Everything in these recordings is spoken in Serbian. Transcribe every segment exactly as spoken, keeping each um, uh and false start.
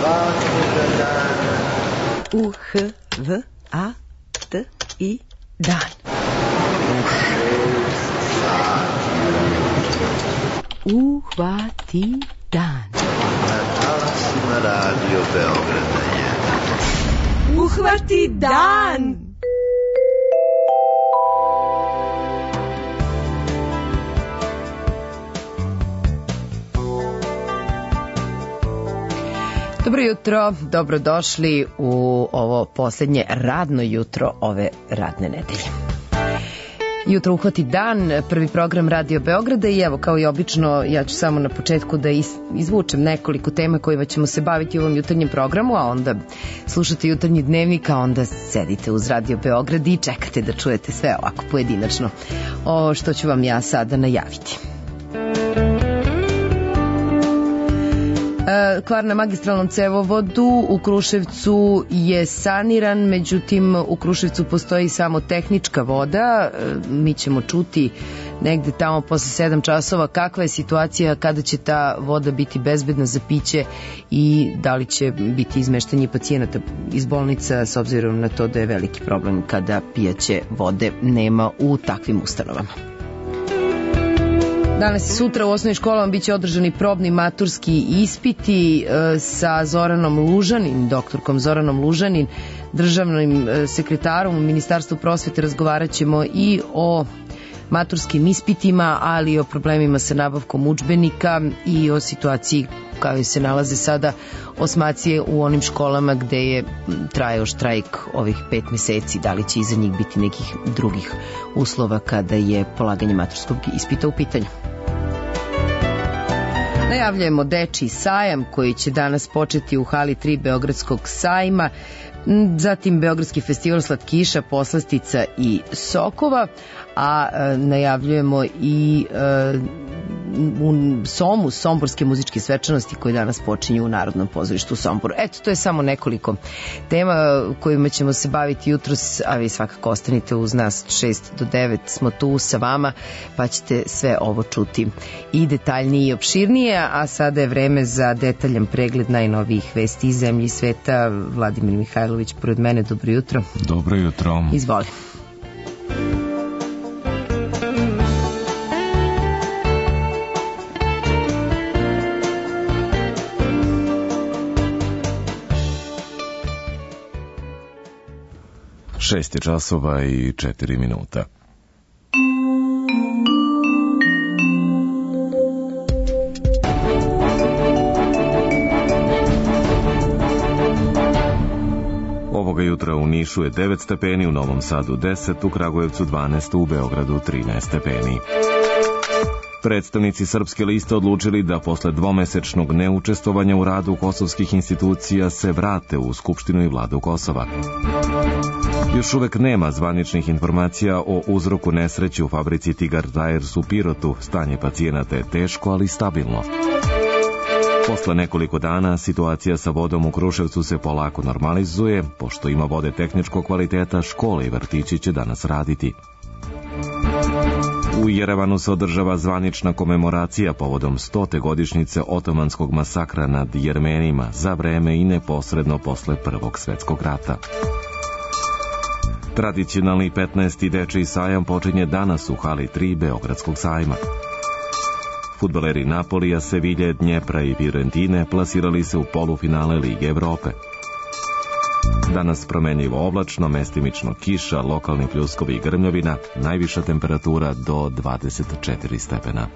svakoga dana. U H V A T I dan. U šest sati ujutro. Uhvati dan. Na talasima Radio Beograda jedan. Uhvati dan! Dobro jutro, dobrodošli u ovo posljednje radno jutro ove radne nedelje. Jutro uhvati dan, prvi program Radio Beograda i evo kao i obično ja ću samo na početku da izvučem nekoliko tema kojima ćemo se baviti u ovom jutarnjem programu, a onda slušate jutarnji dnevnik, a onda sedite uz Radio Beograd i čekate da čujete sve ovako pojedinačno o što ću vam ja sada najaviti. Kvar na magistralnom cevovodu u Kruševcu je saniran, međutim u Kruševcu postoji samo tehnička voda. Mi ćemo čuti negde tamo posle sedam časova kakva je situacija, kada će ta voda biti bezbedna za piće i da li će biti izmeštanje pacijenata iz bolnica, s obzirom na to da je veliki problem kada pijaće vode nema u takvim ustanovama. Danas i sutra u osnovnim školama biće održani probni maturski ispiti sa Zoranom Lužanin, doktorkom Zoranom Lužanin, državnim sekretarom u Ministarstvu prosvete. Razgovarat ćemo i o maturskim ispitima, ali i o problemima sa nabavkom udžbenika i o situaciji kao se nalaze sada osmaci u onim školama gde je trajao štrajk ovih pet meseci. Da li će iza njih biti nekih drugih uslova kada je polaganje maturskog ispita u pitanju. Najavljujemo dečiji sajam koji će danas početi u hali tri Beogradskog sajma, zatim Beogradski festival slatkiša, poslastica i sokova, a najavljujemo i u Somu somborske muzičke svečanosti koje danas počinju u Narodnom pozorištu u Somboru. Eto, to je samo nekoliko tema kojima ćemo se baviti jutros, a vi svakako ostanite uz nas šest do devet, smo tu sa vama, pa ćete sve ovo čuti i detaljnije i opširnije, a sada je vreme za detaljan pregled najnovijih vesti iz zemlje i sveta. Vladimir Mihajlović pored mene, dobro jutro. Dobro jutro. Izvoli. Šest je časova i četiri minuta. Ovoga jutra u Nišu je devet stepeni, u Novom Sadu deset, u Kragujevcu dvanaest, u Beogradu trinaest stepeni. Predstavnici Srpske liste odlučili da posle dvomesečnog neučestvovanja u radu kosovskih institucija se vrate u Skupštinu i vladu Kosova. Još uvek nema zvaničnih informacija o uzroku nesreće u fabrici Tigar Tires u Pirotu. Stanje pacijenata je teško, ali stabilno. Posle nekoliko dana situacija sa vodom u Kruševcu se polako normalizuje. Pošto ima vode tehničkog kvaliteta, škole i vrtići će danas raditi. U Jerevanu se održava zvanična komemoracija povodom stote godišnjice otomanskog masakra nad Jermenima za vreme i neposredno posle Prvog svetskog rata. Tradicionalni petnaesti dečiji sajam počinje danas u hali tri Beogradskog sajma. Fudbaleri Napolija, Sevilje, Dnjepra i Fiorentine plasirali se u polufinale Lige Evrope. Danas promenljivo oblačno, mestimično kiša, lokalni pljuskovi i grmljavina, najviša temperatura do dvadeset četiri stepena.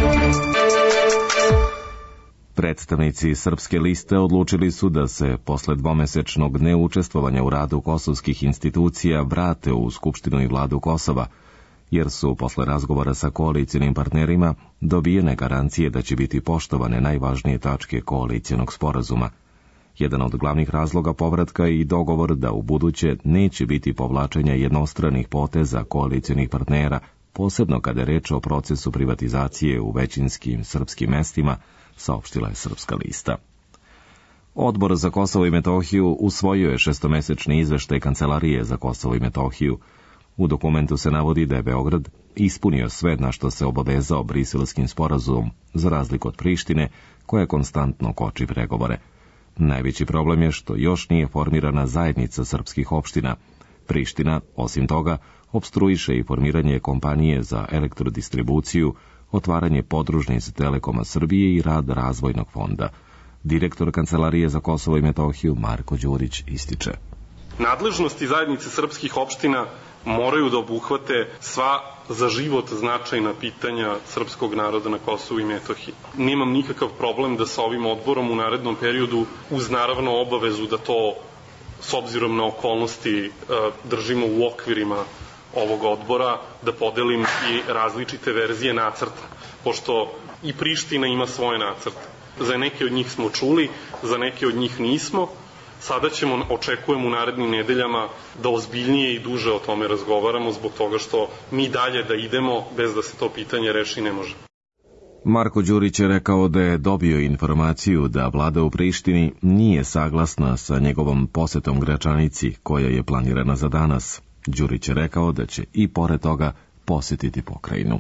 Predstavnici Srpske liste odlučili su da se posle dvomesečnog neučestvovanja u radu kosovskih institucija vrate u Skupštinu i vladu Kosova, jer su posle razgovora sa koalicijenim partnerima dobijene garancije da će biti poštovane najvažnije tačke koalicijenog sporazuma. Jedan od glavnih razloga povratka je i dogovor da u buduće neće biti povlačenja jednostranih poteza koalicijenih partnera, posebno kada je reč o procesu privatizacije u većinskim srpskim mestima, saopštila je Srpska lista. Odbor za Kosovo i Metohiju usvojio je šestomesečni izveštaj Kancelarije za Kosovo i Metohiju. U dokumentu se navodi da je Beograd ispunio sve na što se obavezao Briselskim sporazumom, za razliku od Prištine, koja konstantno koči pregovore. Najveći problem je što još nije formirana zajednica srpskih opština. Priština, osim toga, opstruiše i formiranje kompanije za elektrodistribuciju, otvaranje podružnice Telekoma Srbije i rad razvojnog fonda. Direktor Kancelarije za Kosovo i Metohiju Marko Đurić ističe. Nadležnosti zajednice srpskih opština moraju da obuhvate sva za život značajna pitanja srpskog naroda na Kosovu i Metohiji. Nemam nikakav problem da sa ovim odborom u narednom periodu, uz naravno obavezu da to s obzirom na okolnosti držimo u okvirima ovog odbora, da podelim i različite verzije nacrta, pošto i Priština ima svoje nacrte. Za neke od njih smo čuli, za neke od njih nismo. Sada ćemo, očekujemo u narednim nedeljama da ozbiljnije i duže o tome razgovaramo zbog toga što mi dalje da idemo bez da se to pitanje reši ne može. Marko Đurić je rekao da je dobio informaciju da vlada u Prištini nije saglasna sa njegovom posetom Gračanici koja je planirana za danas. Đurić je rekao da će i pored toga posetiti pokrajinu.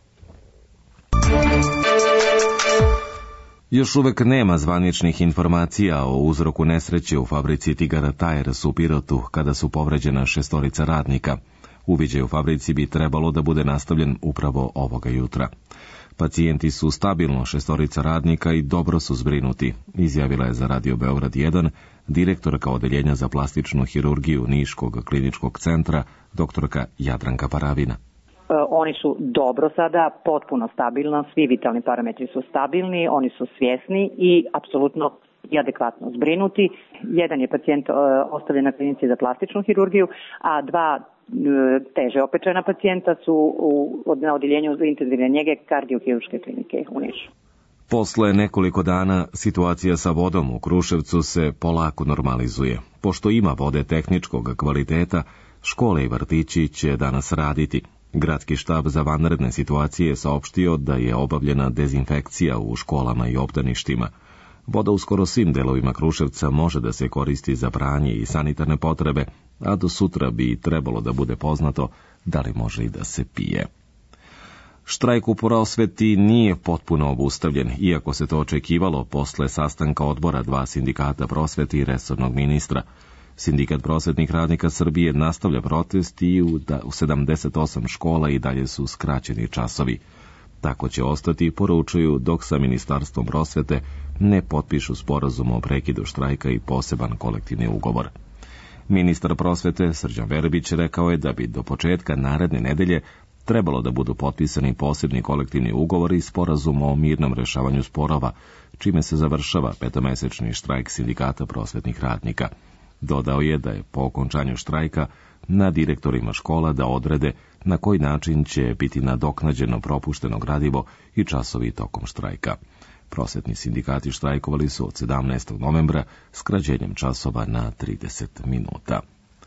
Još uvek nema zvaničnih informacija o uzroku nesreće u fabrici Tigara Tires u Pirotu kada su povređena šestorica radnika. Uviđaj u fabrici bi trebalo da bude nastavljen upravo ovoga jutra. Pacijenti su stabilno šestorica radnika i dobro su zbrinuti, izjavila je za Radio Beograd jedan direktorka odeljenja za plastičnu hirurgiju Niškog kliničkog centra, doktorka Jadranka Paravina. Oni su dobro sada, potpuno stabilno, svi vitalni parametri su stabilni, oni su svjesni i apsolutno i adekvatno zbrinuti. Jedan je pacijent ostavljen na klinici za plastičnu hirurgiju, a dva teže opečena pacijenta su na odjeljenju za intenzivne njege kardiohirurške klinike u Nišu. Posle nekoliko dana situacija sa vodom u Kruševcu se polako normalizuje. Pošto ima vode tehničkog kvaliteta, škole i vrtići će danas raditi. Gradski štab za vanredne situacije je saopštio da je obavljena dezinfekcija u školama i obdaništima. Voda u skoro svim delovima Kruševca može da se koristi za pranje i sanitarne potrebe, a do sutra bi trebalo da bude poznato da li može i da se pije. Štrajk u prosveti nije potpuno obustavljen, iako se to očekivalo posle sastanka odbora dva sindikata prosveti i resornog ministra. Sindikat prosvetnih radnika Srbije nastavlja protest i u sedamdeset osam škola i dalje su skraćeni časovi. Tako će ostati, poručuju, dok sa Ministarstvom prosvete ne potpišu sporazum o prekidu štrajka i poseban kolektivni ugovor. Ministar prosvete Srđan Verbić rekao je da bi do početka naredne nedelje trebalo da budu potpisani posebni kolektivni ugovori i sporazum o mirnom rešavanju sporova, čime se završava petomesečni štrajk sindikata prosvetnih radnika. Dodao je da je po okončanju štrajka na direktorima škola da odrede na koji način će biti nadoknađeno propušteno gradivo i časovi tokom štrajka. Prosvetni sindikati štrajkovali su od sedamnaestog novembra skraćenjem časova na trideset minuta.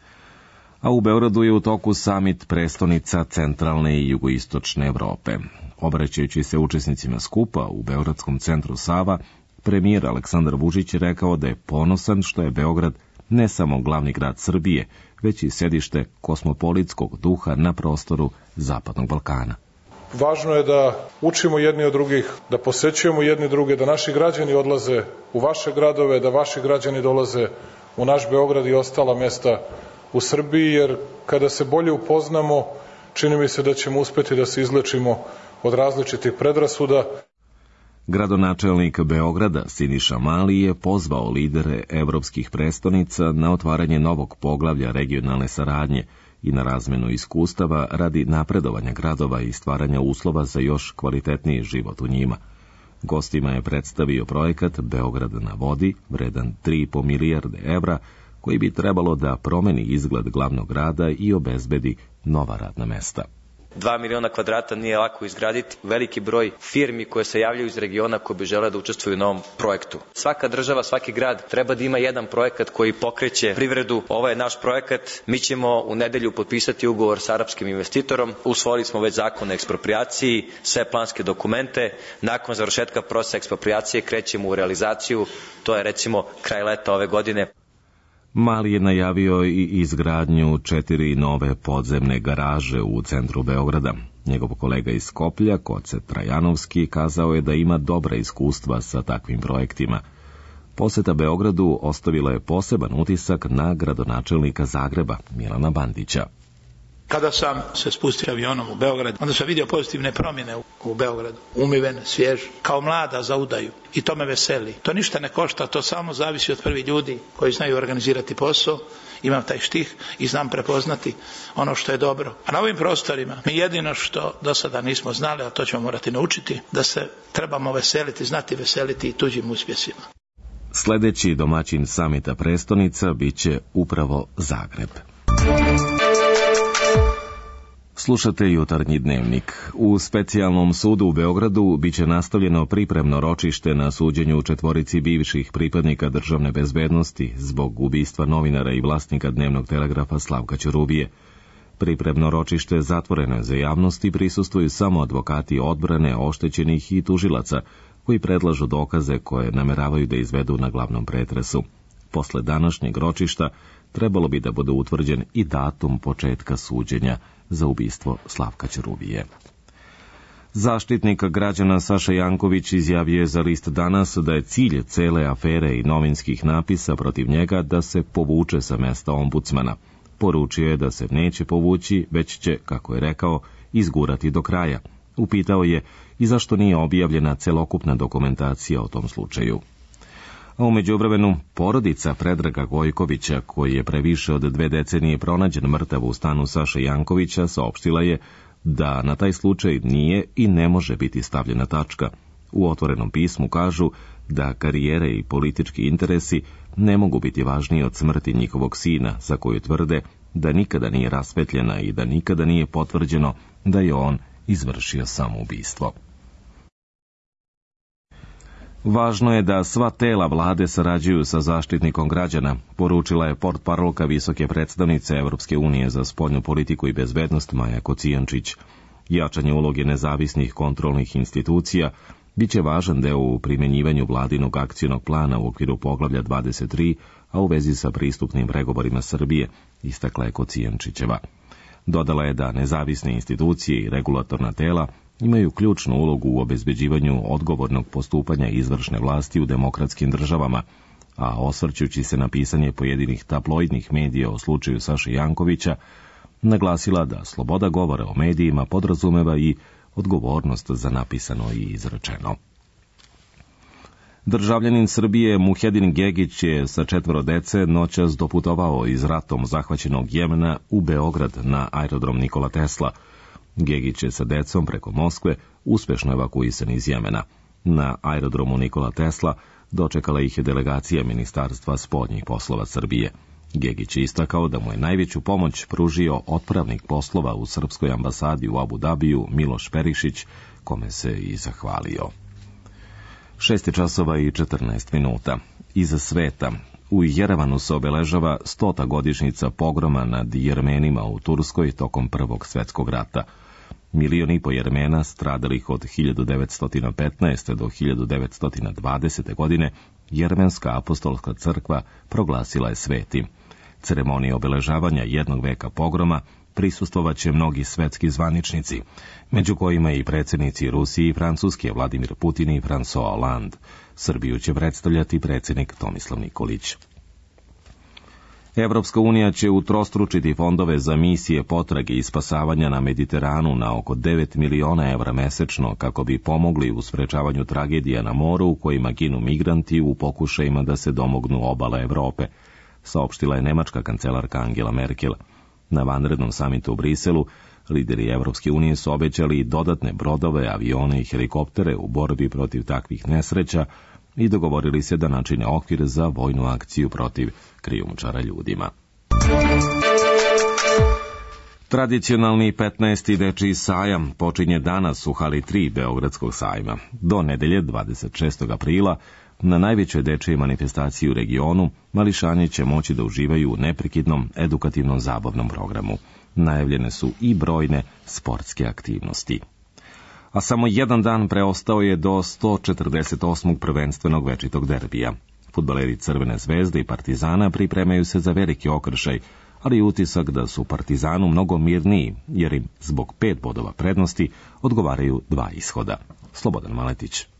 A u Beogradu je u toku samit prestonica centralne i jugoistočne Evrope. Obraćajući se učesnicima skupa u Beogradskom centru Sava, premijer Aleksandar Vučić je rekao da je ponosan što je Beograd ne samo glavni grad Srbije, već i sedište kosmopolitskog duha na prostoru Zapadnog Balkana. Važno je da učimo jedni od drugih, da posećujemo jedni druge, da naši građani odlaze u vaše gradove, da vaši građani dolaze u naš Beograd i ostala mesta u Srbiji, jer kada se bolje upoznamo, čini mi se da ćemo uspeti da se izlečimo od različitih predrasuda. Gradonačelnik Beograda Siniša Mali je pozvao lidere evropskih prestonica na otvaranje novog poglavlja regionalne saradnje i na razmenu iskustava radi napredovanja gradova i stvaranja uslova za još kvalitetniji život u njima. Gostima je predstavio projekat Beograd na vodi, vredan tri i po milijarde evra, koji bi trebalo da promeni izgled glavnog grada i obezbedi nova radna mesta. Dva miliona kvadrata nije lako izgraditi, veliki broj firmi koje se javljaju iz regiona koji bi žele da učestvuju u novom projektu. Svaka država, svaki grad treba da ima jedan projekat koji pokreće privredu. Ovo je naš projekat. Mi ćemo u nedelju potpisati ugovor sa arapskim investitorom. Usvojili smo već zakon o eksproprijaciji, sve planske dokumente. Nakon završetka procesa eksproprijacije krećemo u realizaciju. To je recimo kraj leta ove godine. Mali je najavio i izgradnju četiri nove podzemne garaže u centru Beograda. Njegov kolega iz Skoplja, Koce Trajanovski, kazao je da ima dobra iskustva sa takvim projektima. Poseta Beogradu ostavila je poseban utisak na gradonačelnika Zagreba, Milana Bandića. Kada sam se spustio avionom u Beograd, onda sam vidio pozitivne promjene u Beogradu. Umiven, svjež, kao mlada za udaju. I to me veseli. To ništa ne košta, to samo zavisi od prvih ljudi koji znaju organizirati posao. Imam taj štih i znam prepoznati ono što je dobro. A na ovim prostorima mi jedino što do sada nismo znali, a to ćemo morati naučiti, da se trebamo veseliti, znati veseliti i tuđim uspjesima. Sljedeći domaćin samita prestonica biće upravo Zagreb. Slušate Jutarnji dnevnik. U specijalnom sudu u Beogradu biće nastavljeno pripremno ročište na suđenju četvorici bivših pripadnika državne bezbednosti zbog ubistva novinara i vlasnika dnevnog telegrafa Slavka Ćurubije. Pripremno ročište zatvoreno je za javnost i prisustvuju samo advokati odbrane oštećenih i tužilaca koji predlažu dokaze koje nameravaju da izvedu na glavnom pretresu. Posle današnjeg ročišta trebalo bi da bude utvrđen i datum početka suđenja za ubistvo Slavka Ćurubije. Zaštitnik građana Saša Janković izjavio je za list Danas da je cilj cele afere i novinskih napisa protiv njega da se povuče sa mesta ombudsmana. Poručio je da se neće povući, već će, kako je rekao, izgurati do kraja. Upitao je i zašto nije objavljena celokupna dokumentacija o tom slučaju. A u međuvremenu, porodica Predraga Gojkovića, koji je pre više od dve decenije pronađen mrtav u stanu Saše Jankovića, saopštila je da na taj slučaj nije i ne može biti stavljena tačka. U otvorenom pismu kažu da karijere i politički interesi ne mogu biti važniji od smrti njihovog sina, za koju tvrde da nikada nije rasvetljena i da nikada nije potvrđeno da je on izvršio samoubistvo. Važno je da sva tela vlade sarađuju sa zaštitnikom građana, poručila je portparolka visoke predstavnice Evropske unije za spoljnu politiku i bezbednost Maja Kocijančić. Jačanje uloge nezavisnih kontrolnih institucija biće važan deo u primjenjivanju vladinog akcionog plana u okviru poglavlja dvadeset tri, a u vezi sa pristupnim pregovorima Srbije, istakla je Kocijančićeva. Dodala je da nezavisne institucije i regulatorna tela imaju ključnu ulogu u obezbeđivanju odgovornog postupanja izvršne vlasti u demokratskim državama, a osvrćući se na pisanje pojedinih tabloidnih medija o slučaju Saše Jankovića, naglasila da sloboda govora o medijima podrazumeva i odgovornost za napisano i izrečeno. Državljanin Srbije Muhedin Gegić je sa četvoro dece noćas doputovao iz ratom zahvaćenog Jemena u Beograd na aerodrom Nikola Tesla. Gegić je sa decom preko Moskve uspešno evakuisan iz Jemena. Na aerodromu Nikola Tesla dočekala ih je delegacija Ministarstva spoljnih poslova Srbije. Gegić je istakao da mu je najveću pomoć pružio otpravnik poslova u srpskoj ambasadi u Abu Dabiju Miloš Perišić, kome se i zahvalio. Šest časova i četrnaest minuta. Iza sveta. U Jerevanu se obeležava stota godišnjica pogroma nad Jermenima u Turskoj tokom Prvog svjetskog rata. Milion i po Jermena stradalih od hiljadu devetsto petnaeste. do hiljadu devetsto dvadesete. godine Jermenska apostolska crkva proglasila je svetim. Ceremonije obeležavanja jednog veka pogroma prisustvovaće mnogi svetski zvaničnici, među kojima i predsjednici Rusije i Francuske Vladimir Putin i François Hollande. Srbiju će predstavljati predsjednik Tomislav Nikolić. Evropska unija će utrostručiti fondove za misije potrage i spasavanja na Mediteranu na oko devet miliona evra mesečno kako bi pomogli u sprečavanju tragedija na moru u kojima ginu migranti u pokušajima da se domognu obala Evrope, saopštila je nemačka kancelarka Angela Merkel. Na vanrednom samitu u Briselu lideri Evropske unije su obećali dodatne brodove, avione i helikoptere u borbi protiv takvih nesreća i dogovorili se da načine okvir za vojnu akciju protiv krijumčara ljudima. Tradicionalni petnaesti dečiji sajam počinje danas u hali tri Beogradskog sajma. Do nedelje dvadeset šestog aprila na najvećoj dečijoj manifestaciji u regionu mališani će moći da uživaju u neprekidnom edukativnom zabavnom programu. Najavljene su i brojne sportske aktivnosti. A samo jedan dan preostao je do sto četrdeset osmog prvenstvenog večitog derbija. Fudbaleri Crvene zvezde i Partizana pripremaju se za veliki okršaj, ali utisak da su Partizanu mnogo mirniji, jer im zbog pet bodova prednosti odgovaraju dva ishoda. Slobodan Maletić.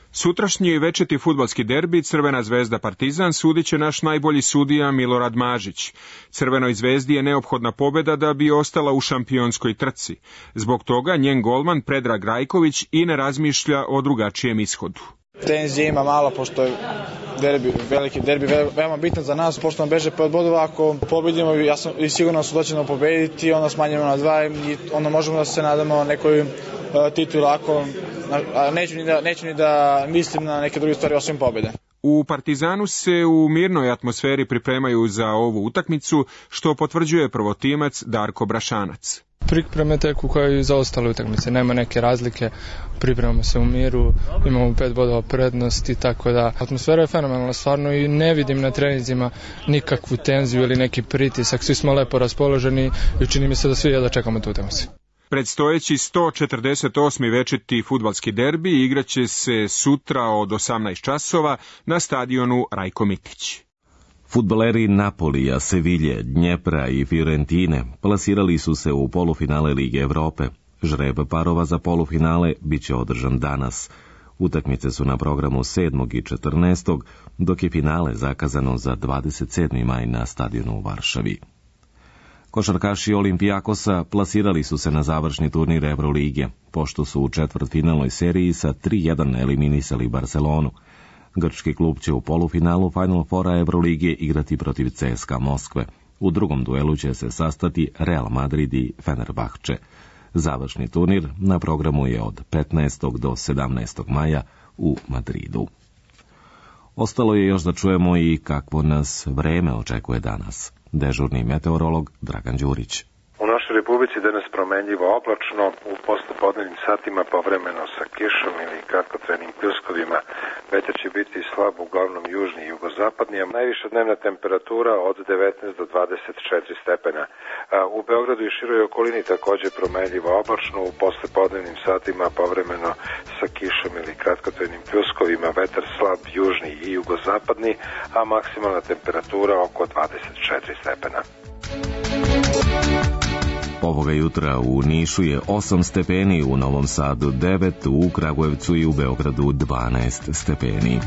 Sutrašnji večiti fudbalski derbi Crvena zvezda Partizan sudit će naš najbolji sudija Milorad Mažić. Crvenoj zvezdi je neophodna pobjeda da bi ostala u šampionskoj trci. Zbog toga njen golman Predrag Rajković i ne razmišlja o drugačijem ishodu. Tenzije ima malo, pošto je derbi, veliki derbi veoma bitan za nas, pošto nam beže pet bodova. Ako pobedimo, ja sam i sigurno su da ćemo pobediti, onda smanjimo na dva i onda možemo da se nadamo nekoj uh, titulu, ako a neću ni da neću ni da mislim na neke druge stvari osim pobede. U Partizanu se u mirnoj atmosferi pripremaju za ovu utakmicu, što potvrđuje prvotimac Darko Brašanac. Pripreme teku kao i za ostale utakmice, nema neke razlike, pripremamo se u miru, imamo pet bodova prednosti, tako da atmosfera je fenomenalna stvarno i ne vidim na treninzima nikakvu tenziju ili neki pritisak, svi smo lepo raspoloženi i čini mi se da svi jedva čekamo tu utakmicu. Predstojeći sto četrdeset osmi večiti fudbalski derbi igraće se sutra od osamnaest časova na stadionu Rajko Mitić. Fudbaleri Napolija, Sevilje, Dnjepra i Fiorentine plasirali su se u polufinale Lige Evrope. Žreb parova za polufinale biće održan danas. Utakmice su na programu sedmog i četrnaestog, dok je finale zakazano za dvadeset sedmi maj na stadionu u Varšavi. Košarkaši Olimpijakosa plasirali su se na završni turnir Evrolige, pošto su u četvrtfinalnoj seriji sa tri jedan eliminisali Barcelonu. Grčki klub će u polufinalu Final Fora Evrolige igrati protiv C S K A Moskve. U drugom duelu će se sastati Real Madrid i Fenerbahče. Završni turnir na programu je od petnaestog do sedamnaestog maja u Madridu. Ostalo je još da čujemo i kakvo nas vreme očekuje danas. Dežurni meteorolog Dragan Đurić. U našoj Republici danas promenljivo oblačno, u poslepodnevnim satima povremeno sa kišom ili kratkotrenim pljuskovima. Vetar će biti slab, uglavnom južni i jugozapadni, a najviša dnevna temperatura od devetnaest do dvadeset četiri stepena. U Beogradu i široj okolini također promenljivo oblačno, u poslepodnevnim satima povremeno sa kišom ili kratkotrenim pljuskovima. Vetar slab, južni i jugozapadni, a maksimalna temperatura oko dvadeset četiri stepena. Ovoga jutra u Nišu je osam stepeni, u Novom Sadu devet, u Kragujevcu i u Beogradu dvanaest stepeni.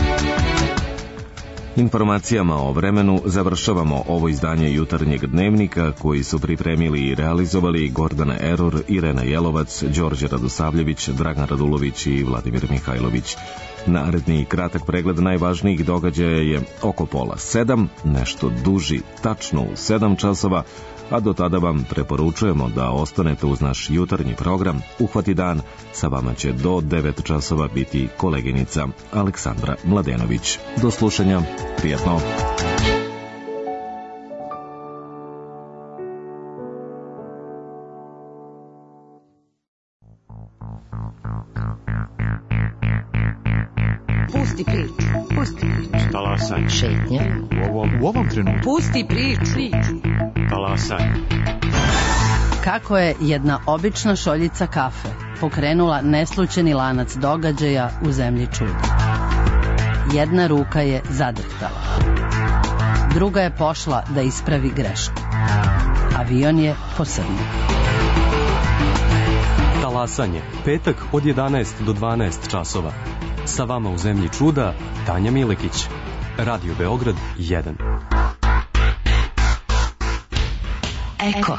Informacijama o vremenu završavamo ovo izdanje jutarnjeg dnevnika koji su pripremili i realizovali Gordana Eror, Irena Jelovac, Đorđe Radosavljević, Dragan Radulović i Vladimir Mihajlović. Naredni kratak pregled najvažnijih događaja je oko pola sedam, nešto duži, tačno u sedam časova, a do tada vam preporučujemo da ostanete uz naš jutarnji program Uhvati dan. Sa vama će do devet časova biti koleginica Aleksandra Mladenović. Do slušanja, prijatno. Pusti priču, pusti priču. Talasaj. Šetnja. U ovom, u ovom trenutku. Pusti priču. Talasaj. Kako je jedna obična šoljica kafe pokrenula neslućeni lanac događaja u zemlji čuda. Jedna ruka je zadrhtala. Druga je pošla da ispravi grešku. Avion je posrnuo. Talasanje. Petak od jedanaest do dvanaest časova. Sa vama u zemlji čuda Tanja Milekić. Radio Beograd jedan. Eko.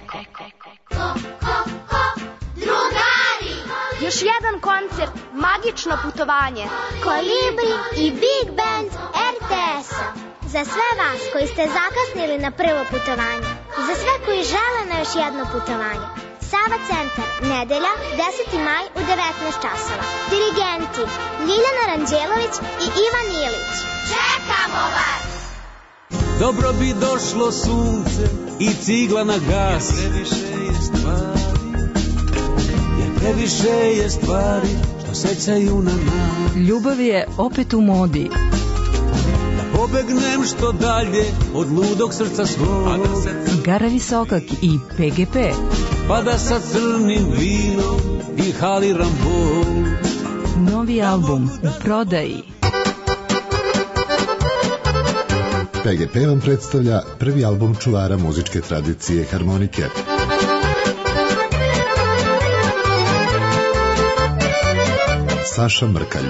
Još jedan koncert, magično putovanje. Kolibri i Big Band er te es-a. Za sve vas koji ste zakasnili na prvo putovanje. Za sve koji žele na još jedno putovanje. Sava centar, nedelja, deseti maj u devetnaest časova. Dirigenti Ljiljana Ranđelović i Ivan Ilić. Čekamo vas! Dobro bi došlo sunce i cigla na gas. Jer previše je stvari, jer previše je stvari što sećaju na nas. Ljubav je opet u modi. Da pobegnem što dalje od ludog srca svog. Igara Visokak i pe ge pe. Pa da sa crnim vinom inhaliram bol. Novi album u prodaji. pe ge pe vam predstavlja prvi album čuvara muzičke tradicije harmonike. Saša Mrkalj.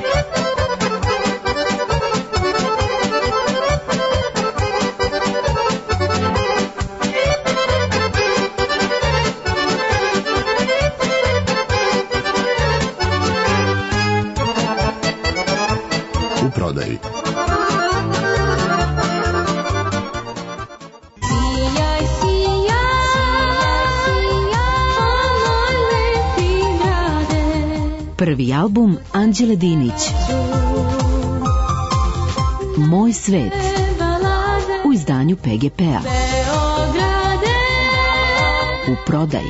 U prodaji. Prvi album Anđele Dinić. Moj svet. U izdanju P G P-a. U prodaji.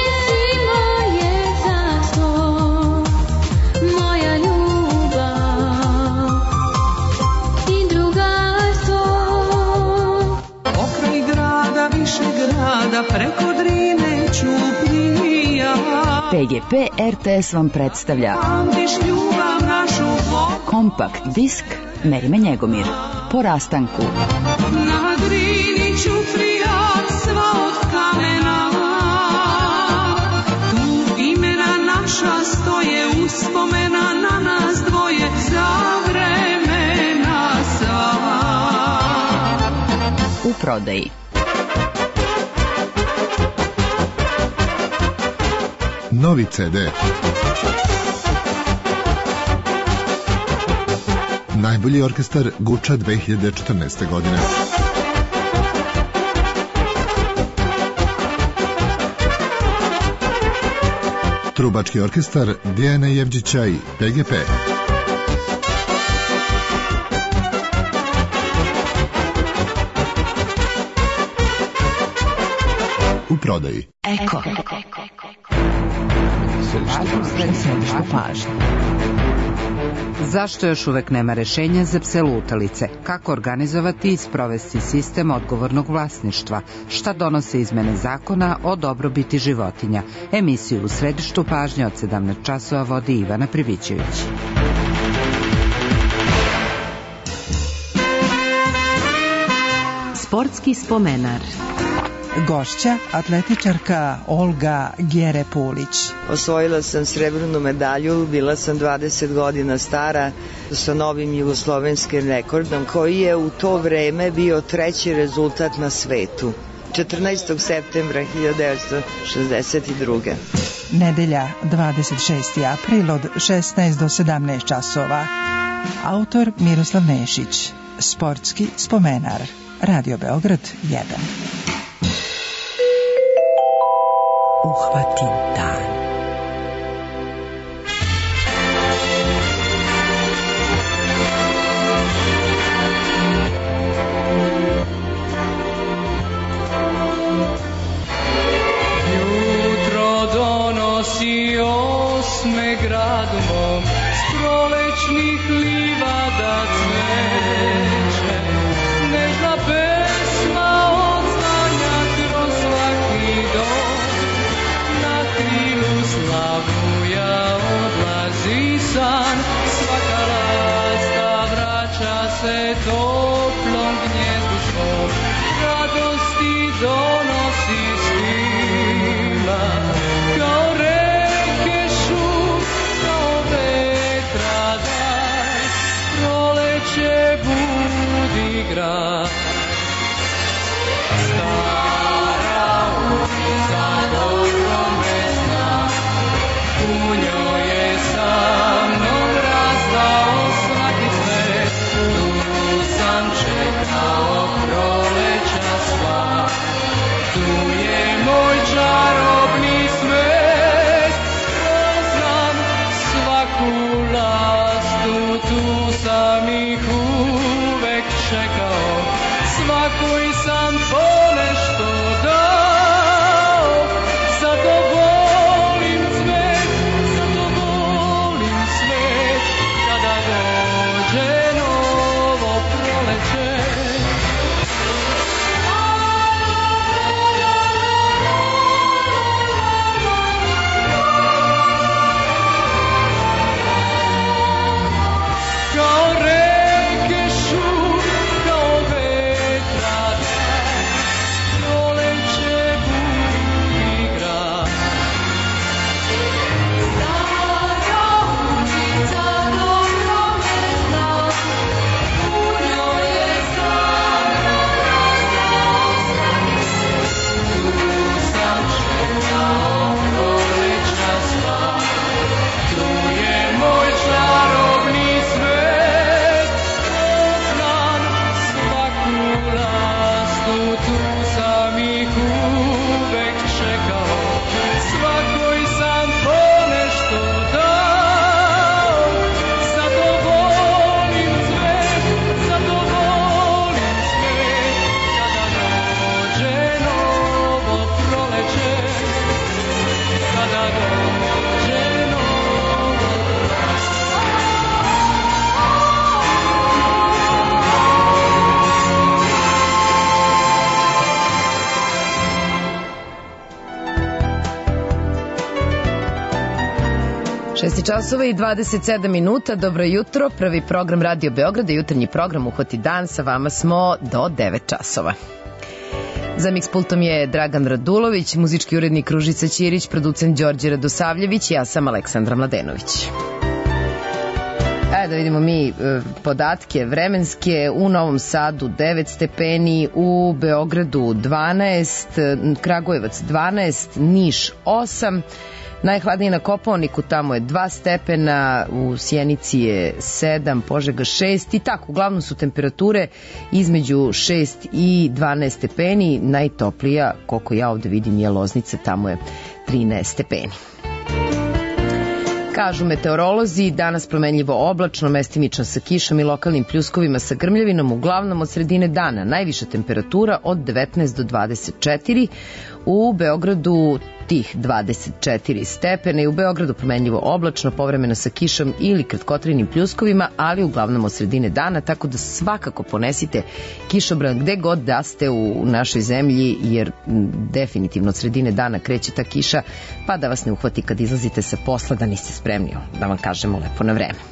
Pokraj grada, više grada, preko Drine Ćuprija. P G P R T S vam predstavlja kompakt disk Merime Njegomir Po rastanku. Na Drini Ćuprija, sva od kamena, tu imena naša stoje, uspomena na nas dvoje, za vremena sva. U prodaji. Novi C D. Najbolji orkestar Guča dve hiljade četrnaeste. godine. Trubački orkestar Dijana Jevđića i P G P. U prodaji. Eko. Središtu pažnje. Zašto još uvek nema rešenja za pse lutalice? Kako organizovati i sprovesti sistem odgovornog vlasništva? Šta donose izmene zakona o dobrobiti životinja? Emisiju u središtu pažnje od sedamnaest časova vodi Ivana Privićević. Sportski spomenar. Gošća, atletičarka Olga Gere-Pulić. Osvojila sam srebrnu medalju, bila sam dvadeset godina stara sa novim jugoslovenskim rekordom koji je u to vreme bio treći rezultat na svetu. četrnaestog septembra hiljadu devetsto šezdeset druge. Nedelja, dvadeset šesti april od šesnaest do sedamnaest časova. Autor Miroslav Nešić. Sportski spomenar. Radio Beograd jedan. Uhvati dan. Jutro donosi osme gradu mom, s prolećnih livada cveće, nežna pesma odzvanja kroz svaki dom. Slavu ja odlazi san, svaka lasta vraća se toplom gnjezdu svom, radosti donosi svima, kao reke šum, kao vetra daj, proleće budi grad. Stara ulica dobro mesna, u njoj je sa mnom razdao svaki svet, tu sam čekao proleća sva, tu je moj čarobni svet, znam svaku lastu, tu sam ih uvek čekao, svakoj sam ponešto dao, zato volim svet, zato volim svet, kada dođe novo proleće. Kao reke šum, kao vetra daj, proleće šest časova i dvadeset sedam minuta, dobro jutro, prvi program Radio Beograda, jutarnji program Uhvati dan, sa vama smo do devet časova. Za mix pultom je Dragan Radulović, muzički urednik Ružica Ćirić, producent Đorđe Radosavljević, ja sam Aleksandra Mladenović. E, da vidimo mi e, podatke vremenske. U Novom Sadu devet stepeni, u Beogradu dvanaest, Kragujevac dvanaest, Niš osam, najhladnije na Kopaoniku, tamo je dva stepena, u Sjenici je sedam, Požega šest i tako, uglavnom su temperature između šest i dvanaest stepeni, najtoplija, koliko ja ovde vidim, je Loznica, tamo je trinaest stepeni. Kažu meteorolozi, danas promenljivo oblačno, mestimično sa kišom i lokalnim pljuskovima sa grmljavinom, uglavnom od sredine dana. Najviša temperatura od devetnaest do dvadeset četiri, u Beogradu tih dvadeset četiri stepene i u Beogradu promenljivo oblačno, povremeno sa kišom ili kratkotrajnim pljuskovima, ali uglavnom od sredine dana, tako da svakako ponesite kišobran gde god da ste u našoj zemlji, jer definitivno od sredine dana kreće ta kiša, pa da vas ne uhvati kad izlazite sa posla da niste spremni, da vam kažemo lepo na vreme.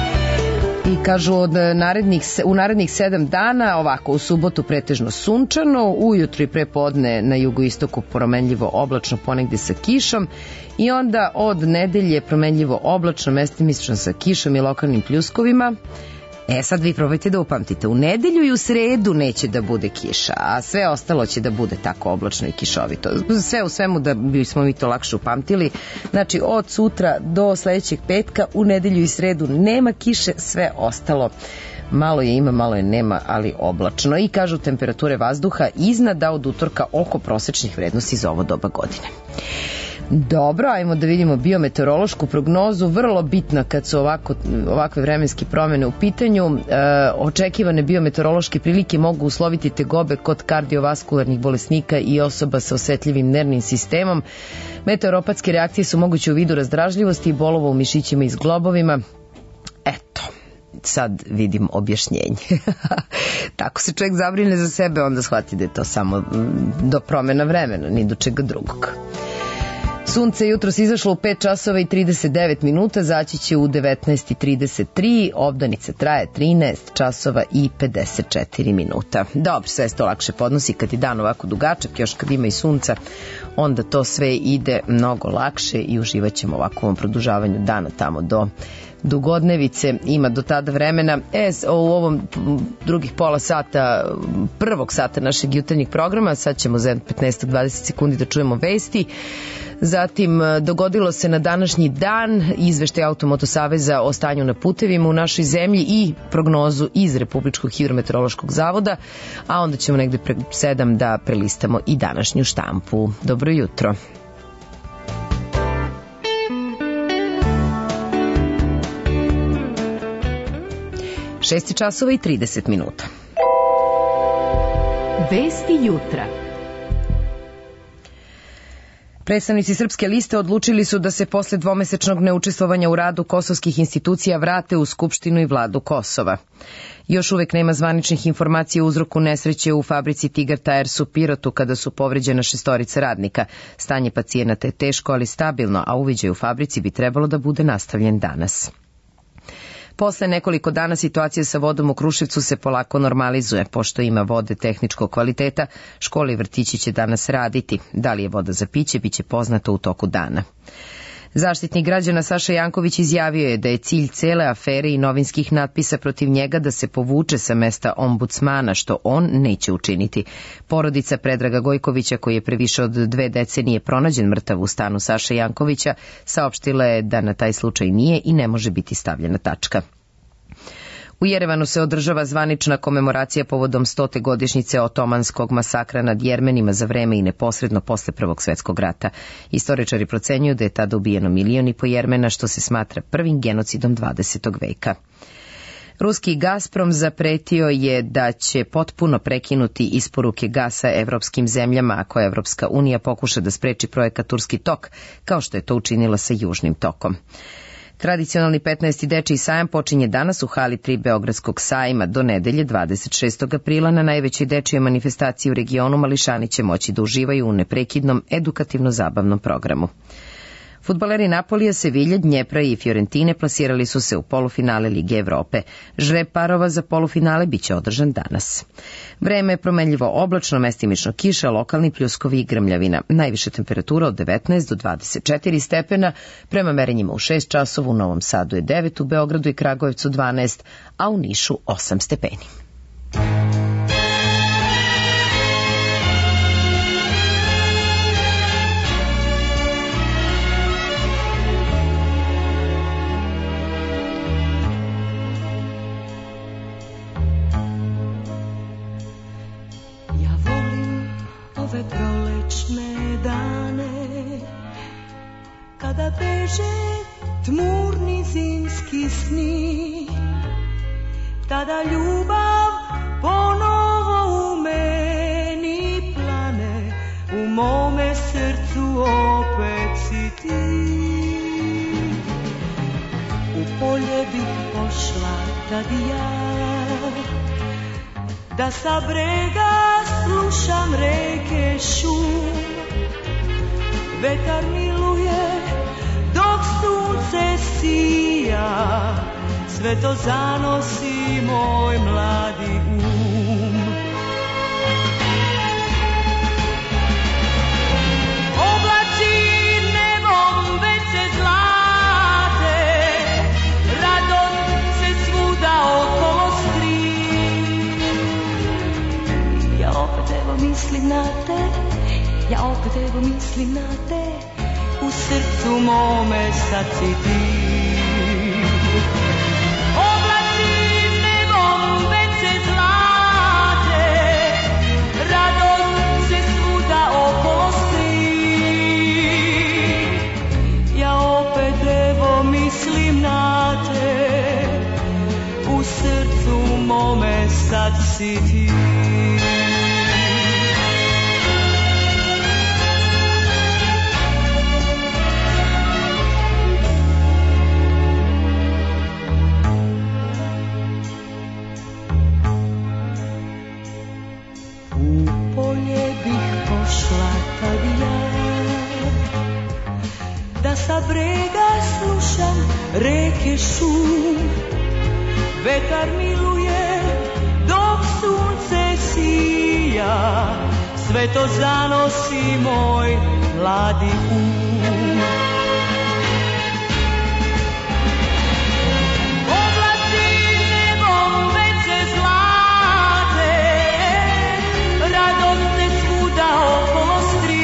I kažu od narednih, u narednih sedam dana, ovako, u subotu pretežno sunčano, ujutru i prepodne na jugoistoku promenljivo oblačno, ponegde sa kišom, i onda od nedelje promenljivo oblačno, mestimično sa kišom i lokalnim pljuskovima. E, sad vi probajte da upamtite, u nedelju i u sredu neće da bude kiša, a sve ostalo će da bude tako oblačno i kišovito. Sve u svemu da bismo mi to lakše upamtili. Znači, od sutra do sledećeg petka u nedelju i sredu nema kiše, sve ostalo malo je ima, malo je nema, ali oblačno. I kažu temperature vazduha iznad, a od utorka oko prosečnih vrednosti za ovo doba godine. Dobro, ajmo da vidimo biometeorološku prognozu, vrlo bitna kad su ovako, ovakve vremenske promene u pitanju. E, očekivane biometeorološke prilike mogu usloviti tegobe kod kardiovaskularnih bolesnika i osoba sa osetljivim nervnim sistemom. Meteoropatske reakcije su moguće u vidu razdražljivosti i bolova u mišićima i zglobovima. Eto, sad vidim objašnjenje. Tako se čovjek zabrine za sebe, onda shvati da je to samo do promena vremena, ni do čega drugog. Sunce jutros izašlo u pet časova i trideset devet minuta, zaći će u devetnaest i trideset tri, obdanica traje trinaest časova i pedeset četiri minuta. Dobro, sve se to lakše podnosi kad je dan ovako dugačak, još kad ima i sunca, onda to sve ide mnogo lakše i uživat ćemo ovako u ovom produžavanju dana tamo do Dugodnevice, ima do tada vremena. E, u ovom drugih pola sata, prvog sata našeg jutarnjeg programa, sad ćemo za petnaest do dvadeset sekundi da čujemo vesti. Zatim, dogodilo se na današnji dan izveštaj Automoto saveza o stanju na putevima u našoj zemlji i prognozu iz Republičkog hidrometeorološkog zavoda, a onda ćemo negde pre sedam da prelistamo i današnju štampu. Dobro jutro. šest časova i trideset minuta. Vesti jutra. Predstavnici Srpske liste odlučili su da se posle dvomesečnog neučestvovanja u radu kosovskih institucija vrate u Skupštinu i vladu Kosova. Još uvek nema zvaničnih informacija o uzroku nesreće u fabrici Tigar Tires u Pirotu kada su povređena šestorica radnika. Stanje pacijenata je teško, ali stabilno, a uviđaj u fabrici bi trebalo da bude nastavljen danas. Posle nekoliko dana situacija sa vodom u Kruševcu se polako normalizuje. Pošto ima vode tehničkog kvaliteta, škole i vrtići će danas raditi. Da li je voda za piće, bit će poznato u toku dana. Zaštitnik građana Saša Janković izjavio je da je cilj cele afere i novinskih natpisa protiv njega da se povuče sa mesta ombudsmana, što on neće učiniti. Porodica Predraga Gojkovića, koji je pre više od dve decenije pronađen mrtav u stanu Saše Jankovića, saopštila je da na taj slučaj nije i ne može biti stavljena tačka. U Jerevanu se održava zvanična komemoracija povodom stote godišnjice otomanskog masakra nad Jermenima za vreme i neposredno posle Prvog svetskog rata. Istoričari procenjuju da je tada ubijeno milion i po Jermena, što se smatra prvim genocidom dvadesetog veka. Ruski Gazprom zapretio je da će potpuno prekinuti isporuke gasa evropskim zemljama ako Evropska unija pokuša da spreči projekat Turski tok, kao što je to učinila sa Južnim tokom. Tradicionalni petnaesti dečiji sajam počinje danas u hali tri Beogradskog sajma. Do nedelje dvadeset šestog aprila na najvećoj dečijoj manifestaciji u regionu mališani će moći da uživaju u neprekidnom edukativno-zabavnom programu. Fudbaleri Napolija, Sevilje, Dnjepra i Fiorentine plasirali su se u polufinale Lige Evrope. Žreb parova za polufinale biće održan danas. Vreme je promenljivo oblačno, mestimično kiša, lokalni pljuskovi i grmljavina. Najviša temperatura od devetnaest do dvadeset četiri stepena, prema merenjima u šest časova, u Novom Sadu je devet, u Beogradu i Kragujevcu dvanaest, a u Nišu osam stepeni. Ove prolečne dane, kada beže tmurni zimski sni, tada ljubav ponovo u meni plane, u mome srcu opet si ti. U polje bih pošla kad ja, da sa brega slušam reke šum, vetar miluje dok sunce sija, sve to zanosi moj mladi um. Oblaci nebom već se zlate, radost se svuda okolo stri. Ja opet evo mislim na te, ja opet evo mislim na te, u srcu mome sad si ti. Oblaci nebom već se zlate, radost se svuda okolo stri. Ja opet evo mislim na te, u srcu mome sad si ti. Sa brega slušam reke šum, vetar miluje dok sunce sija, sve to zanosi moj mladi um. Oblaci nebom već se zlate, radost se svuda okolo stri.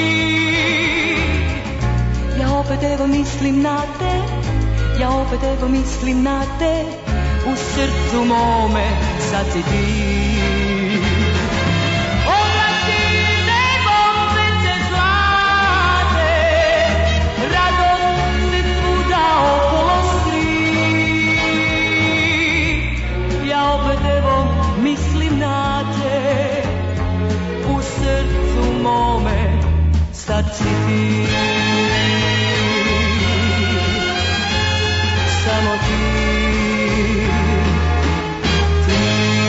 Ja opet evo mislim na te, ja opet evo mislim na te, u srcu mome sad si ti. Oblaci nebom već se zlate, radost se svuda okolo stri. Ja opet evo mislim na te, u srcu mome sad si ti. Samo ti, ti.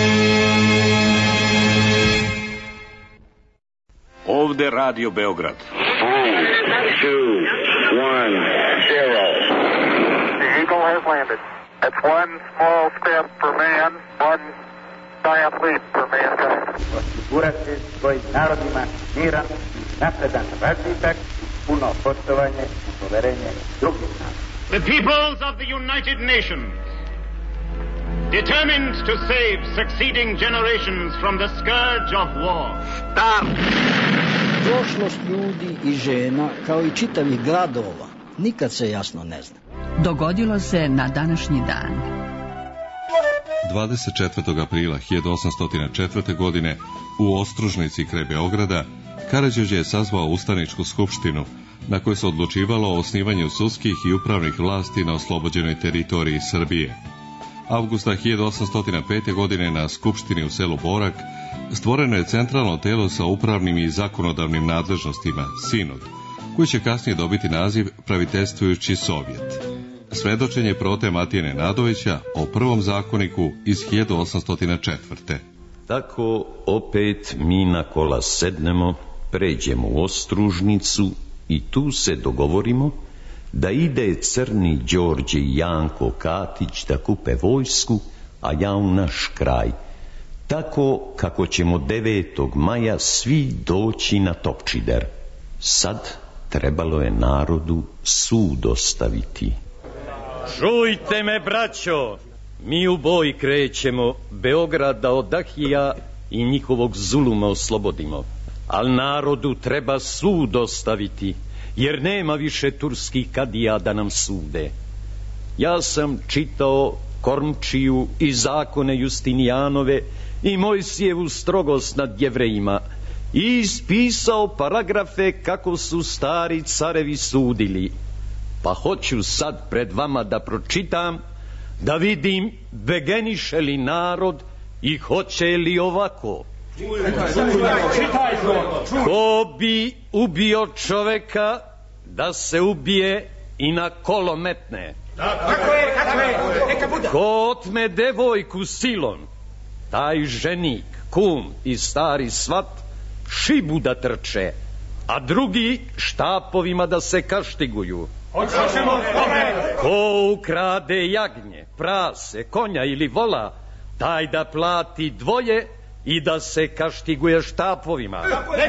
Ovde Radio Beograd. One, two, one, zero. The Eagle has landed. That's one small step for man, one giant leap for mankind. Osigurati svojim narodima miran, napredan razvitak, puno poštovanje i poverenje drugih naroda. The peoples of the United Nations, determined to save succeeding generations from the scourge of war. Start! Prošlost ljudi i žena, kao i čitavih gradova, nikad se jasno ne zna. Dogodilo se na današnji dan. dvadeset četvrtog aprila hiljadu osamsto četvrte. godine u Ostružnici kraj Beograda Karađorđe je sazvao ustaničku skupštinu na kojoj se odlučivalo o osnivanju sudskih i upravnih vlasti na oslobođenoj teritoriji Srbije. Avgusta hiljadu osamsto pete. godine na skupštini u selu Borak stvoreno je centralno telo sa upravnim i zakonodavnim nadležnostima, Sinod, koji će kasnije dobiti naziv Praviteljstvujući Sovjet. Svedočenje prote Matije Nenadovića o prvom zakoniku iz hiljadu osamsto četvrte. Tako opet mi na kola sednemo, pređemo u Ostružnicu i tu se dogovorimo da ide crni Đorđe i Janko Katić da kupe vojsku, a ja u naš kraj. Tako kako ćemo devetog maja svi doći na Topčider. Sad trebalo je narodu sud ostaviti. Čujte me, braćo, mi u boj krećemo, Beograd da od Dahija i njihovog zuluma oslobodimo. Al narodu treba sud ostaviti, jer nema više turskih kadija da nam sude. Ja sam čitao Kormčiju i zakone Justinijanove i Mojsijevu strogost nad Jevrejima i ispisao paragrafe kako su stari carevi sudili. Pa hoću sad pred vama da pročitam, da vidim begeniše li narod i hoće li ovako. Ko bi ubio čoveka, da se ubije i na kolo metne. Ko otme devojku silom, taj ženik, kum i stari svat šibu da trče, a drugi štapovima da se kaštiguju. Ko ukrade jagnje, prase, konja ili vola, taj da plati dvoje i da se kaštiguje štapovima.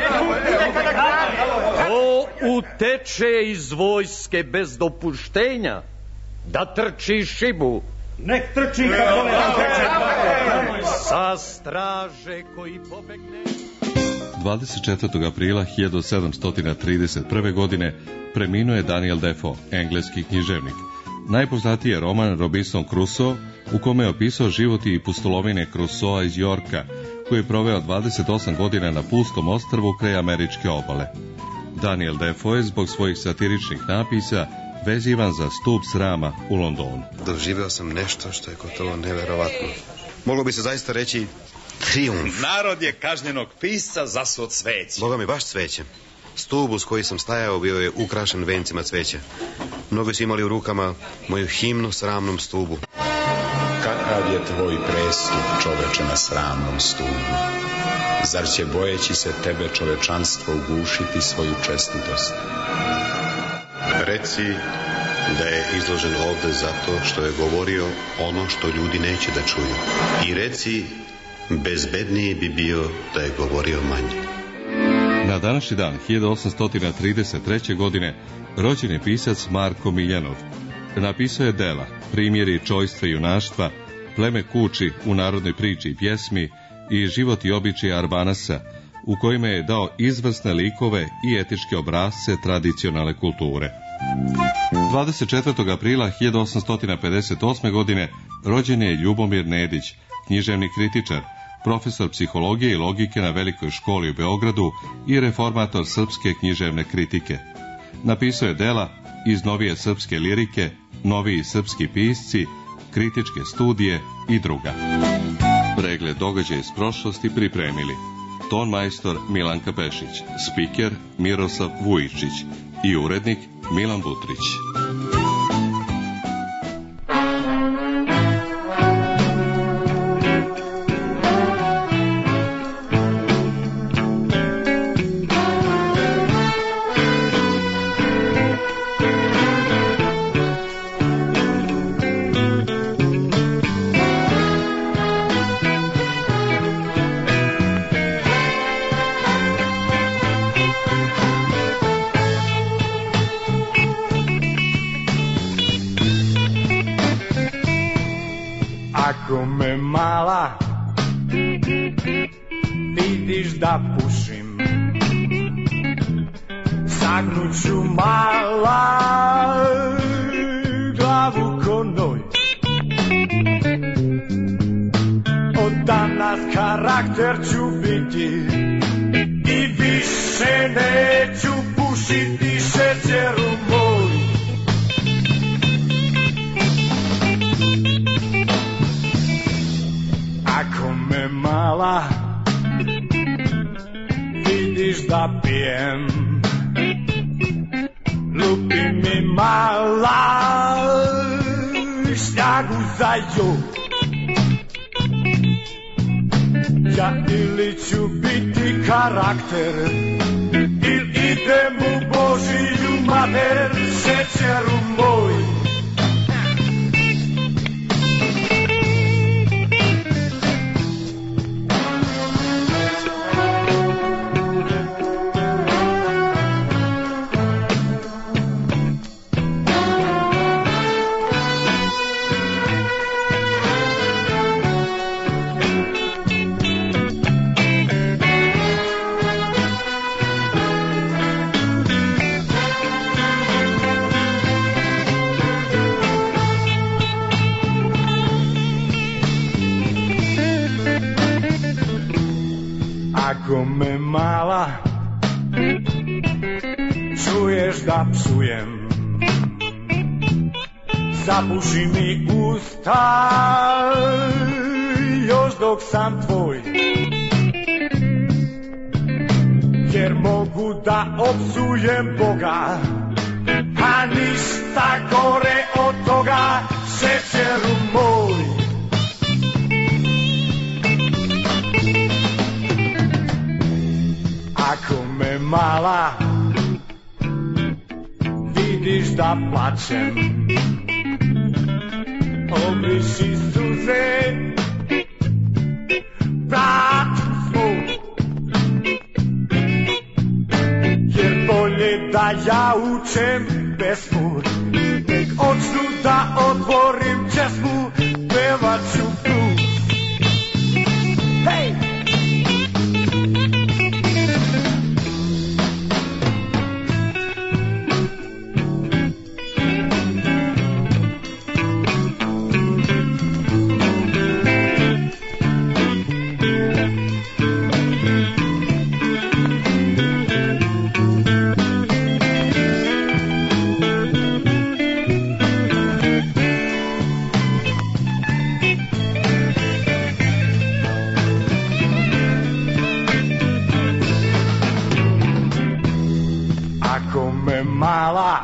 Ko uteče iz vojske bez dopuštenja, da trči šibu. Nek trči kako ne. Sa straže koji pobegne. dvadeset četvrtog aprila hiljadu sedamsto trideset prve. godine preminuo je Daniel Defoe, engleski književnik. Najpoznatiji je roman Robinson Crusoe, u kome je opisao život i pustolovine Crusoea iz Yorka, koji je proveo dvadeset osam godina na pustom ostrvu kraj američke obale. Daniel Defoe je zbog svojih satiričnih napisa vezivan za stup srama u Londonu. Doživeo sam nešto što je gotovo neverovatno. Moglo bi se zaista reći trijumf. Narod je kažnjenog pisca zasuo cveće. Boga mi baš cveće. Stub uz koji sam stajao bio je ukrašen vencima cveća. Mnogi su imali u rukama moju himnu sramnom stubu. Kakav je tvoj prestup, čoveče, na sramnom stubu? Zar će bojeći se tebe čovečanstvo ugušiti svoju čestitost? Reci da je izložen ovde zato što je govorio ono što ljudi neće da čuju. I reci, bezbedniji bi bio da je govorio manje. Na današnji dan, hiljadu osamsto trideset treće. godine, rođen je pisac Marko Miljanov. Napisao je dela Primjeri čojstva i junaštva, Pleme kući u narodnoj priči i pjesmi i Život i običaji Arbanasa, u kojima je dao izvrsne likove i etičke obrasce tradicionalne kulture. dvadeset četvrtog aprila hiljadu osamsto pedeset osme. godine rođen je Ljubomir Nedić, književni kritičar, profesor psihologije i logike na Velikoj školi u Beogradu i reformator srpske književne kritike. Napisao je dela Iz novije srpske lirike, Noviji srpski pisci, Kritičke studije i druga. Pregled događaja iz prošlosti pripremili ton majstor Milanka Pešić, spiker Miroslav Vujičić i urednik Milan Butrić. Ako me mala vidiš da pušim, sagnuću mala glavu ko noj. Od danas karakter ću biti i više neću pušiti šećeru moj. Ako me mala vidiš da pijem, lupi mi mala šljagu za jug. Ja ili ću biti karakter, ili idem u Božiju mater, šećer šećeru moj. Ako me mala čuješ da psujem, zapuši mi usta još dok sam tvoj, jer mogu da opsujem Boga, a ništa gore od toga, šećeru moj. Ako me mala vidiš da plačem, obriši suze bratu svog, jer bolje da ja učem pesmu, nek očnu da otvorim česmu, pevat ću blues. Hej! Mala,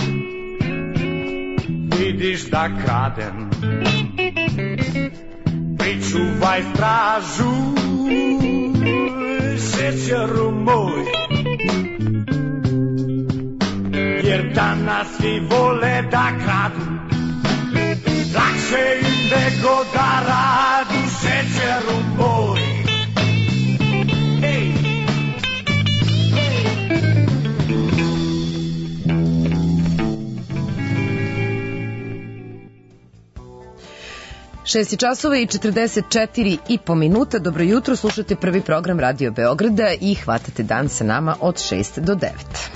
vidiš da kradem, pričuvaj stražu, šećeru moj, jer danas svi vole da kradu, lakše im nego da radu, šećeru moj. Hej! šest časova i četrdeset četiri i po minuta. Dobro jutro, slušate prvi program Radio Beograda i hvatate dan sa nama od šest do devet.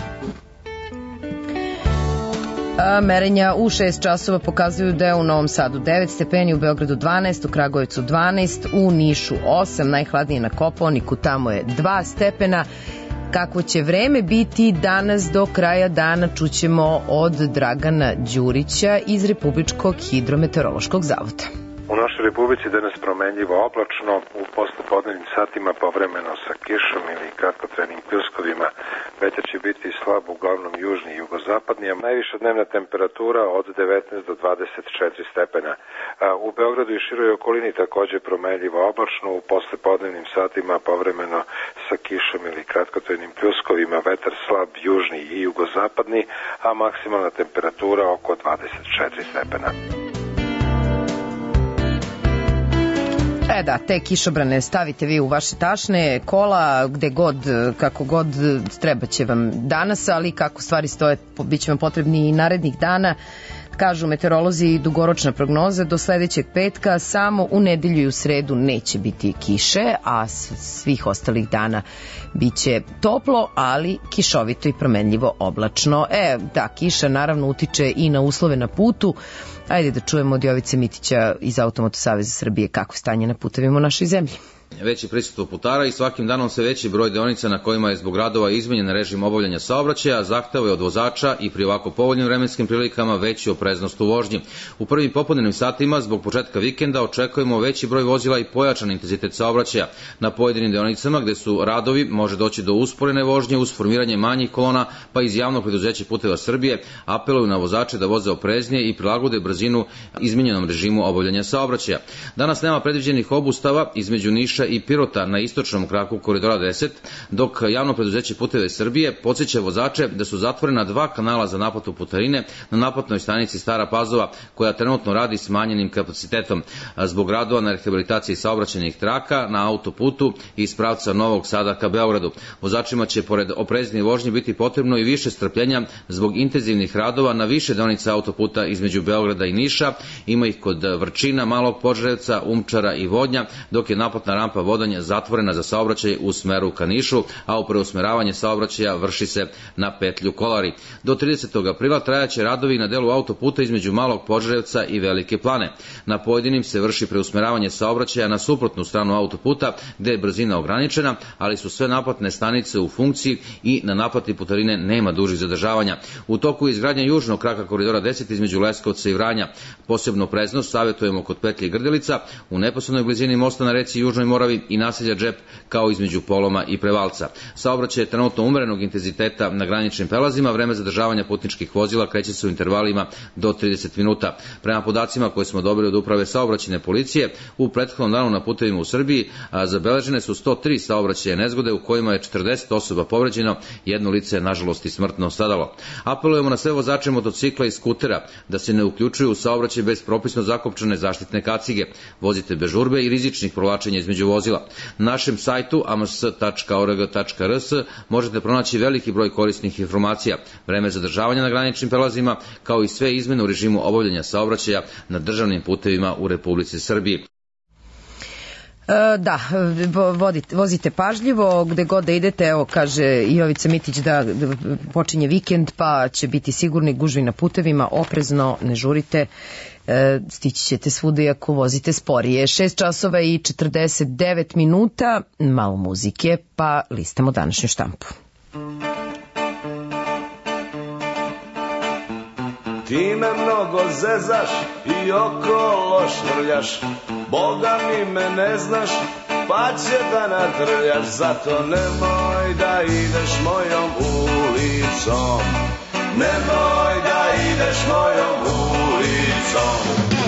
A merenja u šest časova pokazuju da je u Novom Sadu devet stepeni, u Beogradu dvanaest, u Kragujevcu dvanaest, u Nišu osam, najhladnije na Kopaoniku, tamo je dva stepena. Kako će vreme biti danas do kraja dana čućemo od Dragana Đurića iz Republičkog hidrometeorološkog zavoda. U našoj Republici danas promenljivo oblačno, u poslepodnevnim satima povremeno sa kišom ili kratkotrenim pljuskovima. Vetar će biti slab, uglavnom južni i jugozapadni, a najviša dnevna temperatura od devetnaest do dvadeset četiri stepena. U Beogradu i široj okolini takođe promenljivo oblačno, u poslepodnevnim satima povremeno sa kišom ili kratkotrenim pljuskovima. Vetar slab, južni i jugozapadni, a maksimalna temperatura oko dvadeset četiri stepena. E da, te kišobrane stavite vi u vaše tašne, kola, gde god, kako god, treba će vam danas, ali kako stvari stoje, bit će vam potrebni i narednih dana. Kažu meteorolozi, dugoročna prognoza do sledećeg petka, samo u nedelju i u sredu neće biti kiše, a svih ostalih dana biće toplo, ali kišovito i promenljivo oblačno. E, da, kiša naravno utiče i na uslove na putu. Ajde da čujemo od Jovice Mitića iz Automoto Saveza Srbije kako stanje na putevima u našoj zemlji. Veće prisustvo putara i svakim danom sve veći broj deonica na kojima je zbog radova izmenjen režim obavljanja saobraćaja zahteva od vozača i pri ovako povoljnim vremenskim prilikama veću opreznost u vožnji. U prvim popodnevnim satima zbog početka vikenda očekujemo veći broj vozila i pojačan intenzitet saobraćaja. Na pojedinim deonicama gde su radovi može doći do usporene vožnje uz formiranje manjih kolona, pa iz javnog preduzeća Puteva Srbije apeluju na vozače da voze opreznije i prilagode brzinu izmenjenom režimu obavljanja saobraćaja. Danas nema predviđenih obustava između Niša i Pirota na istočnom kraku koridora deset, dok javno preduzeće Puteve Srbije podsjeća vozače da su zatvorena dva kanala za naplatu putarine na naplatnoj stanici Stara Pazova, koja trenutno radi smanjenim kapacitetom zbog radova na rehabilitaciji saobraćajnih traka na autoputu iz pravca Novog Sada ka Beogradu. Vozačima će pored opreznije vožnje biti potrebno i više strpljenja zbog intenzivnih radova na više deonica autoputa između Beograda i Niša. Ima ih kod Vrčina, Malog Požarevca, Umčara i Vodnja, dok je naplatna rampa Vodanje zatvorena za saobraćaj u smeru ka Nišu, a u preusmeravanje saobraćaja vrši se na petlju Kolari. Do tridesetog aprila trajaće radovi na delu autoputa između Malog Požarevca i Velike Plane. Na pojedinim se vrši preusmeravanje saobraćaja na suprotnu stranu autoputa, gde je brzina ograničena, ali su sve naplatne stanice u funkciji i na naplati putarine nema dužih zadržavanja. U toku je izgradnja južnog kraka koridora deset između Leskovca i Vranja. Posebno preznost savjetujemo kod petlje Grdelica, u neposrednoj blizini mosta na reci Južnoj Moravi i naselja Džep, kao između Poloma i Prevalca. Saobraćaj je trenutno umerenog intenziteta na graničnim prelazima, vreme zadržavanja putničkih vozila kreće se u intervalima do trideset minuta. Prema podacima koje smo dobili od Uprave saobraćajne policije, u prethodnom danu na putevima u Srbiji zabeležene su sto tri saobraćajne nezgode u kojima je četrdeset osoba povređeno, jedno lice je nažalost i smrtno stradalo. Apelujemo na sve vozače motocikla i skutera da se ne uključuju u saobraćaj bez propisno zakopčane zaštitne kacige. Vozite bez žurbe i rizičnih provlačenja između vozila. Na našem sajtu a m s tačka org tačka r s možete pronaći veliki broj korisnih informacija, vreme zadržavanja na graničnim prelazima, kao i sve izmene u režimu obavljanja saobraćaja na državnim putevima u Republici Srbiji. Da, vodite, vozite pažljivo, gde god da idete, evo kaže Jovica Mitić da počinje vikend, pa će biti sigurni gužvi na putevima, oprezno, ne žurite, stići ćete svuda iako vozite sporije. šest časova i četrdeset devet minuta, malo muzike, pa listamo današnju štampu. Ti me mnogo zezaš i okolo švrljaš, Boga mi me ne znaš, pa će da nadrljaš, zato nemoj da ideš mojom ulicom, nemoj da ideš mojom ulicom.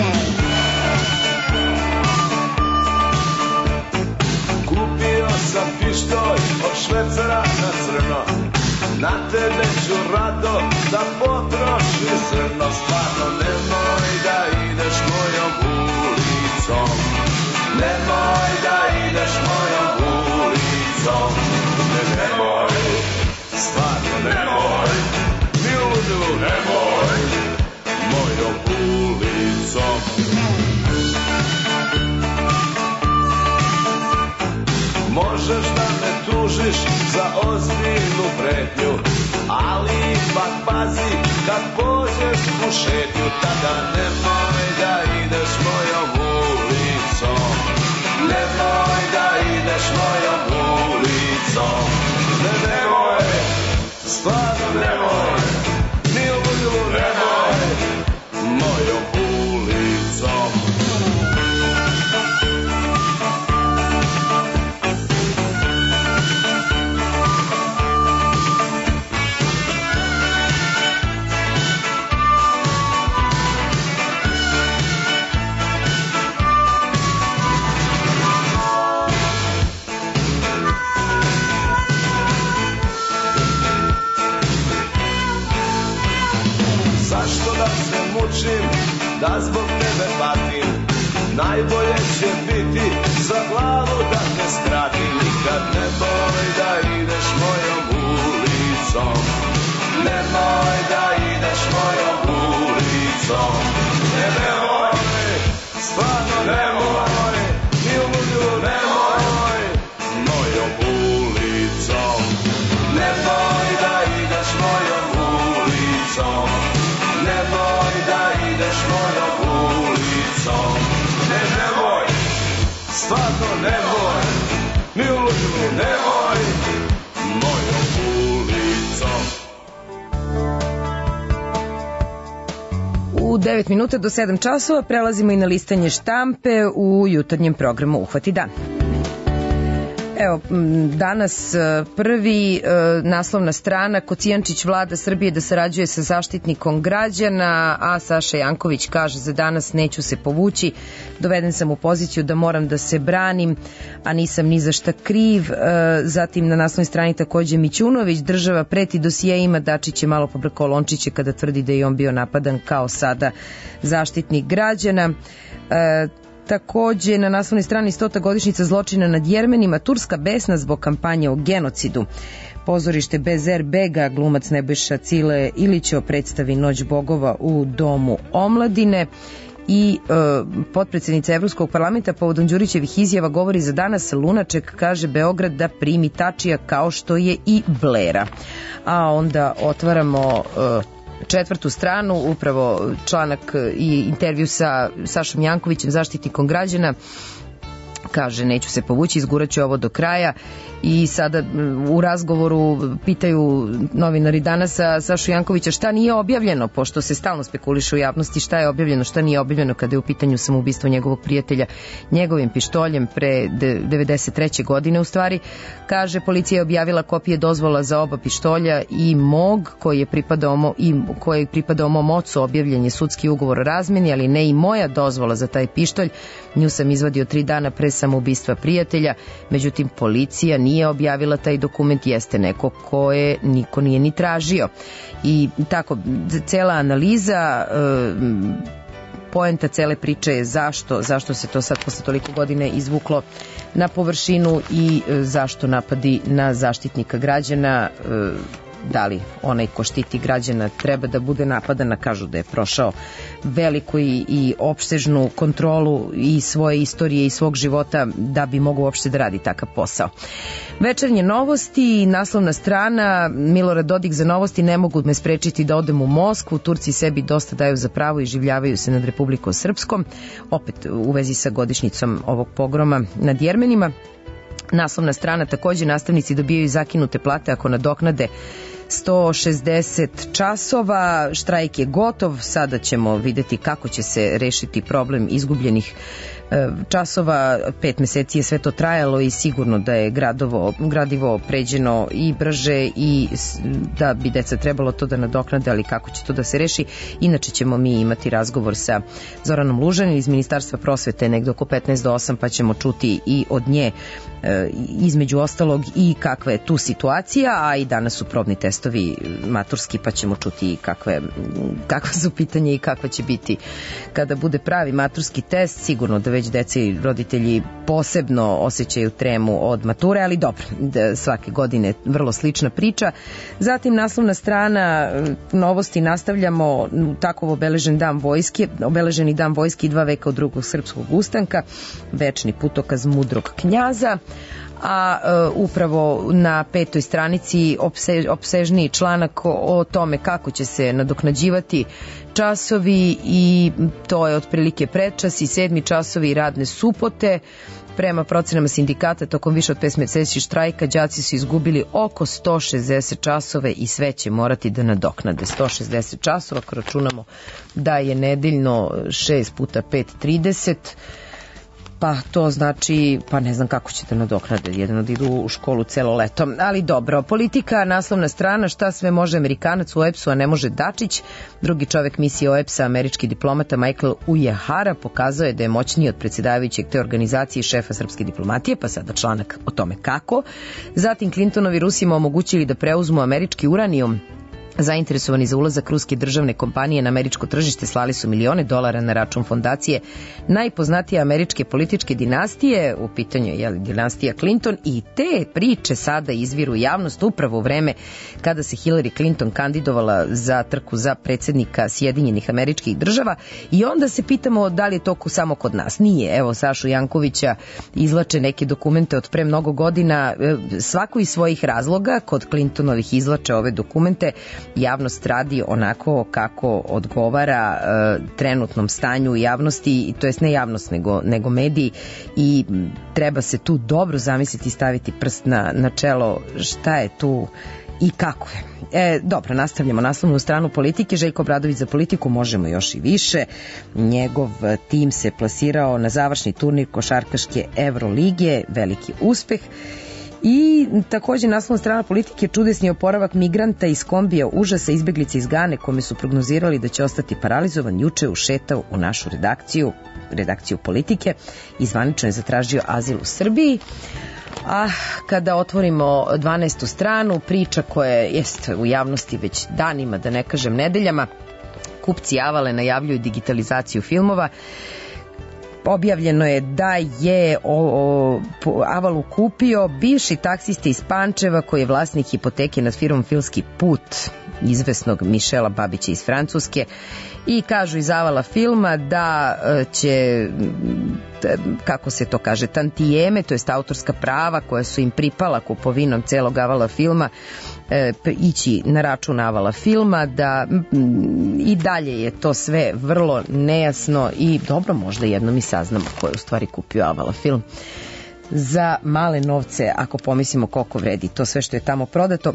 Kupio sam pištolj od švecera na crno, na tebe ću rado da potroši zrno, stvarno nemoj da ideš mojom ulicom, nemoj da ideš mojom ulicom, ne, nemoj, stvarno nemoj, miludu nemoj, mojom ulicom. Možeš da me tužiš za ozbiljnu pretnju, ali ipak pazi kad pođeš u šetnju, tada nemoj da ideš mojom ulicom, nemoj da ideš mojom ulicom, ne, nemoj, stvarno nemoj, ni u ludilu nemoj, mojom ulicom. Da zbog tebe patim, najbolje će biti za glavu da te skratim. Nikad nemoj da ideš mojom ulicom, nemoj da ideš mojom ulicom, ne, nemoj, stvarno nemoj, ni u ludilu nemoj, mojom ulicom, nemoj da ideš mojom ulicom, nemoj da ideš mojom ulicom, ne, nemoj, stvarno nemoj, ni u ludilu nemoj, mojom ulicom. U devet minuta do sedam časova prelazimo i na listanje štampe u jutarnjem programu Uhvati dan. Evo, danas prvi naslovna strana, Kocijančić vlada Srbije da sarađuje sa Zaštitnikom građana, a Saša Janković kaže za danas neću se povući, doveden sam u poziciju da moram da se branim, a nisam ni za šta kriv. Zatim na naslovnoj strani takođe Mićunović, država preti dosijejima, Dačić je malo pobrkao lončiće kada tvrdi da je on bio napadan kao sada Zaštitnik građana. Takođe na naslovnoj strani stota godišnjica zločina nad Jermenima, Turska besna zbog kampanje o genocidu. Pozorište bez airbega, glumac Nebojša Cile Ilićo predstavi Noć bogova u Domu omladine. I e, potpredsednica Evropskog parlamenta povodom Đurićevih izjava govori za danas, Lunaček kaže Beograd da primi Tačija kao što je i Blera. A onda otvaramo e, četvrtu stranu, upravo članak i intervju sa Sašom Jankovićem, Zaštitnikom građana. Kaže, neću se povući, izguraću ovo do kraja. I sada u razgovoru pitaju novinari danasa Sašu Jankovića šta nije objavljeno, pošto se stalno spekuliše u javnosti šta je objavljeno, šta nije objavljeno kada je u pitanju samoubistvo njegovog prijatelja njegovim pištoljem pre devedeset treće godine u stvari. Kaže, policija je objavila kopije dozvola za oba pištolja i mog koji je pripadao, mo, i koji je pripadao mom ocu, objavljen je sudski ugovor o razmeni, ali ne i moja dozvola za taj pištolj. Nju sam izvadio tri dana pre samoubistva prijatelja, međutim policija nije objavila taj dokument, jeste neko koje niko nije ni tražio. I tako, cela analiza, poenta cele priče je zašto, zašto se to sad posle toliko godine izvuklo na površinu i zašto napadi na Zaštitnika građana. Da li onaj ko štiti građana treba da bude napadana, kažu da je prošao veliku i, i opsežnu kontrolu i svoje istorije i svog života da bi mogu uopšte da radi takav posao. Večernje novosti, naslovna strana, Milorad Dodik za novosti, ne mogu me sprečiti da odem u Moskvu, Turci sebi dosta daju za pravo i življavaju se nad Republikom Srpskom, opet u vezi sa godišnjicom ovog pogroma nad Jermenima. Naslovna strana, takođe nastavnici dobijaju zakinute plate ako nadoknade sto šezdeset časova, štrajk je gotov, sada ćemo videti kako će se rešiti problem izgubljenih časova, pet meseci je sve to trajalo i sigurno da je gradovo, gradivo pređeno i brže i da bi deca trebalo to da nadoknade, ali kako će to da se reši. Inače ćemo mi imati razgovor sa Zoranom Lužanin iz Ministarstva prosvete negde oko petnaest do osam, pa ćemo čuti i od nje između ostalog i kakva je tu situacija, a i danas su probni testovi maturski, pa ćemo čuti kakve, kakva su pitanja i kakva će biti kada bude pravi maturski test. Sigurno da već deca i roditelji posebno osjećaju tremu od mature, ali dobro, da svake godine vrlo slična priča. Zatim naslovna strana, novosti, nastavljamo, tako obeležen dan vojske, obeleženi dan vojske i dva veka od drugog srpskog ustanka, večni putokaz mudrog knjaza, a e, upravo na petoj stranici opse, opsežniji članak o tome kako će se nadoknađivati časovi i to je otprilike predčas i sedmi časovi i radne subote. Prema procenama sindikata, tokom više od pet meseci štrajka, đaci su izgubili oko sto šezdeset časove i sve će morati da nadoknade. sto šezdeset časova, ako računamo da je nedeljno šest puta pet, trideset, pa to znači, pa ne znam kako ćete nadoknade, jedno da idu u školu celo leto. Ali dobro, politika, naslovna strana, šta sve može Amerikanac u O E P S-u, a ne može Dačić. Drugi čovek misije O E P S-a, američki diplomata Michael Ujehara, pokazao je da je moćniji od predsjedavajućeg te organizacije i šefa srpske diplomatije, pa sada članak o tome kako. Zatim Clintonovi Rusima omogućili da preuzmu američki uranijum. Zainteresovani za ulazak ruske državne kompanije na američko tržište slali su milione dolara na račun fondacije najpoznatije američke političke dinastije, u pitanju je dinastija Clinton, i te priče sada izviru javnost upravo u vreme kada se Hillary Clinton kandidovala za trku za predsjednika Sjedinjenih Američkih Država i onda se pitamo da li je to samo kod nas. Nije, evo Sašu Jankovića izlače neke dokumente od pre mnogo godina, svako iz svojih razloga, kod Clintonovih izlače ove dokumente, javnost radi onako kako odgovara e, trenutnom stanju javnosti, i to jest ne javnost nego, nego mediji, i treba se tu dobro zamisliti i staviti prst na, na čelo šta je tu i kako je. E, dobro, nastavljamo naslovnu stranu politike. Željko Obradović za politiku, možemo još i više. Njegov tim se plasirao na završni turnir košarkaške Evrolige, veliki uspeh. I takođe naslovna strana Politike, čudesni oporavak migranta iz kombija užasa, izbeglice iz Gane kome su prognozirali da će ostati paralizovan, juče ušetao u našu redakciju, redakciju Politike i zvanično je zatražio azil u Srbiji. A kada otvorimo dvanaestu stranu, priča koja jeste u javnosti već danima, da ne kažem nedeljama, kupci Avale najavljuju digitalizaciju filmova. Objavljeno je da je o, o, Avalu kupio bivši taksista iz Pančeva koji je vlasnik hipoteke nad firmom Filmski put, izvesnog Mišela Babića iz Francuske, i kažu iz Avala filma da će, kako se to kaže, tantijeme, to jest autorska prava koja su im pripala kupovinom celog Avala filma, e, ići na račun Avala filma, da m, i dalje je to sve vrlo nejasno i dobro, možda jednom i saznamo ko je u stvari kupio Avala film za male novce, ako pomislimo koliko vredi to sve što je tamo prodato.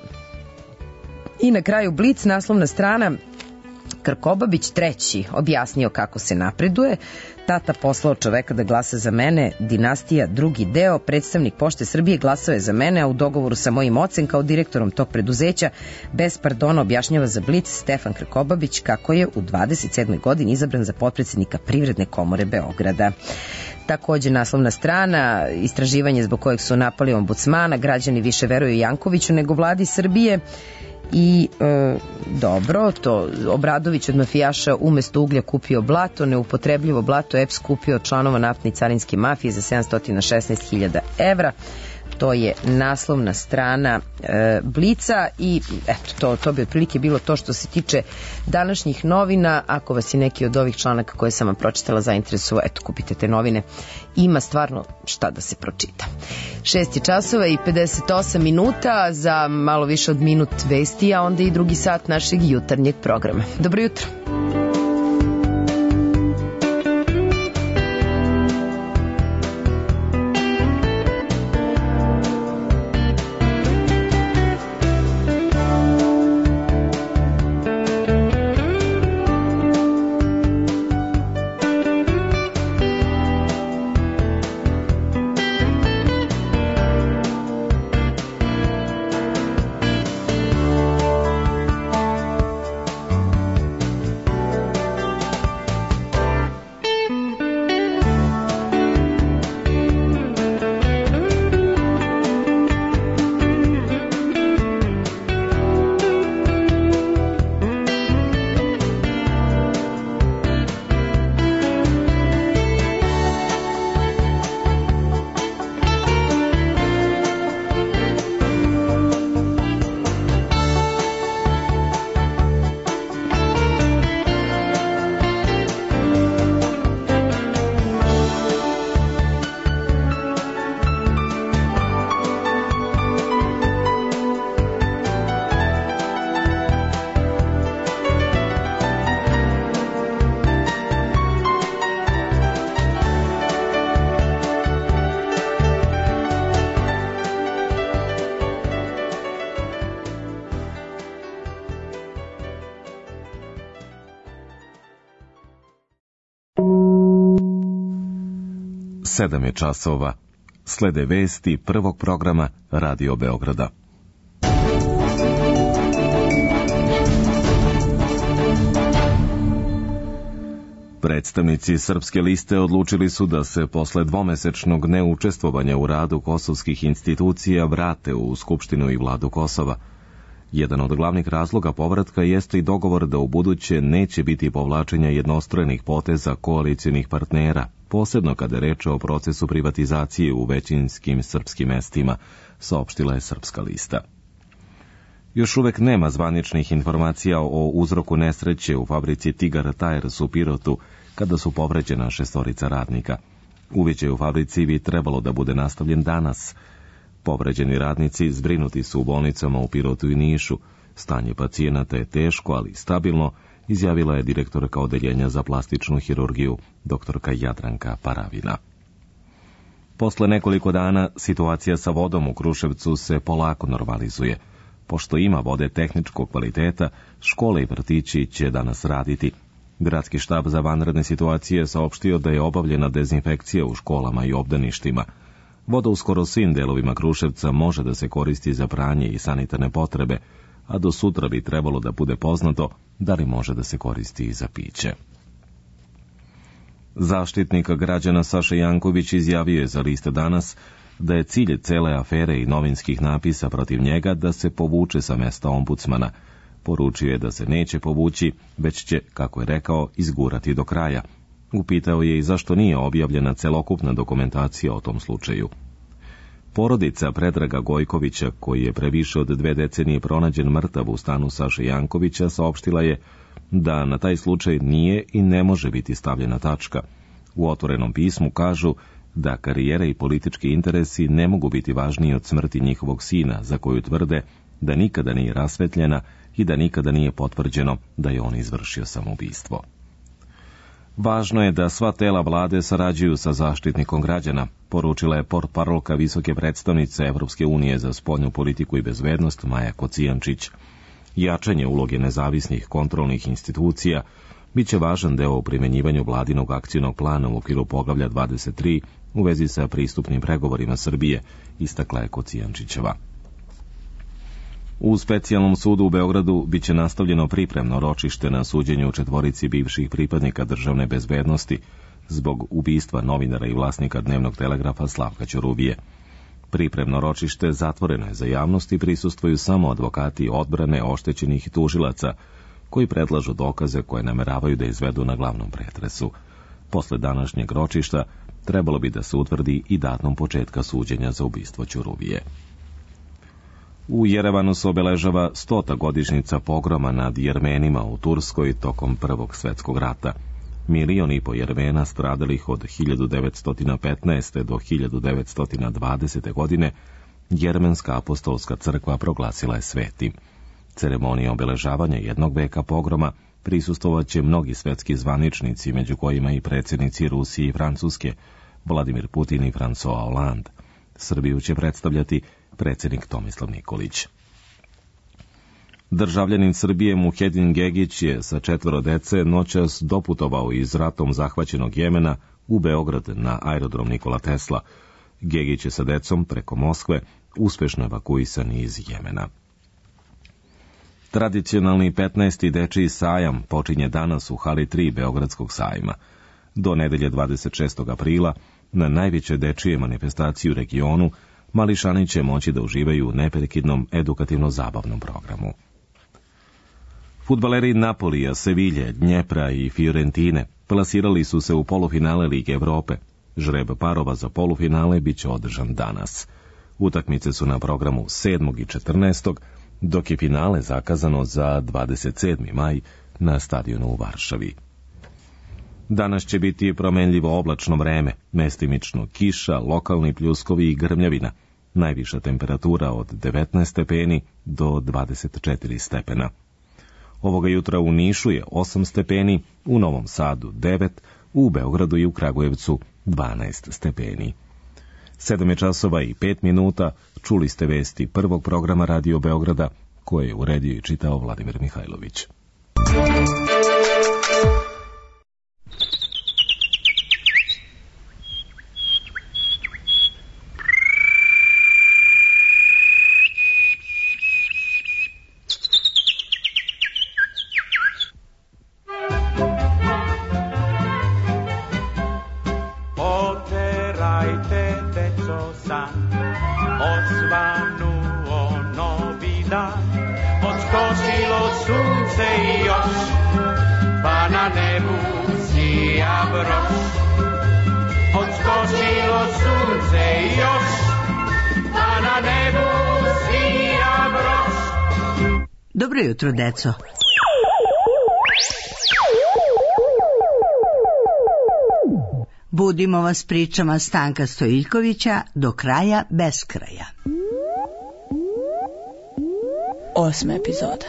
I na kraju Blic, naslovna strana, Krkobabić treći objasnio kako se napreduje, tata poslao čoveka da glasa za mene, dinastija drugi deo, predstavnik Pošte Srbije glasao je za mene, a u dogovoru sa mojim ocem kao direktorom tog preduzeća bez pardona objašnjava za Blic Stefan Krkobabić kako je u dvadeset sedmoj godini izabran za potpredsednika Privredne komore Beograda. Takođe naslovna strana, istraživanje zbog kojeg su napali ombudsmana, građani više veruju Jankoviću nego vladi Srbije. I e, dobro, to Obradović od mafijaša umesto uglja kupio blato, neupotrebljivo blato E P S kupio od članova naftne i carinske mafije za sedamsto šesnaest hiljada evra. To je naslovna strana e, Blica i eto, to, to bi otprilike bilo to što se tiče današnjih novina. Ako vas je neki od ovih članaka koje sam vam pročitala zainteresovao, eto, kupite te novine. Ima stvarno šta da se pročita. Šest je časova i pedeset osam minuta, za malo više od minut vesti, a onda i drugi sat našeg jutarnjeg programa. Dobro jutro. Sedam je časova. Slede vesti prvog programa Radio Beograda. Predstavnici Srpske liste odlučili su da se posle dvomesečnog neučestvovanja u radu kosovskih institucija vrate u Skupštinu i vladu Kosova. Jedan od glavnih razloga povratka jeste i dogovor da u buduće neće biti povlačenja jednostranih poteza koalicionih partnera, posebno kada je reč o procesu privatizacije u većinskim srpskim mestima, saopštila je Srpska lista. Još uvek nema zvaničnih informacija o uzroku nesreće u fabrici Tigar Tires u Pirotu, kada su povređena šestorica radnika. Uviđaj u fabrici bi trebalo da bude nastavljen danas. Povređeni radnici zbrinuti su u bolnicama u Pirotu i Nišu. Stanje pacijenata je teško, ali stabilno, izjavila je direktorka odeljenja za plastičnu hirurgiju, doktorka Jadranka Paravina. Posle nekoliko dana situacija sa vodom u Kruševcu se polako normalizuje. Pošto ima vode tehničkog kvaliteta, škole i vrtići će danas raditi. Gradski štab za vanredne situacije saopštio da je obavljena dezinfekcija u školama i obdaništima. Voda u skoro svim delovima Kruševca može da se koristi za pranje i sanitarne potrebe, a do sutra bi trebalo da bude poznato da li može da se koristi i za piće. Zaštitnik građana Saša Janković izjavio je za Liste danas da je cilj cele afere i novinskih napisa protiv njega da se povuče sa mesta ombudsmana. Poručio je da se neće povući, već će, kako je rekao, izgurati do kraja. Upitao je i zašto nije objavljena celokupna dokumentacija o tom slučaju. Porodica Predraga Gojkovića, koji je pre više od dve decenije pronađen mrtav u stanu Saše Jankovića, saopštila je da na taj slučaj nije i ne može biti stavljena tačka. U otvorenom pismu kažu da karijera i politički interesi ne mogu biti važniji od smrti njihovog sina, za koju tvrde da nikada nije rasvetljena i da nikada nije potvrđeno da je on izvršio samoubistvo. Važno je da sva tela vlade sarađuju sa zaštitnikom građana, poručila je portparolka visoke predstavnice Evropske unije za spoljnu politiku i bezbednost Maja Kocijančić. Jačanje uloge nezavisnih kontrolnih institucija biće važan deo u primenjivanju vladinog akcijnog plana u okviru poglavlja dvadeset tri u vezi sa pristupnim pregovorima Srbije, istakla je Kocijančićeva. U specijalnom sudu u Beogradu biće nastavljeno pripremno ročište na suđenju četvorici bivših pripadnika državne bezbednosti zbog ubistva novinara i vlasnika dnevnog telegrafa Slavka Ćurubije. Pripremno ročište zatvoreno je za javnost i prisustvuju samo advokati odbrane oštećenih tužilaca, koji predlažu dokaze koje nameravaju da izvedu na glavnom pretresu. Posle današnjeg ročišta trebalo bi da se utvrdi i datum početka suđenja za ubistvo Ćurubije. U Jerevanu se obeležava stota godišnjica pogroma nad Jermenima u Turskoj tokom Prvog svetskog rata. Milion i po Jermena stradalih od hiljadu devetsto petnaeste. do hiljadu devetsto dvadesete. godine Jermenska apostolska crkva proglasila je svetim. Ceremonija obeležavanja jednog veka pogroma prisustvovaće mnogi svetski zvaničnici, među kojima i predsjednici Rusije i Francuske, Vladimir Putin i François Hollande. Srbiju će predstavljati predsjednik Tomislav Nikolić. Državljanin Srbije Muhedin Gegić je sa četvoro dece noćas doputovao iz ratom zahvaćenog Jemena u Beograd na aerodrom Nikola Tesla. Gegić je sa decom preko Moskve uspešno evakuisan iz Jemena. Tradicionalni petnaesti dečiji sajam počinje danas u hali tri Beogradskog sajma. Do nedelje dvadeset šestog aprila, na najvećoj dečije manifestaciji u regionu, mališani će moći da uživaju u neprekidnom edukativno-zabavnom programu. Fudbaleri Napolija, Sevilje, Dnjepra i Fiorentine plasirali su se u polufinale Lige Evrope. Žreb parova za polufinale biće održan danas. Utakmice su na programu sedmog i četrnaestog dok je finale zakazano za dvadeset sedmi maj na stadionu u Varšavi. Danas će biti promenljivo oblačno vreme, mestimično kiša, lokalni pljuskovi i grmljavina. Najviša temperatura od devetnaest stepeni do dvadeset četiri stepena. Ovoga jutra u Nišu je osam stepeni, u Novom Sadu devet, u Beogradu i u Kragujevcu dvanaest stepeni. Sedam je časova i pet minuta, čuli ste vesti prvog programa Radio Beograda, koje je uredio i čitao Vladimir Mihajlović. Dobro jutro, deco. Budimo vas pričama Stanka Stojiljkovića do kraja beskraja. Osma epizoda.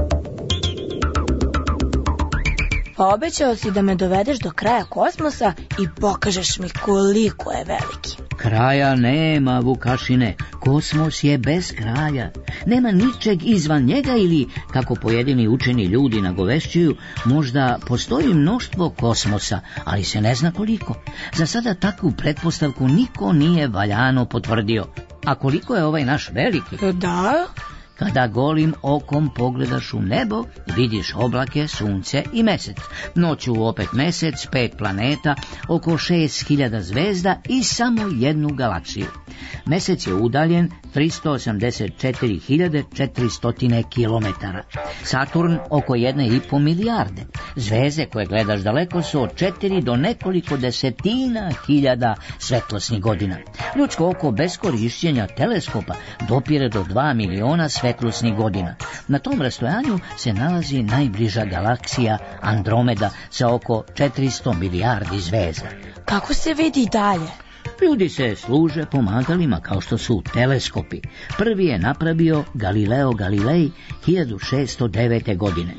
Pa obećao si da me dovedeš do kraja kosmosa i pokažeš mi koliko je veliki. Kraja nema, Vukašine, kosmos je bez kraja. Nema ničeg izvan njega ili, kako pojedini učeni ljudi nagovešćuju, možda postoji mnoštvo kosmosa, ali se ne zna koliko. Za sada takvu pretpostavku niko nije valjano potvrdio. A koliko je ovaj naš veliki? Da... Kada golim okom pogledaš u nebo, vidiš oblake, sunce i mesec. Noću opet mesec, pet planeta, oko šest hiljada zvezda i samo jednu galaksiju. Mesec je udaljen tristo osamdeset četiri hiljade četiristo kilometara. Saturn oko jedne i po milijarde. Zvezde koje gledaš daleko su od četiri do nekoliko desetina hiljada svetlosnih godina. Ljudsko oko bez korišćenja teleskopa dopire do dva miliona svetlosnih godina. Na tom rastojanju se nalazi najbliža galaksija Andromeda sa oko četiristo milijardi zvezda. Kako se vidi dalje? Ljudi se služe pomagalima kao što su teleskopi. Prvi je napravio Galileo Galilei hiljadu šeststo devete. godine.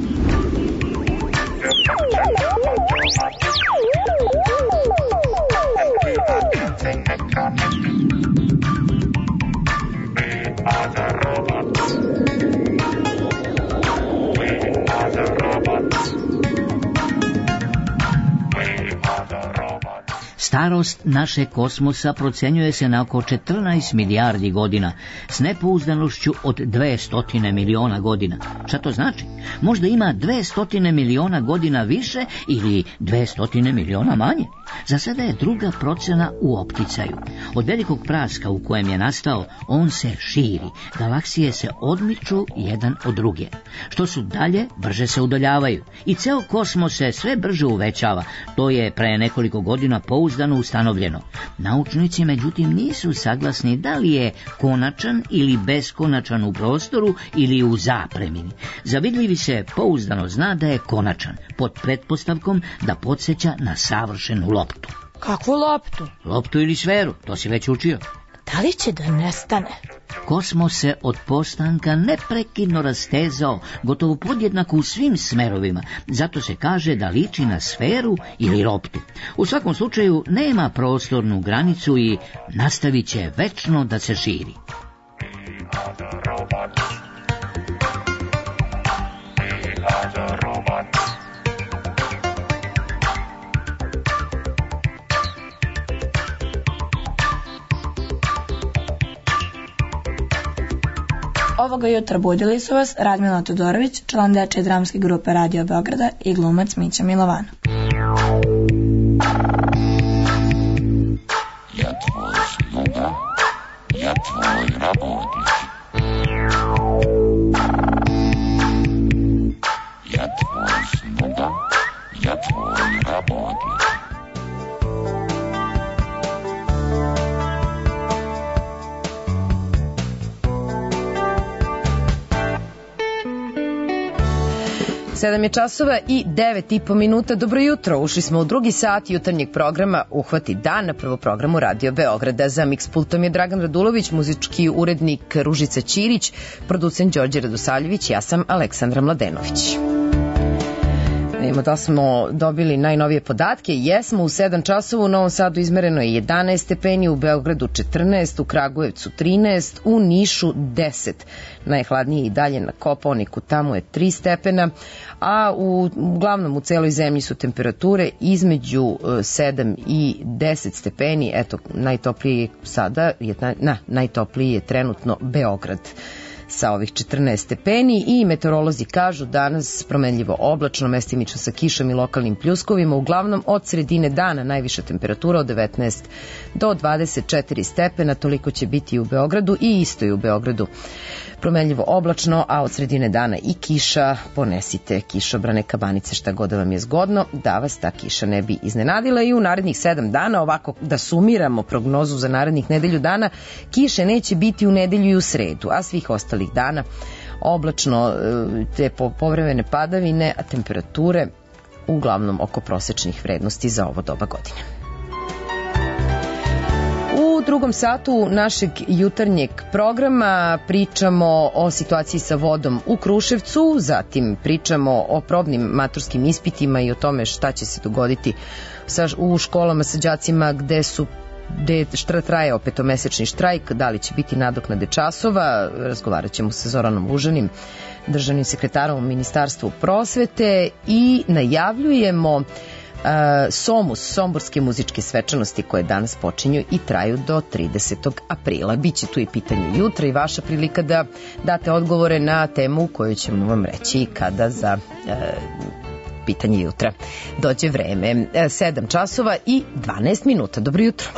Starost našeg kosmosa procenjuje se na oko četrnaest milijardi godina, s nepouzdanošću od dvesta miliona godina. Šta to znači? Možda ima dvesta miliona godina više ili dvesta miliona manje. Za sada je druga procena u opticaju. Od velikog praska u kojem je nastao, on se širi. Galaksije se odmiču jedan od druge. Što su dalje, brže se udaljavaju. I ceo kosmos se sve brže uvećava. To je pre nekoliko godina pouzdano ustanovljeno. Naučnici, međutim, nisu saglasni da li je konačan ili beskonačan u prostoru ili u zapremini. Zavidljivi se pouzdano zna da je konačan, pod pretpostavkom da podsjeća na savršenu loptu. Kakvu loptu? Loptu ili sferu, to si već učio. Da li će da nestane? Kosmos se od postanka neprekidno rastezao, gotovo podjednako u svim smerovima, zato se kaže da liči na sferu ili loptu. U svakom slučaju nema prostornu granicu i nastavit će večno da se širi. Ovoga jutra budili su vas Radmila Todorović, član dečje dramske grupe Radio Beograda i glumac Mića Milovano. Ja tvoj sluga, ja tvoj rabotnik. Ja tvoj sluga, ja tvoj rabotnik. Sedam je časova i devet i po minuta. Dobro jutro, ušli smo u drugi sat jutarnjeg programa Uhvati dan na prvo programu Radio Beograda. Za Mix pultom je Dragan Radulović, muzički urednik Ružica Ćirić, producent Đorđe Radosavljević, ja sam Aleksandra Mladenović. Vidimo da smo dobili najnovije podatke. Jesmo u sedam časova, u Novom Sadu izmereno je jedanaest stepeni, u Beogradu četrnaest, u Kragujevcu trinaest, u Nišu deset. Najhladnije i dalje na Kopaoniku, tamo je tri stepena, a u, uglavnom u celoj zemlji su temperature između sedam i deset stepeni. Eto, najtoplije je sada, je, na, najtoplije je trenutno Beograd sa ovih četrnaest stepeni i meteorolozi kažu danas promenljivo oblačno, mestimično sa kišom i lokalnim pljuskovima, uglavnom od sredine dana najviša temperatura od devetnaest do dvadeset četiri stepena, toliko će biti u Beogradu i isto je u Beogradu promenljivo oblačno, a od sredine dana i kiša. Ponesite kišobrane, kabanice, šta god da vam je zgodno, da vas ta kiša ne bi iznenadila. I u narednih sedam dana, ovako da sumiramo prognozu za narednih nedelju dana, kiše neće biti u nedelju i u sredu, a svih ostalih dana oblačno, te povremene padavine, a temperature uglavnom oko prosečnih vrednosti za ovo doba godine. U drugom satu našeg jutarnjeg programa pričamo o situaciji sa vodom u Kruševcu, zatim pričamo o probnim maturskim ispitima i o tome šta će se dogoditi sa, u školama sa đacima gde su gde štra traje petomesečni štrajk, da li će biti nadoknade časova. Razgovarat ćemo sa Zoranom Lužanim, državnim sekretarom u Ministarstvu prosvete, i najavljujemo uh, Somus, somborske muzičke svečanosti koje danas počinju i traju do tridesetog aprila. Biće tu i pitanje jutra i vaša prilika da date odgovore na temu koju ćemo vam reći kada za uh, pitanje jutra dođe vreme. sedam časova i dvanaest minuta. Dobro jutro.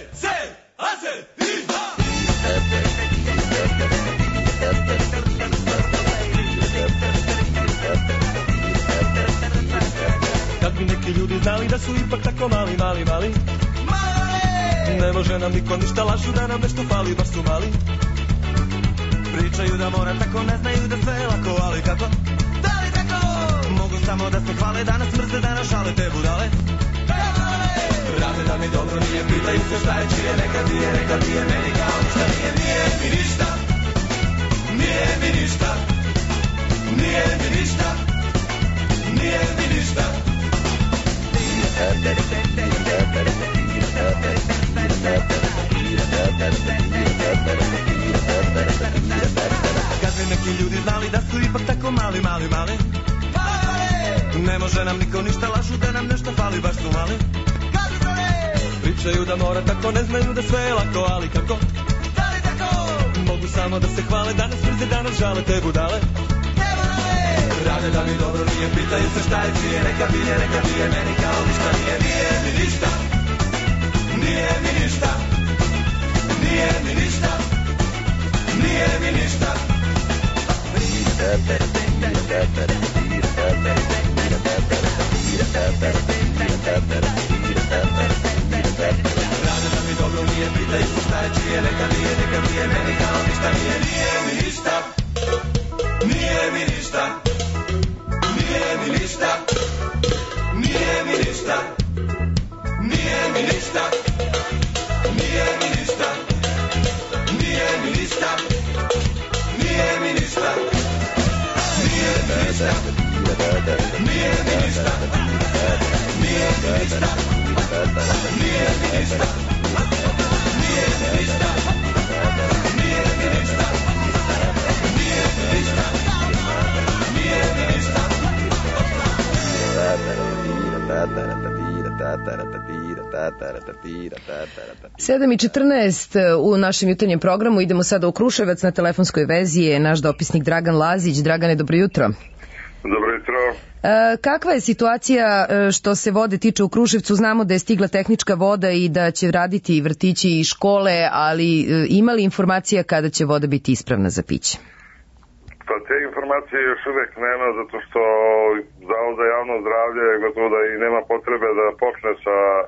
Kad bi neki ljudi znali da su ipak tako mali, mali, mali, ne može nam niko ništa, lažu da nam nešto fali, baš su mali. Pričaju da mora tako, ne znaju da sve je lako, ali kako? Da li tako? Mogu samo da se hvale, da nas mrze, da nas žale te budale. Rade da mi dobro nije, pitaju se šta je čije, neka ti je, neka ti je, meni kao ništa nije, nije mi ništa, nije mi ništa, nije mi ništa, nije mi ništa. Kad bi neki ljudi znali da su ipak tako mali, mali, mali, ne može nam niko ništa, lažu da nam nešto fali, baš su mali. Pričaju da mora tako, ne znaju da sve je lako, ali kako? Mogu samo da se hvale, da nas mrze, da nas žale te budale. Rade da mi dobro nije, pitaju se šta je čije, neka bije, neka bije, meni kao ništa nije, nije mi ništa, nije mi ništa, nije mi ništa, nije mi ništa. Rade da mi dobro nije, pitaju se šta je čije, neka bije, neka bije, meni kao ništa nije, nije mi ništa, nije mi ništa, nije mi ništa, nije mi ništa, nije mi ništa, nije mi ništa, nije mi ništa, nije mi ništa, nije mi ništa, nije mi ništa, nije mi ništa, nije mi ništa, nije mi ništa, nije mi ništa, nije mi ništa, nije mi ništa. sedam i četrnaest u našem jutarnjem programu. Idemo sada u Kruševac. Na telefonskoj vezi je naš dopisnik Dragan Lazić. Dragane, dobro jutro. Dobro jutro. E, kakva je situacija što se vode tiče u Kruševcu? Znamo da je stigla tehnička voda i da će raditi i vrtići i škole, ali ima li informacija kada će voda biti ispravna za piće? Pa te informacije još uvek nema, zato što Zavod za javno zdravlje gotovo da i nema potrebe da počne sa e,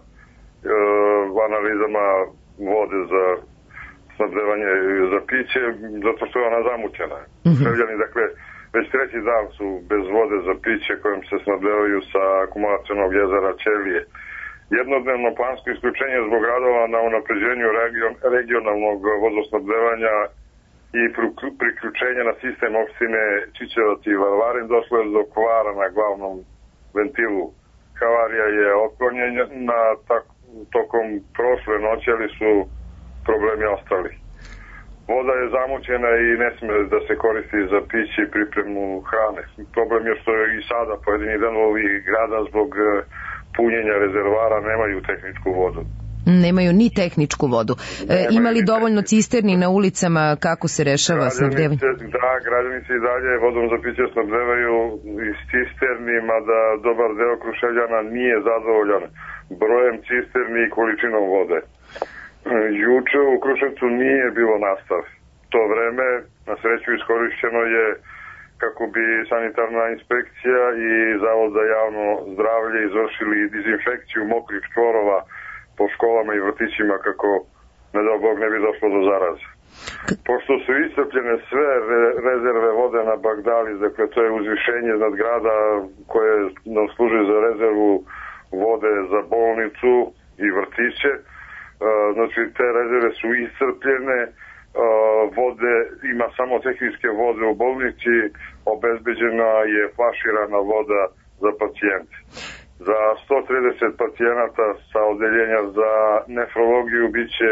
analizama vode za snabdevanje za piće, zato što je ona zamućena. Mm-hmm. Sevljani, dakle, već treći dan su bez vode za piće kojom se snabdevaju sa akumulacionog jezera Ćelije. Jednodnevno plansko isključenje zbog radova na unapređenju region, regionalnog vodosnabdevanja i priključenje na sistem opštine Čičevac i Varvarin došlo je do kvara na glavnom ventilu. Havarija je otklonjena tak, tokom prošle noći, ali su problemi ostali. Voda je zamućena i ne sme da se koristi za piće i pripremu hrane. Problem je što je i sada pojedini danovi grada zbog punjenja rezervara nemaju tehničku vodu. Nemaju ni tehničku vodu. E, ima li dovoljno cisterni na ulicama, kako se rešava snabdevanje? Da, građani se i dalje vodom za piće snabdevaju iz cisterni, mada dobar deo Kruševljana nije zadovoljan brojem cisterni i količinom vode. Juče u Kruševcu nije bilo nastave. To vreme, na sreću, iskorišćeno je kako bi sanitarna inspekcija i Zavod za javno zdravlje izvršili dezinfekciju mokrih čvorova po školama i vrtićima kako, ne dao Bog, ne bi došlo do zaraze. Pošto su iscrpljene sve re, rezerve vode na Bagdali, dakle to je uzvišenje iznad grada koje nam služi za rezervu vode za bolnicu i vrtiće, znači te rezerve su iscrpljene, vode, ima samo tehničke vode u bolnici, obezbeđena je flaširana voda za pacijente. Za sto trideset pacijenata sa odeljenja za nefrologiju biće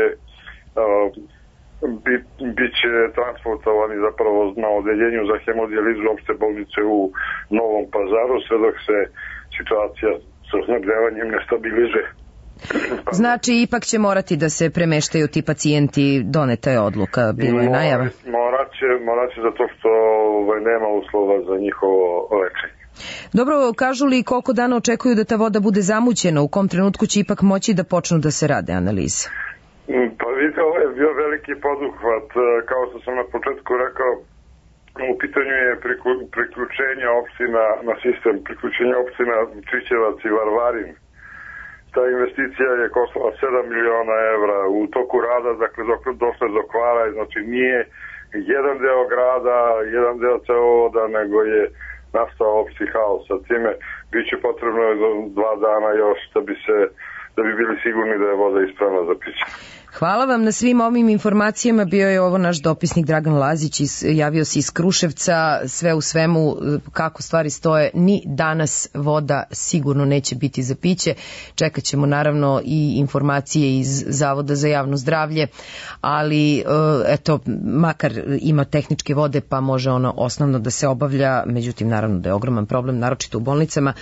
bi, biće transportovani zapravo na odeljenju za hemodijalizu opšte bolnice u Novom Pazaru, sve dok se situacija sa snabdevanjem ne stabilizuje. Znači, ipak će morati da se premeštaju ti pacijenti, doneta je odluka, bilo je najava? Morat će, morat će zato što ovaj, nema uslova za njihovo lečenje. Dobro, kažu li koliko dana očekuju da ta voda bude zamućena, u kom trenutku će ipak moći da počnu da se rade analize? Pa vidite, ovo je bio veliki poduhvat, kao što sam na početku rekao, u pitanju je priključenje opština na sistem, priključenje opština Čičevac i Varvarin. Ta investicija je koštala sedam miliona evra u toku rada, dakle dok došle do kvara, znači nije jedan deo grada, jedan deo cevovoda, nego je nastao opšti haos. Sa time biće potrebno dva dana još da bi se da bi bili sigurni da je voda ispravna za piće. Hvala vam na svim ovim informacijama. Bio je ovo naš dopisnik Dragan Lazić, iz, javio se iz Kruševca. Sve u svemu, kako stvari stoje, ni danas voda sigurno neće biti za piće. Čekat ćemo naravno i informacije iz Zavoda za javno zdravlje, ali eto, makar ima tehničke vode pa može ono osnovno da se obavlja, međutim naravno da je ogroman problem, naročito u bolnicama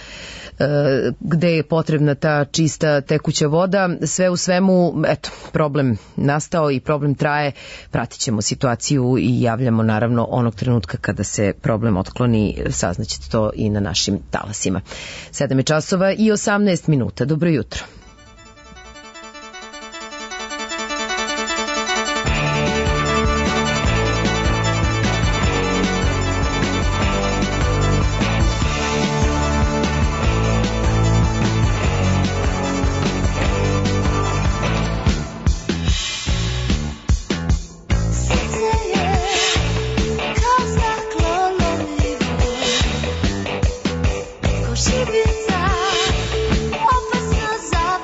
gde je potrebna ta čista tekuća voda. Sve u svemu, eto, problem nastao i problem traje. Pratit ćemo situaciju i javljamo naravno onog trenutka kada se problem otkloni, saznaćete to i na našim talasima. sedam je časova i osamnaest minuta. Dobro jutro. Šibica, opasna za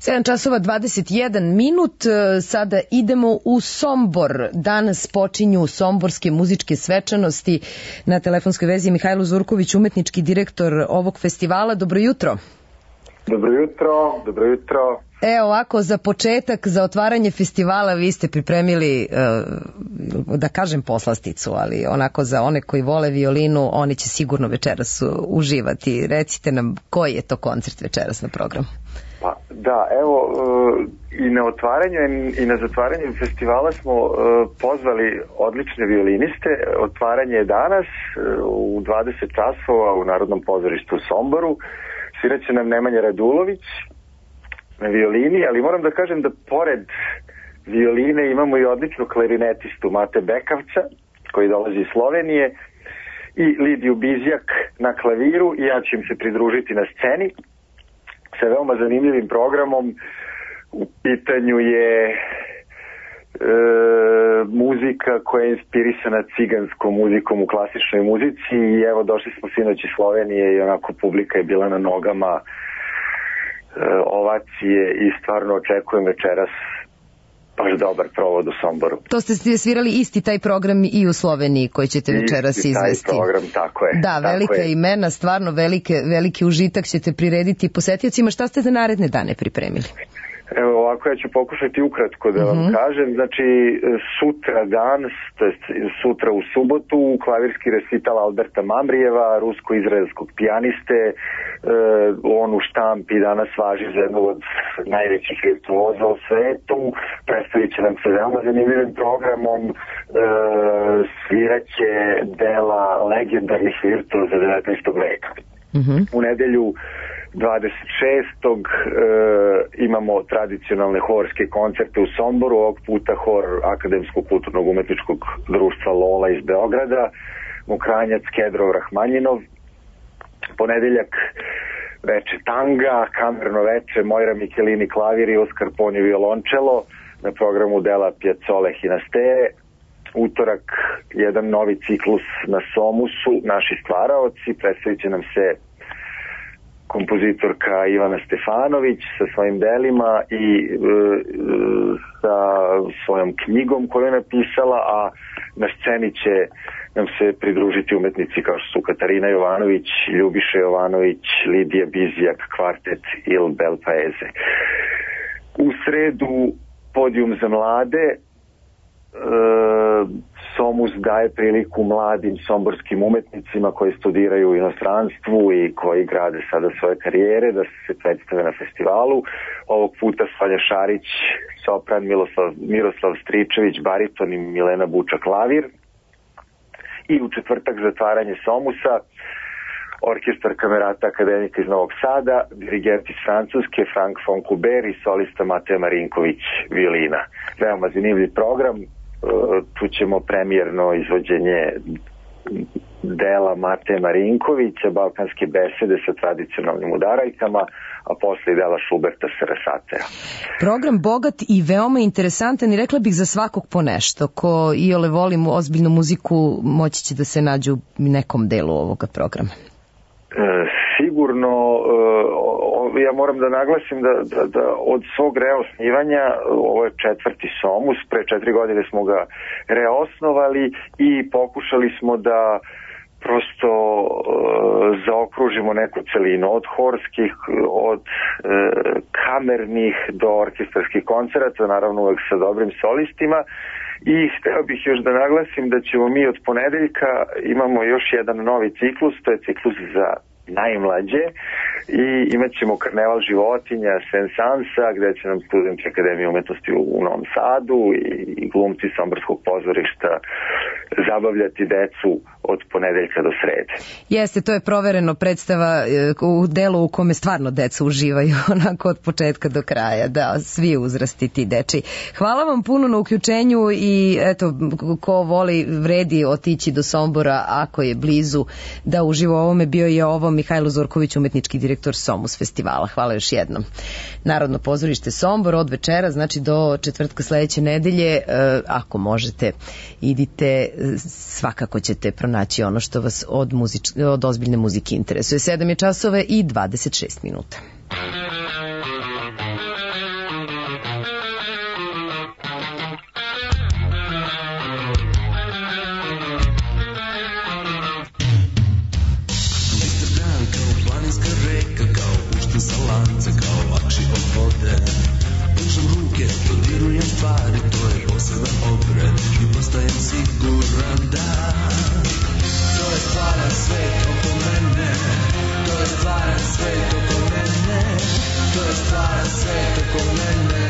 sedam časova dvadeset jedan minut, sada idemo u Sombor. Danas počinju somborske muzičke svečanosti. Na telefonskoj vezi Mihajlo Zurković, umetnički direktor ovog festivala. Dobro jutro. Dobro jutro, dobro jutro. E, ovako, za početak, za otvaranje festivala vi ste pripremili, da kažem poslasticu, ali onako za one koji vole violinu, oni će sigurno večeras uživati. Recite nam, koji je to koncert večeras na programu? Pa, da, evo, i na otvaranju i na zatvaranju festivala smo pozvali odlične violiniste. Otvaranje je danas u dvadeset časova u Narodnom pozorištu u Somboru. Sviraće nam Nemanja Radulović na violini, ali moram da kažem da pored violine imamo i odličnu klarinetistu Mate Bekavca, koji dolazi iz Slovenije, i Lidiju Bizjak na klaviru, i ja ću im se pridružiti na sceni sa veoma zanimljivim programom. U pitanju je e, muzika koja je inspirisana ciganskom muzikom u klasičnoj muzici, i evo došli smo sinoć iz Slovenije i onako publika je bila na nogama, e, ovacije, i stvarno očekujem večeras baš dobar provod u Somboru. To ste svirali isti taj program i u Sloveniji koji ćete večeras isti izvesti. Isti taj program, tako je. Da, tako velika je. imena, stvarno velike, veliki užitak ćete prirediti posetiocima. Šta ste za naredne dane pripremili? Evo ovako, ja ću pokušati ukratko da vam uh-huh. kažem. Znači, sutra danas, to jest sutra u subotu, klavirski recital Alberta Mamrijeva, rusko-izraelskog pijaniste. E, on u štampi danas važi za jednog od najvećih virtuoza u svetu. Predstavit će nam se veoma zanimljivim programom. E, sviraće dela legendarnih virtuoza devetnaestog veka. Uh-huh. U nedelju dvadeset šestog E, imamo tradicionalne horske koncerte u Somboru, ovog puta hor Akademskog kulturnog umetničkog društva Lola iz Beograda, Mokranjac, Kedrov, Rahmanjinov. Ponedeljak veče tanga, kamerno veče, Mojra Michelini klavir i Oskar Poni violončelo na programu dela Piazzole Hinastere. Utorak jedan novi ciklus na Somusu, naši stvaraoci, predstavit će nam se kompozitorka Ivana Stefanović sa svojim delima i e, sa svojom knjigom koju je napisala, a na sceni će nam se pridružiti umetnici kao što su Katarina Jovanović, Ljubiša Jovanović, Lidija Bizjak, kvartet Il Bel Paese. U sredu podijum za mlade. E, Somus daje priliku mladim somborskim umetnicima koji studiraju u inostranstvu i koji grade sada svoje karijere da se predstave na festivalu. Ovog puta Sanja Šarić, sopran, Miroslav, Miroslav Stričević, bariton i Milena Buča klavir. I u četvrtak zatvaranje Somusa, orkestar Kamerata Akademika iz Novog Sada, dirigent iz Francuske Frank von Kuber i solista Matej Marinković violina. Veoma zanimljiv program. Tu ćemo premijerno izvođenje dela Mateja Marinkovića, balkanske besede sa tradicionalnim udarajkama, a posle i dela Šuberta Sarasatea. Program bogat i veoma interesantan, i rekla bih za svakog po nešto. Ko iole voli ozbiljnu muziku, moći će da se nađu u nekom delu ovoga programa. E, sigurno, e, ja moram da naglasim da, da, da od svog reosnivanja, ovo je četvrti Somus, pre četiri godine smo ga reosnovali i pokušali smo da prosto e, zaokružimo neku celinu, od horskih, od e, kamernih do orkestarskih koncerata, naravno uvek sa dobrim solistima. I hteo bih još da naglasim da ćemo mi od ponedeljka imamo još jedan novi ciklus, to je ciklus za najmlađe, i imat ćemo karneval životinja Sensansa, gde će nam studenti Akademije umetnosti u Novom Sadu i glumci Somborskog pozorišta zabavljati decu od ponedeljka do srede. Jeste, to je provereno predstava u delu u kome stvarno deca uživaju, onako od početka do kraja, da, svi uzrasti ti deči. Hvala vam puno na uključenju i eto, ko voli vredi otići do Sombora ako je blizu da uživa ovome. Bio je ovo Mihajlo Zurković, umetnički direktor Somus festivala. Hvala još jednom. Narodno pozorište Sombor od večera, znači do četvrtka sledeće nedelje, ako možete, idite, svakako ćete pronaći ono što vas od, muzič, od ozbiljne muzike interesuje. sedam je časove i dvadeset šest minuta. Spuštam sa lance kao lakši od vode. Pušam ruke, dodirujem stvari, to je poseban obred i postajem siguran da to je stvaran svet oko mene, to je stvaran svet oko mene, to je stvaran svet oko mene.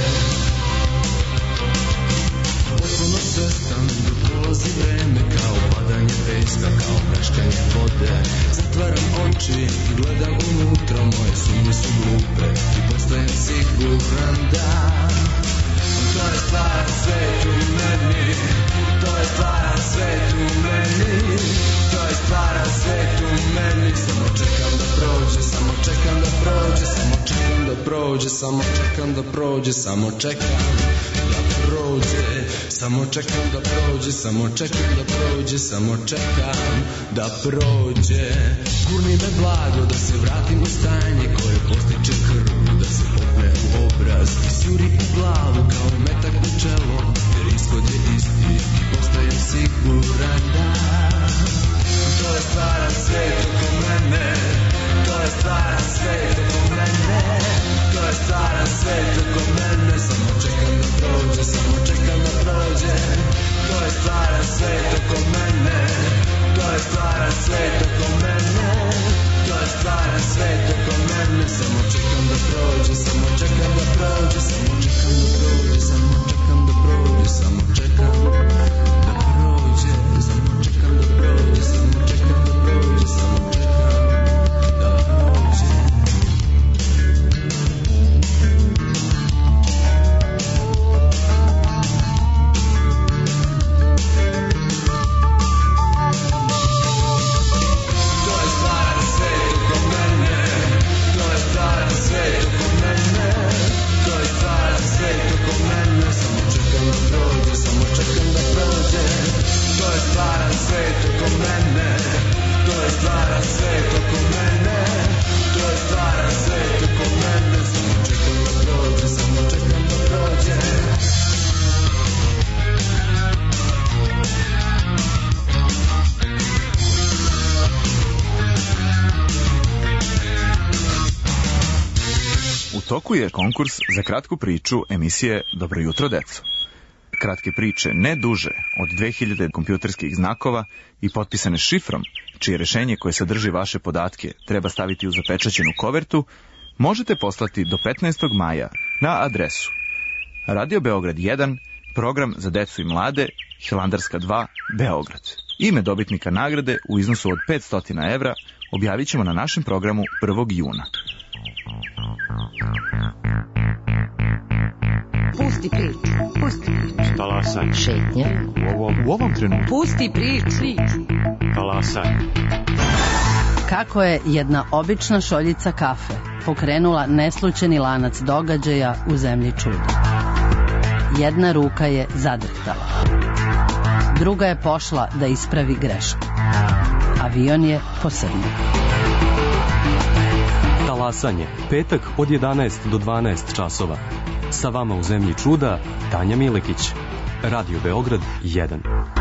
Potpuno svestan da prolazi vreme kao padanje peska, kao praškanje vode. Zatvaram oči i gledam unutra, moje sumnje su glupe i postajem siguran da to je stvaran svet u meni, to je stvaran svet u meni, to je stvaran svet u meni. Samo čekam da prođe, samo čekam da prođe, samo čekam da prođe, samo čekam da prođe, samo čekam da prođe, samo čekam da prođe, samo čekam da prođe, samo čekam da prođe. Gurni me blago da se vratim u stanje koje postiče krv, da se popne u obraz i sjuri u glavu kao metak u čelo, jer ishod je isti i postajem siguran da to je stvaran svet oko mene, to je stvaran svet oko mene, to je stvaran svet oko mene. Samo čekam da prođe, samo čekam da prođe, to je stvaran svet oko mene, to je stvaran svet oko mene, to je stvaran svet oko mene. Samo čekam da prođe, samo čekam da prođe, samo čekam da prođe, samo čekam da prođe, samo čekam da prođe, samo čekam da prođe, samo čekam da prođe, samo čekam da prođe. toku je konkurs za kratku priču emisije Dobro jutro, deco. Kratke priče ne duže od dve hiljade kompjuterskih znakova i potpisane šifrom, čije rešenje koje sadrži vaše podatke treba staviti u zapečaćenu kovertu, možete poslati do petnaestog maja na adresu Radio Beograd jedan, program za decu i mlade, Hilandarska dva, Beograd. Ime dobitnika nagrade u iznosu od petsto evra objavit ćemo na našem programu prvog juna. Pusti priču, pusti priču. Talasaj. Šetnja. U ovom, u ovom trenutku. Pusti priču. Talasaj. Kako je jedna obična šoljica kafe pokrenula neslućeni lanac događaja u zemlji čuda. Jedna ruka je zadrhtala. Druga je pošla da ispravi grešku. Avion je posrnuo. Talasanje, petak od jedanaest do dvanaest časova. Sa vama u zemlji čuda, Tanja Milekić. Radio Beograd jedan.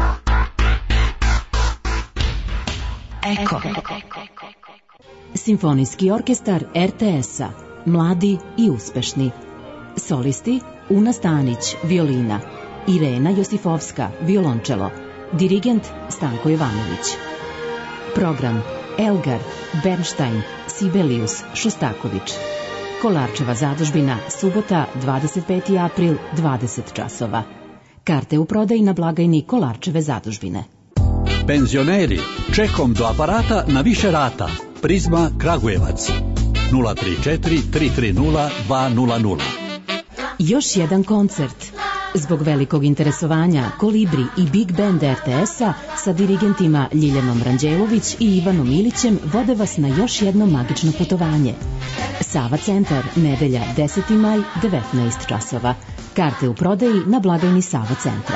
Eko. Simfonijski orkestar er te es-a. Mladi i uspešni. Solisti Una Stanić, violina. Irena Josifovska, violončelo. Dirigent Stanko Jovanović. Program Elgar, Bernstein, Sibelius, Šostaković. Kolarčeva zadužbina, subota, dvadeset peti april, dvadeset časova. Karte u prodaji na blagajni Kolarčeve zadužbine. Penzioneri, čekom do aparata na više rata. Prizma Kragujevac. nula tri četiri tri tri nula dva nula nula. Još jedan koncert. Zbog velikog interesovanja Kolibri i Big Band er te es-a sa dirigentima Ljiljanom Ranđelović i Ivanom Ilićem vode vas na još jedno magično putovanje. Sava centar, nedelja deseti maj, devetnaest časova. Karte u prodaji na blagajni Sava centra.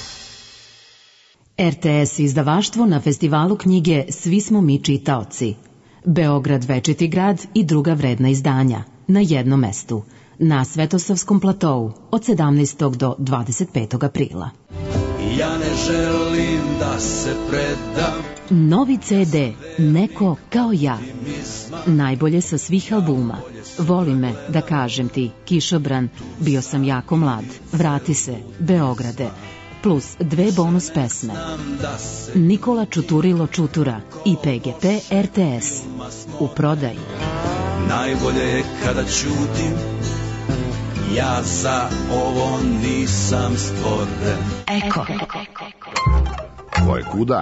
er te es izdavaštvo na festivalu knjige Svi smo mi čitaoci. Beograd večiti grad i druga vredna izdanja na jednom mestu. Na Svetosavskom platou od sedamnaestog do dvadeset petog aprila. Ja ne želim da se predam. Novi ce de Neko kao ja. Najbolje sa svih albuma. Voli me, da kažem ti, Kišobran, Bio sam jako mlad, Vrati se, Beograde, plus dve bonus pesme. Nikola Čuturilo Čutura i pe ge pe er te es. U prodaji. Najbolje je kada ćutim, ja za ovo nisam stvoren. Eko. Ko je kuda?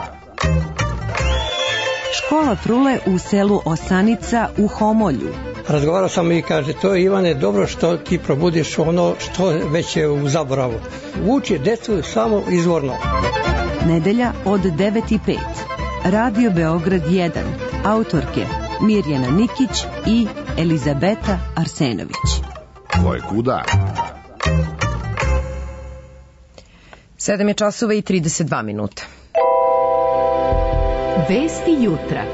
Škola Frule u selu Osanica u Homolju. Razgovarao sam i kaže, to je Ivane dobro što ti probudiš ono što već je u zaboravu. Uči decu samo izvorno. Nedelja od devet i pet. Radio Beograd jedan. Autorke Mirjana Nikić i Elizabeta Arsenović. Ko je kuda? sedam je časova i trideset dva minuta. Vesti jutra.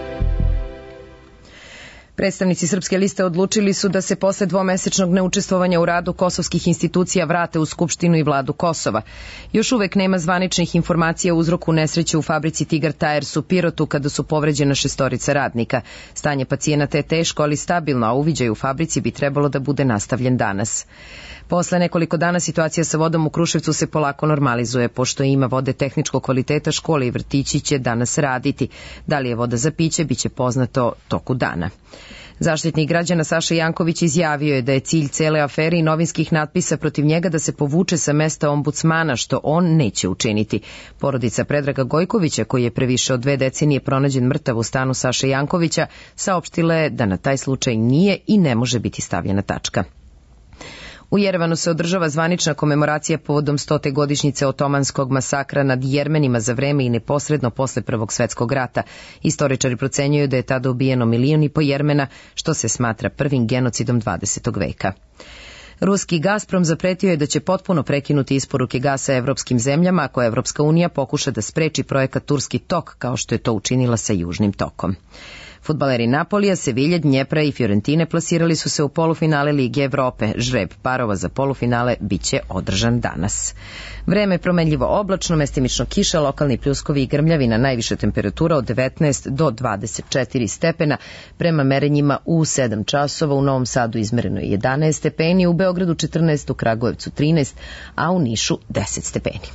Predstavnici Srpske liste odlučili su da se posle dvomesečnog neučestvovanja u radu kosovskih institucija vrate u Skupštinu i vladu Kosova. Još uvek nema zvaničnih informacija o uzroku nesreće u fabrici Tigar Tires u Pirotu kada su povređena šestorica radnika. Stanje pacijenata je teško, ali stabilno, a uviđaj u fabrici bi trebalo da bude nastavljen danas. Posle nekoliko dana situacija sa vodom u Kruševcu se polako normalizuje. Pošto ima vode tehničkog kvaliteta, škole i vrtići će danas raditi. Da li je voda za piće, biće poznato toku dana. Zaštitnik građana Saša Janković izjavio je da je cilj cele afere i novinskih natpisa protiv njega da se povuče sa mesta ombudsmana, što on neće učiniti. Porodica Predraga Gojkovića, koji je pre više od dve decenije pronađen mrtav u stanu Saše Jankovića, saopštila je da na taj slučaj nije i ne može biti stavljena tačka. U Jerevanu se održava zvanična komemoracija povodom stote godišnjice otomanskog masakra nad Jermenima za vreme i neposredno posle Prvog svetskog rata. Istoričari procenjuju da je tada ubijeno milion i po Jermena, što se smatra prvim genocidom dvadesetog veka. Ruski Gazprom zapretio je da će potpuno prekinuti isporuke gasa evropskim zemljama ako Evropska unija pokuša da spreči projekat Turski tok, kao što je to učinila sa Južnim tokom. Fudbaleri Napolija, Sevilje, Dnjepra i Fiorentine plasirali su se u polufinale Lige Evrope. Žreb parova za polufinale biće održan danas. Vreme je promenljivo oblačno, mestimično kiša, lokalni pljuskovi i grmljavina, najviša temperatura od devetnaest do dvadeset četiri stepena. Prema merenjima u sedam časova u Novom Sadu izmereno je jedanaest stepeni, u Beogradu četrnaest, u Kragujevcu trinaest, a u Nišu deset stepeni.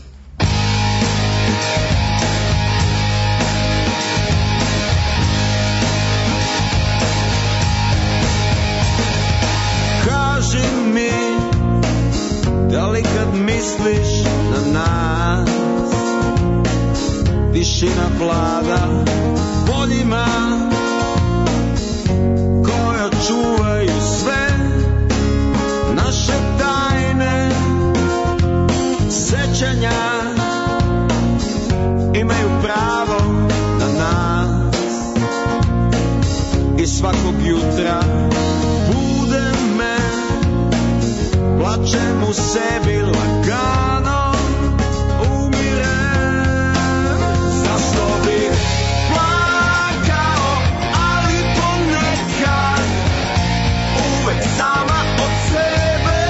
Kaži mi, da li kad misliš na nas, tišina vlada poljima koja čuvaju sve naše tajne sećanja, imaju pravo na nas i svakog jutra plačem u sebi lagano, umirem. Zašto bih plakao, ali ponekad uvek sama od sebe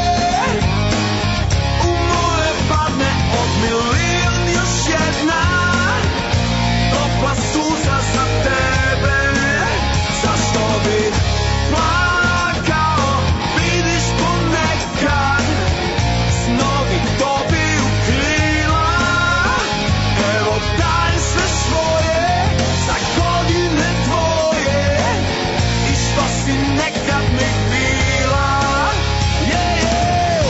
u more padne od milion još jedna topla suza za tebe. Zašto bih plakao, vidiš ponekad snovi dobiju krila. Evo daj sve svoje za godine tvoje i što si nekad mi bila. Yeah, yeah.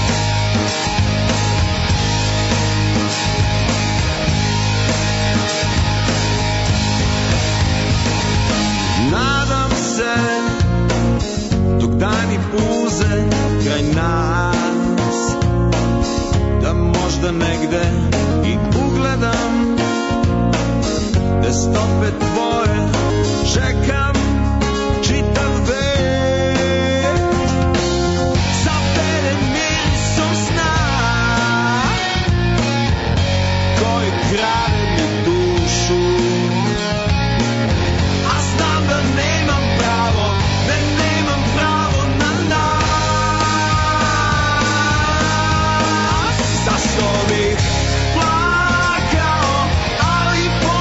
Nadam se dok dani puze kraj nas, da možda negde i ugledam te stope tvoje, čekam čitav vek, zaveren mirisom sna koji krade mi dušu, a znam da nemam pravo, da nemam pravo na nas. Zašto bih plakao, ali po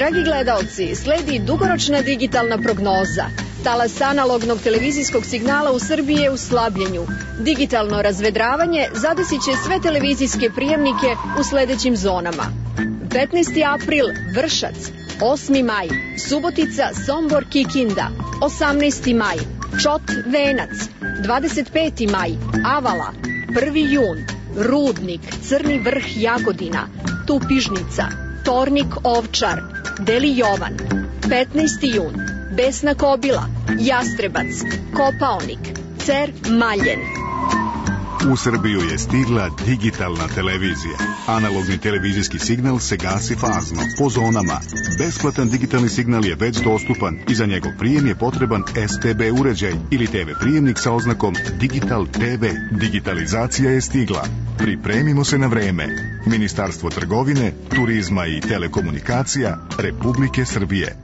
Dragi gledaoci, sledi dugoročna digitalna prognoza. Talas analognog televizijskog signala u Srbiji je u slabljenju. Digitalno razvedravanje zadesit će sve televizijske prijemnike u sledećim zonama. petnaesti april Vršac, osmi maj Subotica, Sombor, Kikinda, osamnaesti maj Čot, Venac, dvadeset peti maj Avala, prvi jun Rudnik, Crni Vrh, Jagodina, Tupižnica, Tornik, Ovčar, Deli Jovan, petnaesti jun Besna Kobila, Jastrebac, Kopaonik, Cer, Maljen. U Srbiju je stigla digitalna televizija. Analogni televizijski signal se gasi fazno, po zonama. Besplatan digitalni signal je već dostupan i za njegov prijem je potreban S T B uređaj ili T V prijemnik sa oznakom Digital T V. Digitalizacija je stigla. Pripremimo se na vreme. Ministarstvo trgovine, turizma i telekomunikacija Republike Srbije.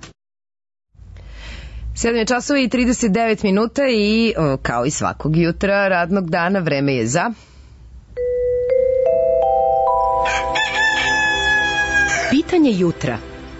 sedam časova i trideset devet minuta i o, kao i svakog jutra radnog dana vreme je za Pitanje jutra.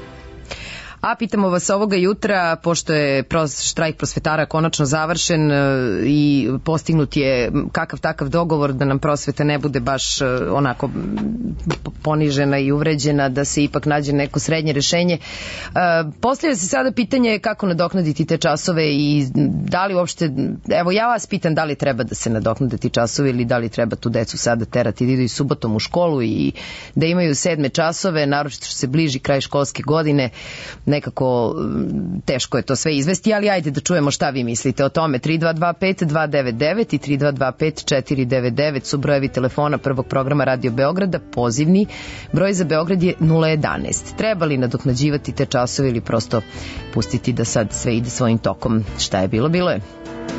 A pitamo vas ovoga jutra, pošto je pros, štrajk prosvetara konačno završen i postignut je kakav takav dogovor da nam prosveta ne bude baš onako ponižena i uvređena, da se ipak nađe neko srednje rešenje. Postavlja se sada pitanje kako nadoknaditi te časove i da li uopšte, evo ja vas pitam da li treba da se nadoknade ti časove ili da li treba tu decu sada terati da idu i subotom u školu i da imaju sedme časove, naročito što se bliži kraj školske godine. Nekako teško je to sve izvesti, ali ajde da čujemo šta vi mislite o tome. tri dva dva pet dva devet devet i tri dva dva pet četiri devet devet su brojevi telefona prvog programa Radio Beograda. Pozivni broj za Beograd je nula jedanaest. Treba li nadoknađivati te časove ili prosto pustiti da sad sve ide svojim tokom? Šta je bilo, bilo je.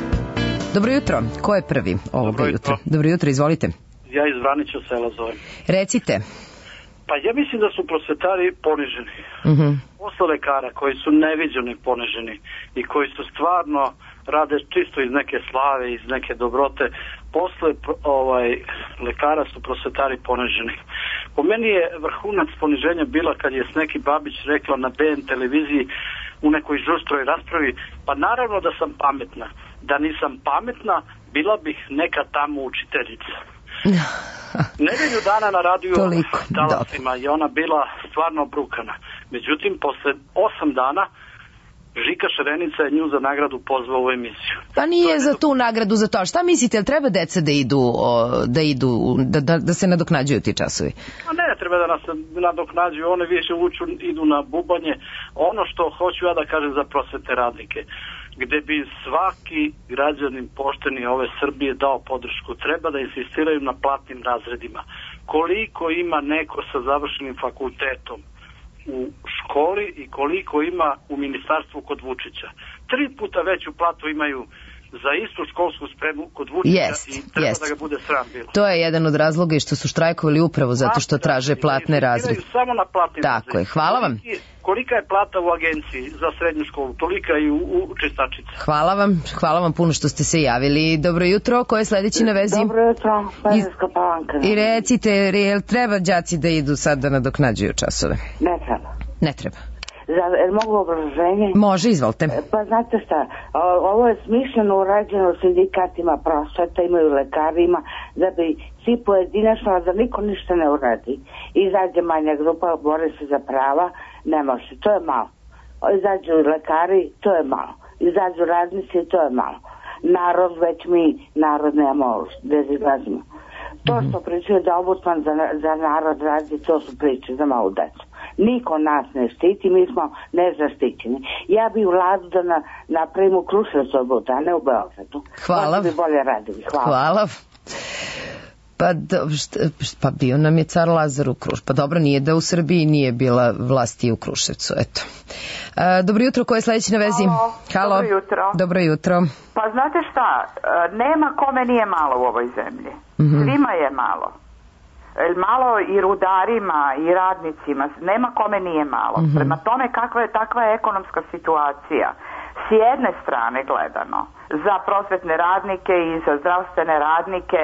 Dobro jutro, ko je prvi ovoga Dobro jutra? Dobro jutro, izvolite. Ja iz Vranića sela zovem. Recite. Pa ja mislim da su prosvetari poniženi. Mhm. Posle lekara koji su neviđeni poniženi i koji su stvarno rade čisto iz neke slave, iz neke dobrote, posle ovaj, lekara su prosvetari poniženi. Po meni je vrhunac poniženja bila kad je Sneki Babić rekla na B N televiziji u nekoj žustroj raspravi, pa naravno da sam pametna. Da nisam pametna, bila bih neka tamo učiteljica. Nedelju dana na radiju talasima je ona bila stvarno obrukana. Međutim, posle osam dana Žika Šarenica je nju za nagradu pozvao u emisiju. Pa nije za tu nagradu, za to. Šta mislite, jel treba deca da idu, da, idu da, da, da se nadoknađuju ti časovi? A ne, treba da nas nadoknađuju, one više uču, idu na bubanje. Ono što hoću ja da kažem za prosvetne radnike, gde bi svaki građanin pošteni ove Srbije dao podršku, treba da insistiraju na platnim razredima. Koliko ima neko sa završenim fakultetom u školi i koliko ima u ministarstvu kod Vučića. Tri puta veću platu imaju za istu školsku spremu kod Vučića yes, i treba yes. da ga bude sram bilo. To je jedan od razloga i što su štrajkovali upravo zato što traže platne razrede. Samo na platne Tako razrede. Je, hvala vam. Kolika je plata u agenciji za srednju školu, tolika i u, u čistačici. Hvala vam, hvala vam puno što ste se javili. Dobro jutro, ko je sledeći na vezi? Dobro jutro, Benzinska Palanka. I recite, jel treba đaci da idu sad da nadoknađuju časove? Ne treba. Ne treba. Jer mogu obrazloženje? Može, izvolite. Pa znate šta, ovo je smišljeno urađeno u sindikatima prosveta, imaju lekarima, da bi svi pojedinačno, da niko ništa ne uradi. Izađe manja grupa, bore se za prava, ne može, to je malo. Izađu lekari, to je malo. Izađu radnici, to je malo. Narod, već mi narod nemamo da izlazimo. To što pričaju da ombudsman za, za narod radi, to su priče za malu decu. Niko nas ne štiti, mi smo nezaštićeni. Ja bi u Vladu da na, napravim u Kruševcu obuta, a ne u Beogradu. Hvala. Možda bi bolje radili. Hvala. Hvala. Pa, do, šta, pa bio nam je car Lazar u Kruševcu. Pa dobro, nije da u Srbiji nije bila vlast i u Kruševcu, eto. E, dobro jutro, ko je sledeći na vezi? Halo. Halo. Dobro jutro. Dobro jutro. Pa znate šta, nema kome nije malo u ovoj zemlji. Mm-hmm. Svima je malo. Malo i rudarima i radnicima, nema kome nije malo. Mm-hmm. Prema tome kakva je takva je ekonomska situacija. S jedne strane gledano, za prosvetne radnike i za zdravstvene radnike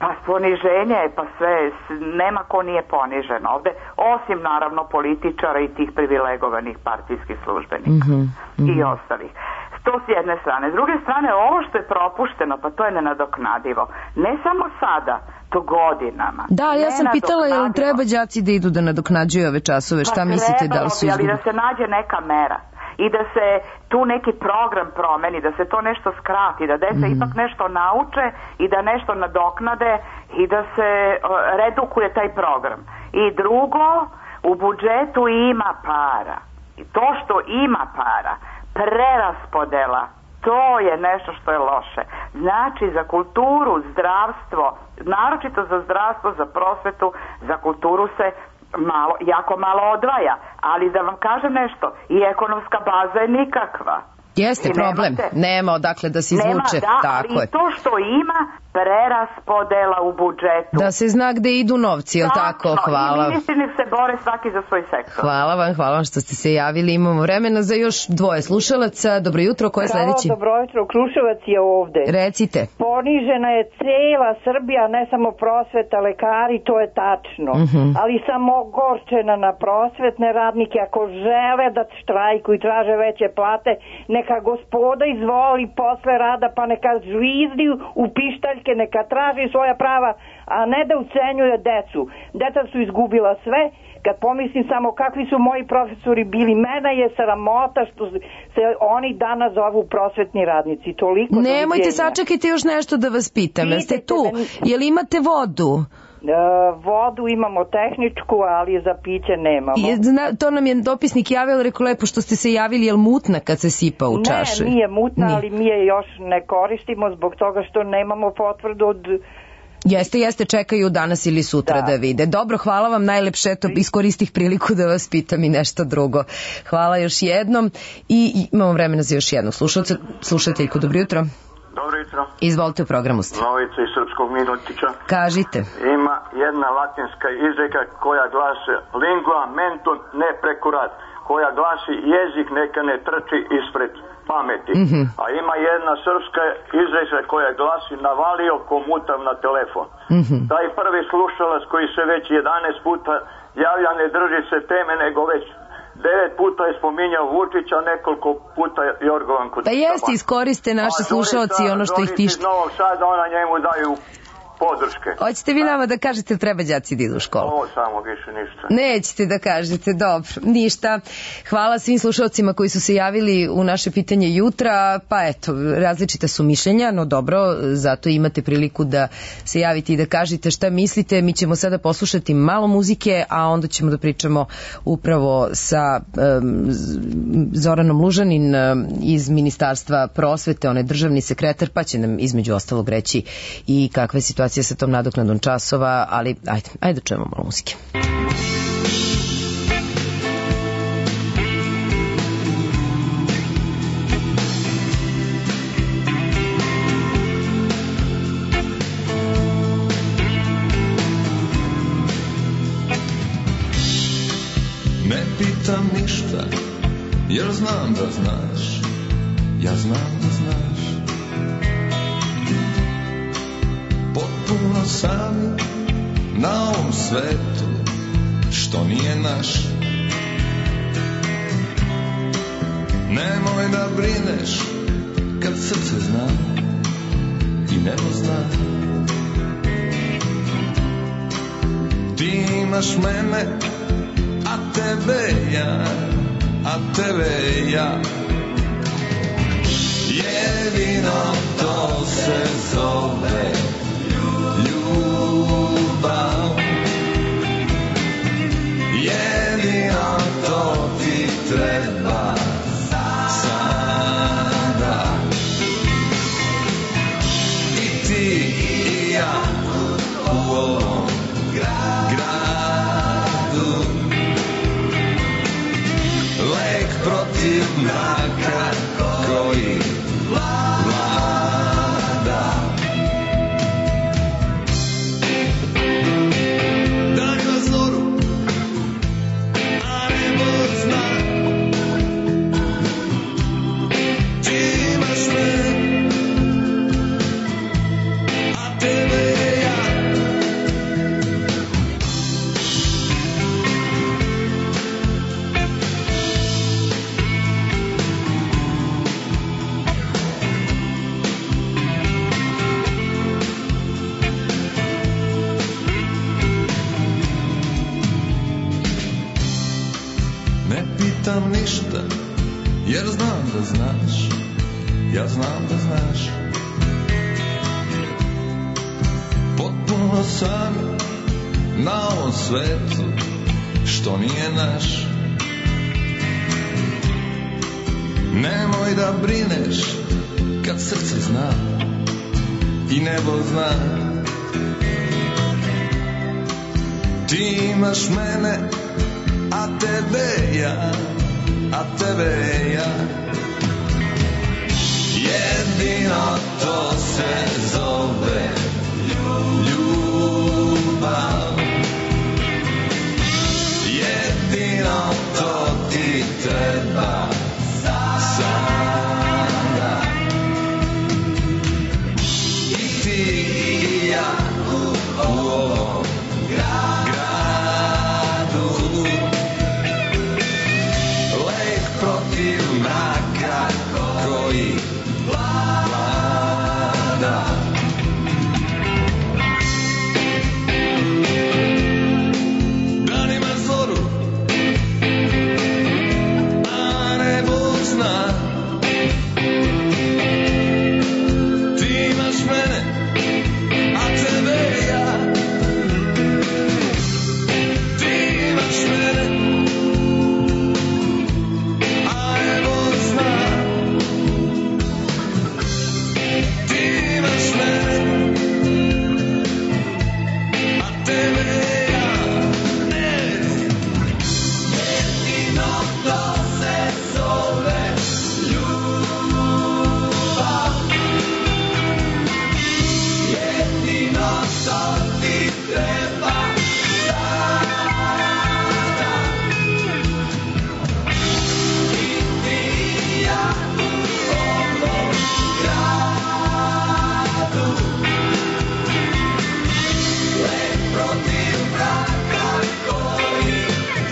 Pa poniženje je, pa sve, nema ko nije ponižen ovde, osim naravno političara i tih privilegovanih partijskih službenika mm-hmm, mm-hmm. i ostalih. To s jedne strane. S druge strane, ovo što je propušteno, pa to je nenadoknadivo. Ne samo sada, to godinama. Da, ja sam pitala je li treba đaci da idu da nadoknađuju ove časove, šta pa mislite da li su izgubili? Ali da se nađe neka mera i da se tu neki program promeni, da se to nešto skrati, da deca mm-hmm. ipak nešto nauče i da nešto nadoknade i da se uh, redukuje taj program. I drugo, u budžetu ima para. I to što ima para, preraspodela, to je nešto što je loše. Znači za kulturu, zdravstvo, naročito za zdravstvo, za prosvetu, za kulturu se malo, jako malo odvaja. Ali da vam kažem nešto, i ekonomska baza je nikakva. Jeste I problem, nemate, nema odakle da se izvuče. Nema, da, tako ali je. To što ima, preraspodela u budžetu. Da se zna gde idu novci, je li tako? Hvala. I ministri se bore svaki za svoj sektor. Hvala vam, hvala vam što ste se javili. Imamo vremena za još dvoje slušalaca. Dobro jutro, ko je sledeći? Hvala, dobro jutro, Kruševac je ovde. Recite. Ponižena je cela Srbija, ne samo prosveta, lekari, to je tačno. Mm-hmm. Ali sam ogorčena na prosvetne radnike, ako žele da štrajkuju i traže veće plate, neka gospoda izvoli posle rada, pa neka žvizdi u pištaljke, neka traži svoja prava, a ne da ucenjuje decu. Deca su izgubila sve. Kad pomislim samo kakvi su moji profesori bili, mene je sramota što se oni danas zovu prosvetni radnici. Toliko Nemojte, doviđenja. Sačekajte još nešto da vas pitam. Jeste tu? Jel imate vodu? E, vodu imamo tehničku, ali za piće nemamo. Je, zna, to nam je dopisnik javio, rekao lepo što ste se javili, jel mutna kad se sipa u čaši? Ne, nije mutna, nije. Ali mi je još ne koristimo zbog toga što nemamo potvrdu od... Jeste, jeste, čekaju danas ili sutra da, da vide. Dobro, hvala vam najlepše, eto, iskoristih priliku da vas pitam i nešto drugo. Hvala još jednom i imamo vremena za još jednog slušalca. Slušateljku, dobro jutro. Dobro jutro. Izvolite, u programu ste. Novica iz Srpskog Milutića. Kažite. Ima jedna latinska izreka koja glasi lingua mentum ne precurat, koja glasi jezik neka ne trči ispred pameti. Mm-hmm. A ima jedna srpska izreka koja glasi navalio ko mutav na telefon. Mm-hmm. Taj prvi slušalac koji se već jedanaest puta javlja ne drži se teme, nego već devet puta je spominjao Vučića, nekoliko puta Jorgovanku. Da jeste, iskoriste naše slušalci ono što ih tišti. Iz Novog Sada, ona njemu daju podrške. Hoćete vi nama da kažete treba đaci da idu u školu? Ovo samo više ništa. Nećete da kažete, dobro, ništa. Hvala svim slušalcima koji su se javili u naše pitanje jutra, pa eto, različita su mišljenja, no dobro, zato imate priliku da se javite i da kažete šta mislite. Mi ćemo sada poslušati malo muzike, a onda ćemo da pričamo upravo sa um, Zoranom Lužanin um, iz Ministarstva prosvete, on je državni sekretar, pa će nam između ostalog reći i kakva je situacija sa tom nadoknadom časova, ali ajde, ajde da čujemo malo muzike. Ne pitam ništa, jer znam da znaš, ja znam da znaš. Potpuno sam na ovom svetu što nije naš. Nemoj da brineš kad srce zna i nebo zna. Ti imaš mene, a tebe ja, a tebe ja. Jedino to se zove ljubav. Jedino to ti treba sada. I ti i ja u ovom gradu. Lek protiv mraka koji vlada. Daj na zoru, a nebo zna. Ti imaš me, a tebe ja. pitam ništa, jer znam da znaš, ja znam da znaš. Potpuno sam na ovom svetu, što nije naš. Nemoj da brineš, kad srce zna i nebo zna. Ti imaš mene, a tebe ja, a tebe ja. Jedino to se zove ljubav. Jedino to ti treba sada. I ti i ja u ovom gradu. Lek protiv mraka koji vlada. Branima zoru, a nebo zna. Ti imaš mene, a tebe ja. Ti imaš mene, a nebo zna. Ti imaš mene, a tebe ja. Jedino to se zove ljubav. Jedino to ti treba sada. I ti i ja u ovom gradu. Lek protiv mraka koji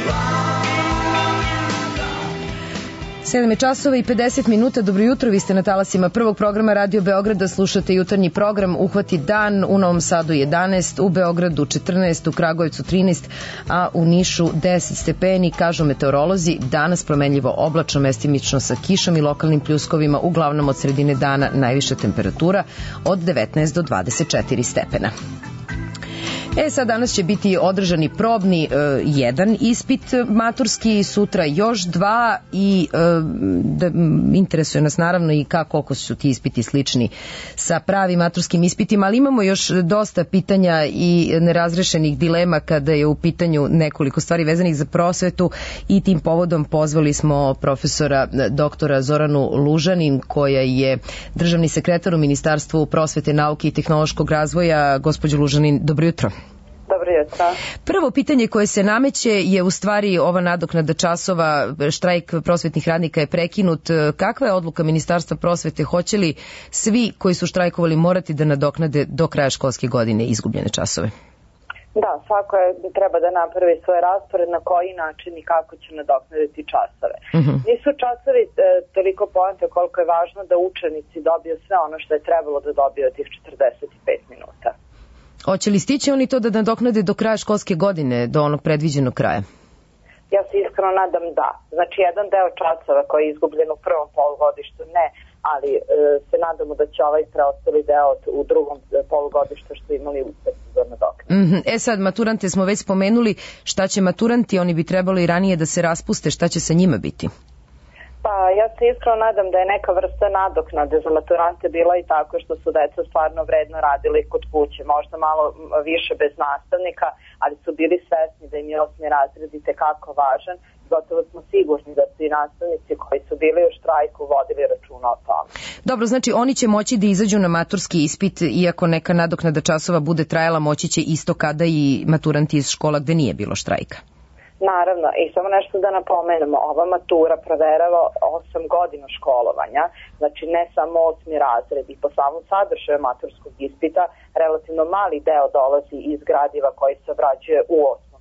sedam je časova i pedeset minuta. Dobro jutro, vi ste na talasima prvog programa Radio Beograda, slušate jutarnji program Uhvati dan. U Novom Sadu jedanaest, u Beogradu četrnaest, u Kragujevcu trinaest, a u Nišu deset stepeni. Kažu meteorolozi, danas promenljivo oblačno, mestimično sa kišom i lokalnim pljuskovima, uglavnom od sredine dana najviša temperatura od devetnaest do dvadeset četiri stepena. E sad, danas će biti održani probni e, jedan ispit maturski, sutra još dva i e, da, interesuje nas naravno i kako koliko su ti ispiti slični sa pravim maturskim ispitima, ali imamo još dosta pitanja i nerazrešenih dilema kada je u pitanju nekoliko stvari vezanih za prosvetu i tim povodom pozvali smo profesora doktora Zoranu Lužanin, koja je državni sekretar u Ministarstvu prosvete, nauke i tehnološkog razvoja. Gospođo Lužanin, dobro jutro. Dobro jutro. Prvo pitanje koje se nameće je u stvari ova nadoknada časova. Štrajk prosvetnih radnika je prekinut. Kakva je odluka Ministarstva prosvete? Hoće li svi koji su štrajkovali morati da nadoknade do kraja školske godine izgubljene časove? Da, svako je, treba da napravi svoj raspored na koji način i kako će nadoknaditi časove. Uh-huh. Nisu časovi e, toliko poenta koliko je važno da učenici dobiju sve ono što je trebalo da dobiju od tih četrdeset pet minuta. Hoće li stići oni to da nadoknade do kraja školske godine, do onog predviđenog kraja? Ja se iskreno nadam da. Znači, jedan deo časova koji je izgubljen u prvom polugodištu ne, ali e, se nadamo da će ovaj preostali deo u drugom polugodištu što imali uspeh da nadoknade. Mm-hmm. E sad, maturante smo već spomenuli. Šta će maturanti? Oni bi trebalo i ranije da se raspuste. Šta će sa njima biti? Pa ja se iskreno nadam da je neka vrsta nadoknade za maturante bila i tako što su deca stvarno vredno radili kod kuće, možda malo više bez nastavnika, ali su bili svesni da im je osmi razred i tekako važan. Gotovo smo sigurni da su i nastavnici koji su bili u štrajku vodili računa o tome. Dobro, znači oni će moći da izađu na maturski ispit, iako neka nadoknada časova bude trajala, moći će isto kada i maturanti iz škola gde nije bilo štrajka. Naravno, i samo nešto da napomenemo, ova matura proverava osam godina školovanja, znači ne samo osmi razred, i po samom sadržaju maturskog ispita relativno mali deo dolazi iz gradiva koji se obrađuje u osmom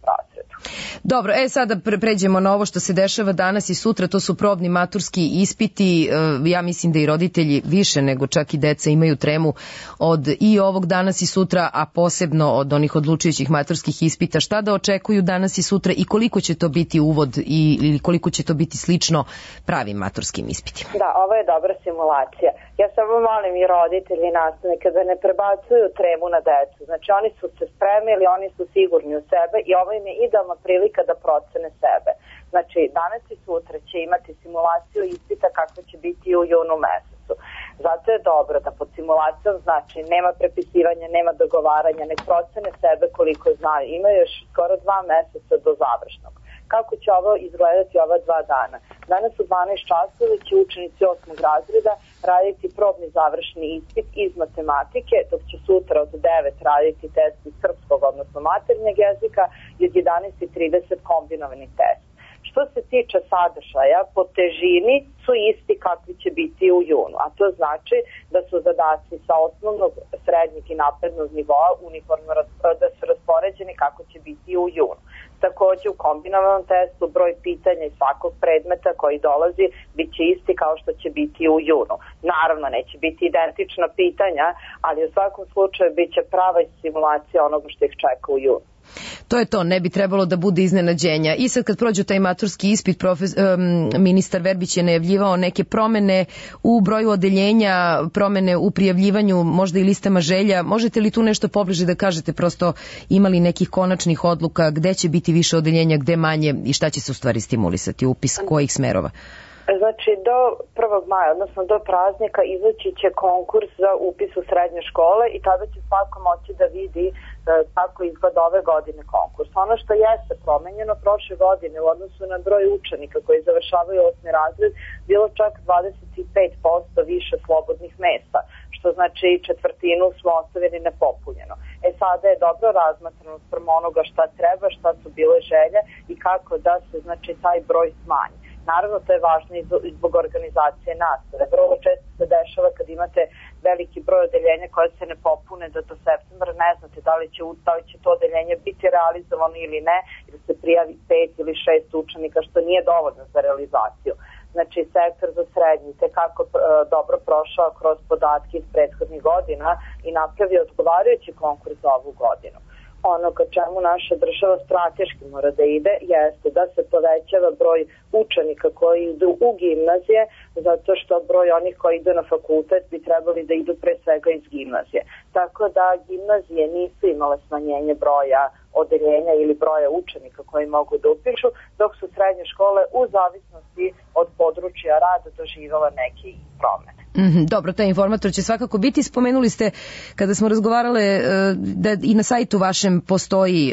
prosvetu. Dobro, e sada pređemo na ovo što se dešava danas i sutra, to su probni maturski ispiti. Ja mislim da i roditelji više nego čak i deca imaju tremu od i ovog danas i sutra, a posebno od onih odlučujućih maturskih ispita. Šta da očekuju danas i sutra i koliko će to biti uvod i, ili koliko će to biti slično pravim maturskim ispitima? Da, ovo je dobra simulacija. Ja samo molim i roditelji i nastavnike da ne prebacuju tremu na decu. Znači oni su se spremili, oni su sigurni u sebe i ovo im je idealna prilika da procene sebe. Znači danas i sutra će imati simulaciju ispita kakva će biti u junu mesecu. Zato je dobro da pod simulacijom znači nema prepisivanja, nema dogovaranja, nek procene sebe koliko znaju. Ima još skoro dva meseca do završnog. Kako će ovo izgledati ova dva dana? Danas u dvanaest časova će učenici osmog razreda raditi probni završni ispit iz matematike, dok će sutra od devet raditi test iz srpskog, odnosno maternjeg jezika, i od jedanaest i trideset kombinovani test. Što se tiče sadržaja, po težini su isti kakvi će biti u junu, a to znači da su zadaci sa osnovnog, srednjeg i naprednog nivoa uniformno da su raspoređeni kako će biti u junu. Takođe u kombinovanom testu broj pitanja iz svakog predmeta koji dolazi bit će isti kao što će biti u junu. Naravno neće biti identična pitanja, ali u svakom slučaju bit će prava simulacija onoga što ih čeka u junu. To je to, ne bi trebalo da bude iznenađenja. I sad kad prođu taj maturski ispit, profes, um, ministar Verbić je najavljivao neke promene u broju odeljenja, promene u prijavljivanju, možda i listama želja. Možete li tu nešto pobliže da kažete, prosto imali nekih konačnih odluka, gde će biti više odeljenja, gde manje i šta će se u stvari stimulisati, upis kojih smerova? Znači, do prvog maja, odnosno do praznika, izaći će konkurs za upis u srednje škole i tada će svako moći da vidi e, kako izgleda ove godine konkurs. Ono što jeste promenjeno prošle godine u odnosu na broj učenika koji završavaju osmi razred, bilo čak dvadeset pet posto više slobodnih mesta, što znači četvrtinu smo ostavili nepopunjeno. E sada je dobro razmatrano sprem onoga šta treba, šta su bile želje i kako da se znači taj broj smanji. Naravno, to je važno i zbog organizacije nastave. Vrlo često se dešava kad imate veliki broj odeljenja koje se ne popune da do septembra ne znate da li će, da li će to odeljenje biti realizovano ili ne, ili se prijavi pet ili šest učenika, što nije dovoljno za realizaciju. Znači, sektor za srednji tekako e, dobro prošao kroz podatke iz prethodnih godina i napravio odgovarajući konkurs za ovu godinu. Ono ka čemu naša država strateški mora da ide jeste da se povećava broj učenika koji idu u gimnazije, zato što broj onih koji idu na fakultet bi trebali da idu pre svega iz gimnazije. Tako da gimnazije nisu imale smanjenje broja odeljenja ili broja učenika koji mogu da upišu, dok su srednje škole u zavisnosti od područja rada doživjela neke promene. Mm-hmm, dobro, taj informator će svakako biti. Spomenuli ste kada smo razgovarale da i na sajtu vašem postoji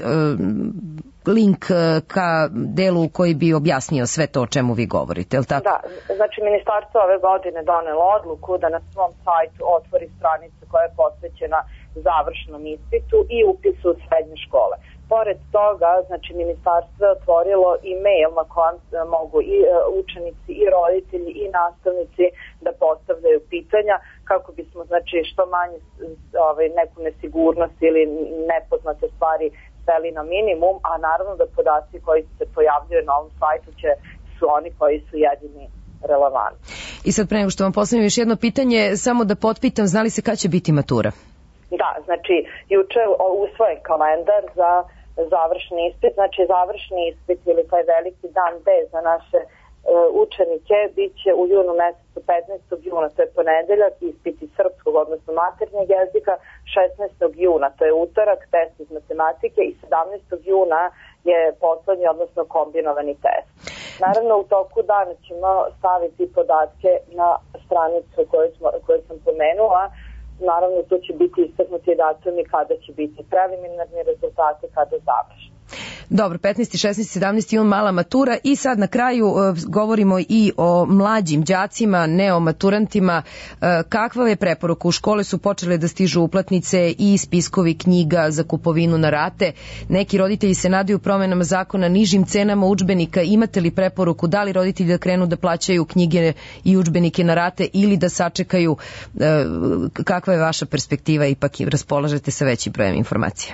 link ka delu koji bi objasnio sve to o čemu vi govorite, je li tako? Da, znači ministarstvo ove godine donelo odluku da na svom sajtu otvori stranicu koja je posvećena završnom ispitu i upisu u srednje škole. Pored toga, znači ministarstvo je otvorilo i mail na kojem mogu i učenici i roditelji i nastavnici da postavljaju pitanja kako bismo znači što manje ovaj, neku nesigurnost ili nepoznate stvari sveli na minimum, a naravno da podaci koji se pojavljaju na ovom sajtu će, su oni koji su jedini relevantni. I sad pre nego što vam postavim još jedno pitanje, samo da potpitam, znali se kad će biti matura? Da, znači juče je usvojen kalendar za završni ispit, znači završni ispit ili taj veliki dan D za naše e, učenike bit će u junu mesecu petnaestog juna, to je ponedeljak, ispit iz srpskog, odnosno maternjeg jezika, šesnaestog juna, to je utorak, test iz matematike i sedamnaestog juna je poslednji, odnosno kombinovani test. Naravno, u toku dana ćemo staviti podatke na stranicu koju, smo, koju sam pomenula. Naravno, tu će biti istaknuti datumi kada će biti preliminarni rezultati, kada završni. Dobro, petnaesti, šesnaesti, sedamnaesti jun mala matura i sad na kraju uh, govorimo i o mlađim đacima, ne o maturantima. Uh, kakva je preporuka? U škole su počele da stižu uplatnice i spiskovi knjiga za kupovinu na rate. Neki roditelji se nadaju promenama zakona, nižim cenama udžbenika. Imate li preporuku da li roditelji da krenu da plaćaju knjige i udžbenike na rate ili da sačekaju? Uh, kakva je vaša perspektiva? Ipak raspolažete sa većim brojem informacija?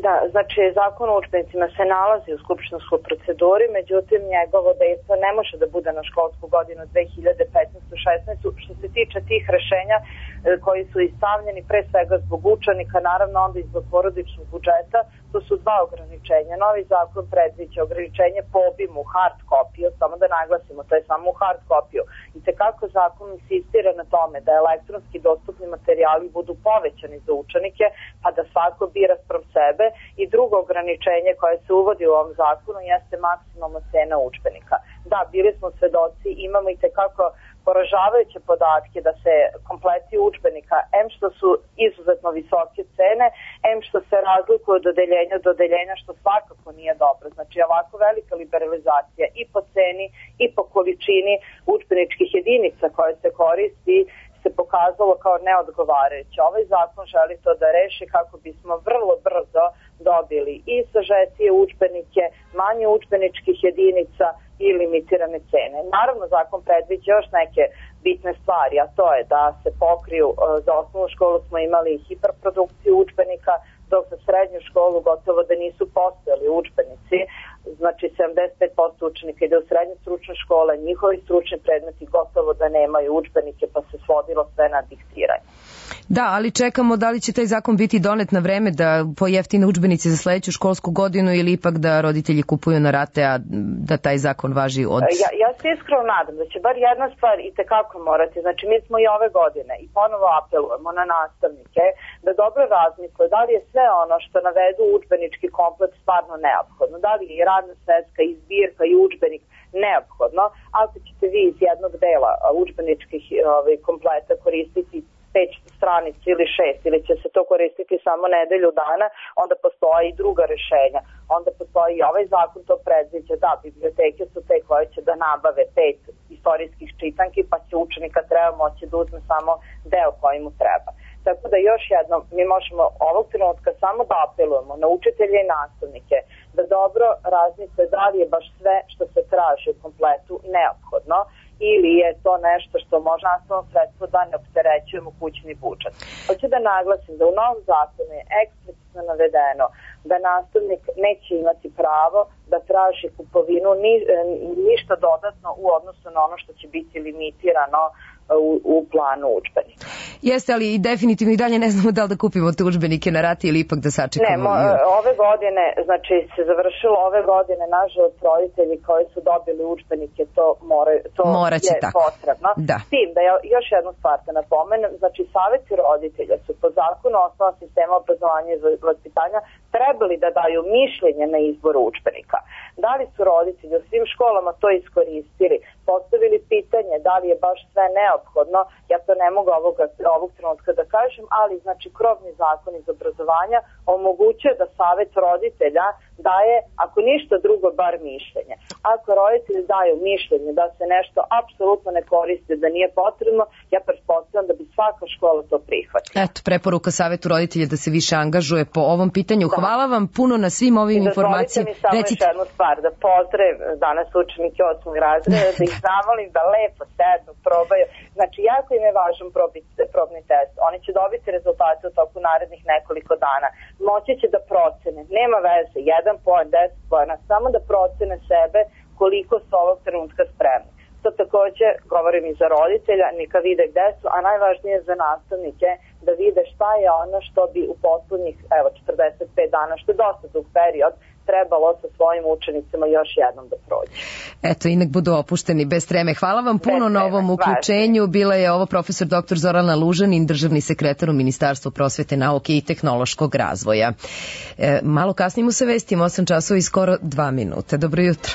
Da, znači zakon o udžbenicima se nalazi u skupštinskoj proceduri, međutim njegovo dejstvo ne može da bude na školsku godinu dve hiljade petnaeste šesnaeste. Što se tiče tih rešenja e, koji su istavljeni pre svega zbog učenika, naravno onda i zbog porodičnog budžeta, to su dva ograničenja. Novi zakon predviđa ograničenje po obimu hard kopiju, samo da naglasimo, to je samo u hard kopiju. I tekako zakon insistira na tome da elektronski dostupni materijali budu povećani za učenike, pa da svako bira sprem sebe. I drugo ograničenje koje se uvodi u ovom zakonu jeste maksimalna cena udžbenika. Da, bili smo svedoci, imamo i tekako poražavajuće podatke da se kompleti udžbenika, em što su izuzetno visoke cene, em što se razlikuju od odeljenja do odeljenja, što svakako nije dobro. Znači ovako velika liberalizacija i po ceni i po količini udžbeničkih jedinica koje se koristi se pokazalo kao neodgovarajuće. Ovaj zakon želi to da reši kako bismo vrlo brzo dobili i sažetije udžbenike, manje udžbeničkih jedinica i limitirane cene. Naravno, zakon predviđa još neke bitne stvari, a to je da se pokriju, za osnovnu školu smo imali hiperprodukciju udžbenika, dok za srednju školu gotovo da nisu postojali udžbenici. Znači sedamdeset pet posto učenika ide u srednje stručne škole, njihovi stručni predmeti gotovo da nemaju udžbenike, pa se svodilo sve na diktiranje. Da, ali čekamo da li će taj zakon biti donet na vreme da pojeftine udžbenici za sledeću školsku godinu ili ipak da roditelji kupuju na rate, a da taj zakon važi od... Ja, ja se iskreno nadam da će bar jedna stvar i tekako morati. Znači mi smo i ove godine i ponovo apelujemo na nastavnike da dobro razmisle da li je sve ono što navedu udžbenički komplet stvarno neophodno. Da li je i radna sveska i zbirka i udžbenik neophodno. Ako ćete vi iz jednog dela udžbeničkih ovaj, kompleta koristiti pet stranica ili šest, ili će se to koristiti samo nedelju dana, onda postoji i druga rešenja. Onda postoji i ovaj zakon to predviđa, da, biblioteke su te koje će da nabave pet istorijskih čitanki, pa će učenika treba moći da uzme samo deo koji mu treba. Tako da još jednom, mi možemo ovog trenutka samo da apelujemo na učitelje i nastavnike da dobro razmisle da li je baš sve što se traži u kompletu neophodno ili je to nešto što može nastavno sredstvo da ne opterećujemo kućni budžet. Hoću da naglasim da u novom zakonu je eksplicitno navedeno da nastavnik neće imati pravo da traži kupovinu ni, ništa dodatno u odnosu na ono što će biti limitirano u, u planu udžbenika. Jeste, ali i definitivno i dalje ne znamo da li da kupimo te udžbenike na rati ili ipak da sačekamo. Ne, mo, ove godine, znači se završilo ove godine, nažalost roditelji koji su dobili udžbenike, to, more, to je tako potrebno. Da. S tim, da ja još jednu stvar da napomenem, znači saveti roditelja su po zakonu osnova sistema obrazovanja i vaspitanja trebali da daju mišljenje na izbor udžbenika. Da li su roditelji u svim školama to iskoristili, postavili pitanje da li je baš sve neophodno, ja to ne mogu ovog, ovog trenutka da kažem, ali znači krovni zakon iz obrazovanja omogućuje da savet roditelja daje, ako ništa drugo, bar mišljenje. Ako roditelji daju mišljenje da se nešto apsolutno ne koristi, da nije potrebno, ja pretpostavljam da bi svaka škola to prihvatila. Eto, preporuka savetu roditelja da se više angažuje po ovom pitanju. Da. Hvala vam puno na svim ovim informacijama. Dozvolite mi samo Recite... još jednu stvar, da pozdravim danas učenike osmog razreda, da ih zamolim da lepo sednu, probaju. Znači, jako im je važan probni, probni test. Oni će dobiti rezultate u toku narednih nekoliko dana. Moći će da procene. Nema veze, jedan poen, deset poena, samo da procene sebe koliko su ovog trenutka spremni. To takođe govorim i za roditelja, neka vide gde su, a najvažnije za nastavnike da vide šta je ono što bi u poslednjih evo, četrdeset pet dana, što je dosta dug period, trebalo sa svojim učenicima još jednom da prođe. Eto, i nek budu opušteni bez treme. Hvala vam puno na ovom uključenju. Bila je ovo profesor doktor Zorana Lužanin, državni sekretar u Ministarstvu prosvete, nauke i tehnološkog razvoja. E, malo kasnije mu se vestimo, osam časova i skoro dva minuta. Dobro jutro.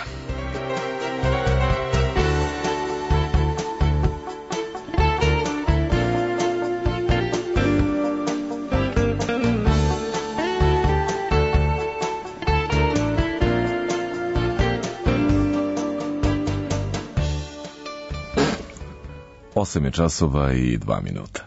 osam je časova i dva minuta.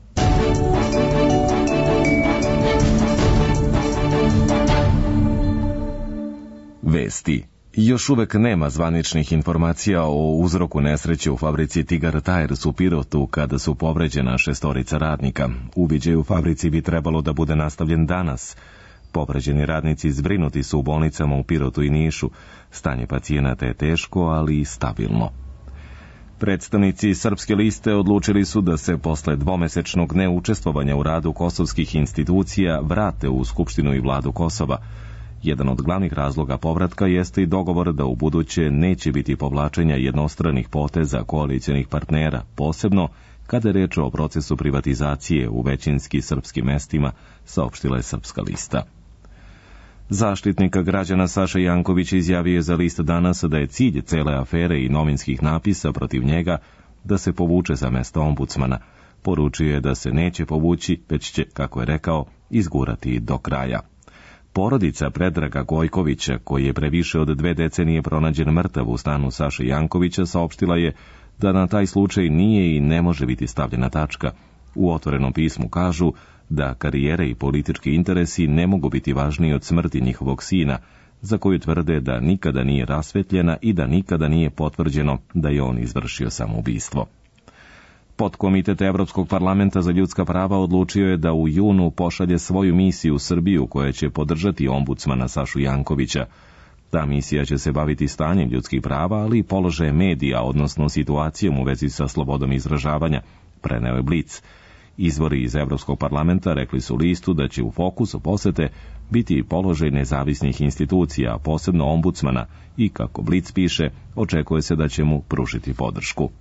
Vesti. Još uvek nema zvaničnih informacija o uzroku nesreće u fabrici Tigar Tires u Pirotu kada su povređena šestorica radnika. Uviđaj u fabrici bi trebalo da bude nastavljen danas. Povređeni radnici zbrinuti su u bolnicama u Pirotu i Nišu. Stanje pacijenata je teško, ali i stabilno. Predstavnici Srpske liste odlučili su da se posle dvomesečnog neučestvovanja u radu kosovskih institucija vrate u Skupštinu i vladu Kosova. Jedan od glavnih razloga povratka jeste i dogovor da u buduće neće biti povlačenja jednostranih poteza koalicijonih partnera, posebno kada je reč o procesu privatizacije u većinski srpskim mestima, saopštila je Srpska lista. Zaštitnika građana Saša Janković izjavio je za list Danas da je cilj cele afere i novinskih napisa protiv njega da se povuče za mesto ombudsmana. Poručio je da se neće povući, već će, kako je rekao, izgurati do kraja. Porodica Predraga Gojkovića, koji je pre više od dve decenije pronađen mrtav u stanu Saše Jankovića, saopštila je da na taj slučaj nije i ne može biti stavljena tačka. U otvorenom pismu kažu da karijere i politički interesi ne mogu biti važniji od smrti njihovog sina, za koju tvrde da nikada nije rasvetljena i da nikada nije potvrđeno da je on izvršio samoubistvo. Podkomitet Evropskog parlamenta za ljudska prava odlučio je da u junu pošalje svoju misiju u Srbiju koja će podržati ombudsmana Sašu Jankovića. Ta misija će se baviti stanjem ljudskih prava, ali i položajem medija, odnosno situacijom u vezi sa slobodom izražavanja, preneo je Blic. Izvori iz Evropskog parlamenta rekli su listu da će u fokusu posete biti položaj nezavisnih institucija, posebno ombudsmana, i, kako Blic piše, očekuje se da će mu pružiti podršku.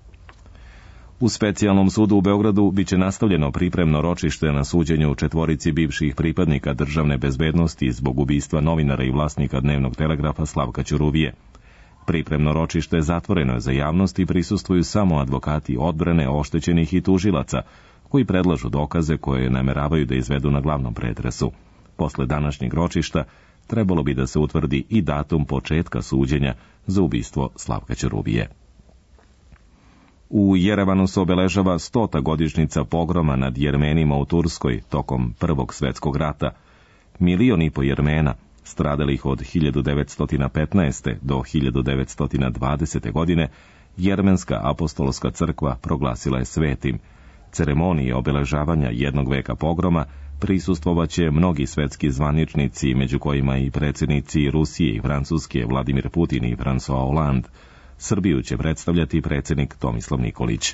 U specijalnom sudu u Beogradu biće nastavljeno pripremno ročište na suđenju četvorici bivših pripadnika državne bezbednosti zbog ubistva novinara i vlasnika Dnevnog telegrafa Slavka Ćuruvije. Pripremno ročište zatvoreno je za javnost i prisustvuju samo advokati odbrane oštećenih i tužilaca, koji predlažu dokaze koje nameravaju da izvedu na glavnom pretresu. Posle današnjeg ročišta trebalo bi da se utvrdi i datum početka suđenja za ubistvo Slavka Ćuruvije. U Jerevanu se obeležava stota godišnjica pogroma nad Jermenima u Turskoj tokom Prvog svjetskog rata. Milion i po Jermena, stradalih od hiljadu devetsto petnaeste. do hiljadu devetsto dvadesete. godine, Jermenska apostolska crkva proglasila je svetim. Ceremonije obeležavanja jednog veka pogroma prisustvovaće mnogi svetski zvaničnici, među kojima i predsjednici Rusije i Francuske Vladimir Putin i François Hollande. Srbiju će predstavljati predsjednik Tomislav Nikolić.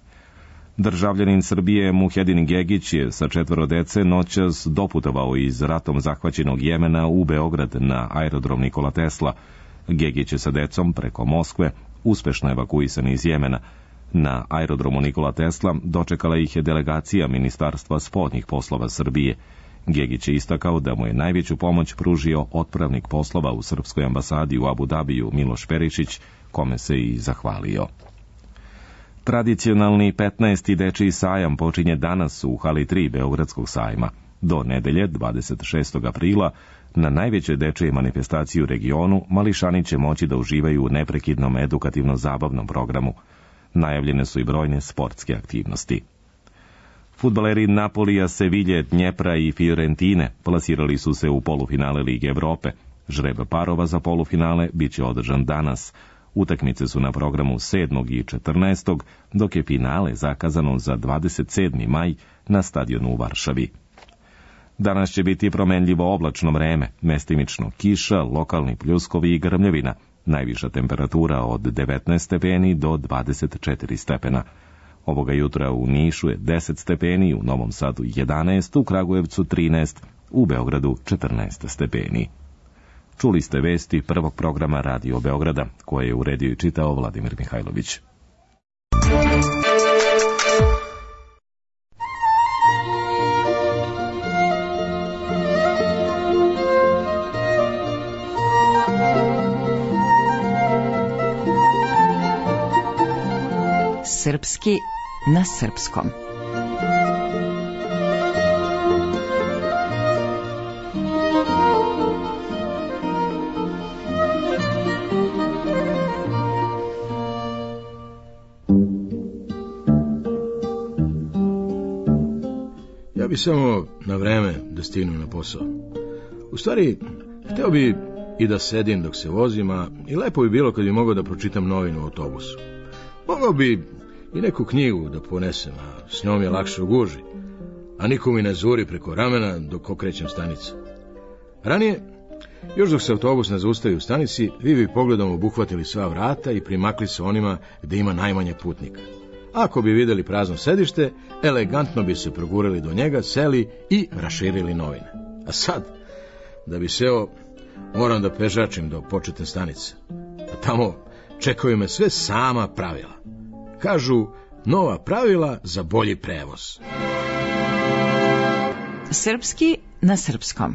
Državljanin Srbije Muhedin Gegić je sa četvoro dece noćas doputovao iz ratom zahvaćenog Jemena u Beograd na aerodrom Nikola Tesla. Gegić je sa decom preko Moskve uspešno evakuisan iz Jemena. Na aerodromu Nikola Tesla dočekala ih je delegacija Ministarstva spoljnih poslova Srbije. Gegić je istakao da mu je najveću pomoć pružio otpravnik poslova u Srpskoj ambasadi u Abu Dabiju Miloš Perišić, kome se i zahvalio. Tradicionalni petnaesti dečiji sajam počinje danas u hali tri Beogradskog sajma. Do nedelje, dvadeset šestog aprila, na najvećoj dečijoj manifestaciji u regionu, mališani će moći da uživaju u neprekidnom edukativno-zabavnom programu. Najavljene su i brojne sportske aktivnosti. Fudbaleri Napolija, Sevilje, Dnjepra i Fiorentine plasirali su se u polufinale Lige Evrope. Žreb parova za polufinale bit će održan danas. Utakmice su na programu sedmog i četrnaestog, dok je finale zakazano za dvadeset sedmi maj na stadionu u Varšavi. Danas će biti promenljivo oblačno vreme, mestimično kiša, lokalni pljuskovi i grmljevina. Najviša temperatura od devetnaest stepeni do dvadeset četiri stepena. Ovoga jutra u Nišu je deset stepeni, u Novom Sadu jedanaest, u Kragujevcu trinaest, u Beogradu četrnaest stepeni. Čuli ste vesti prvog programa Radio Beograda, koje je uredio i čitao Vladimir Mihajlović. Srpski na srpskom. Ja bi samo na vreme da stignem na posao. U stvari, hteo bi i da sedim dok se vozim, a i lepo bi bilo kad bi mogao da pročitam novinu u autobusu. Mogao bi i neku knjigu da ponesem, a s njom je lakše u gužvi, a niko mi ne zuri preko ramena dok okrećem stanice. Ranije, još dok se autobus ne zaustavi u stanici, vi bi pogledom obuhvatili sva vrata i primakli se onima gde ima najmanje putnika. Ako bi videli prazno sedište, elegantno bi se progurali do njega, seli i raširili novine. A sad, da bi seo, moram da pežačim do početne stanice. A tamo čekaju me sve sama pravila. Kažu, nova pravila za bolji prevoz. Srpski na srpskom.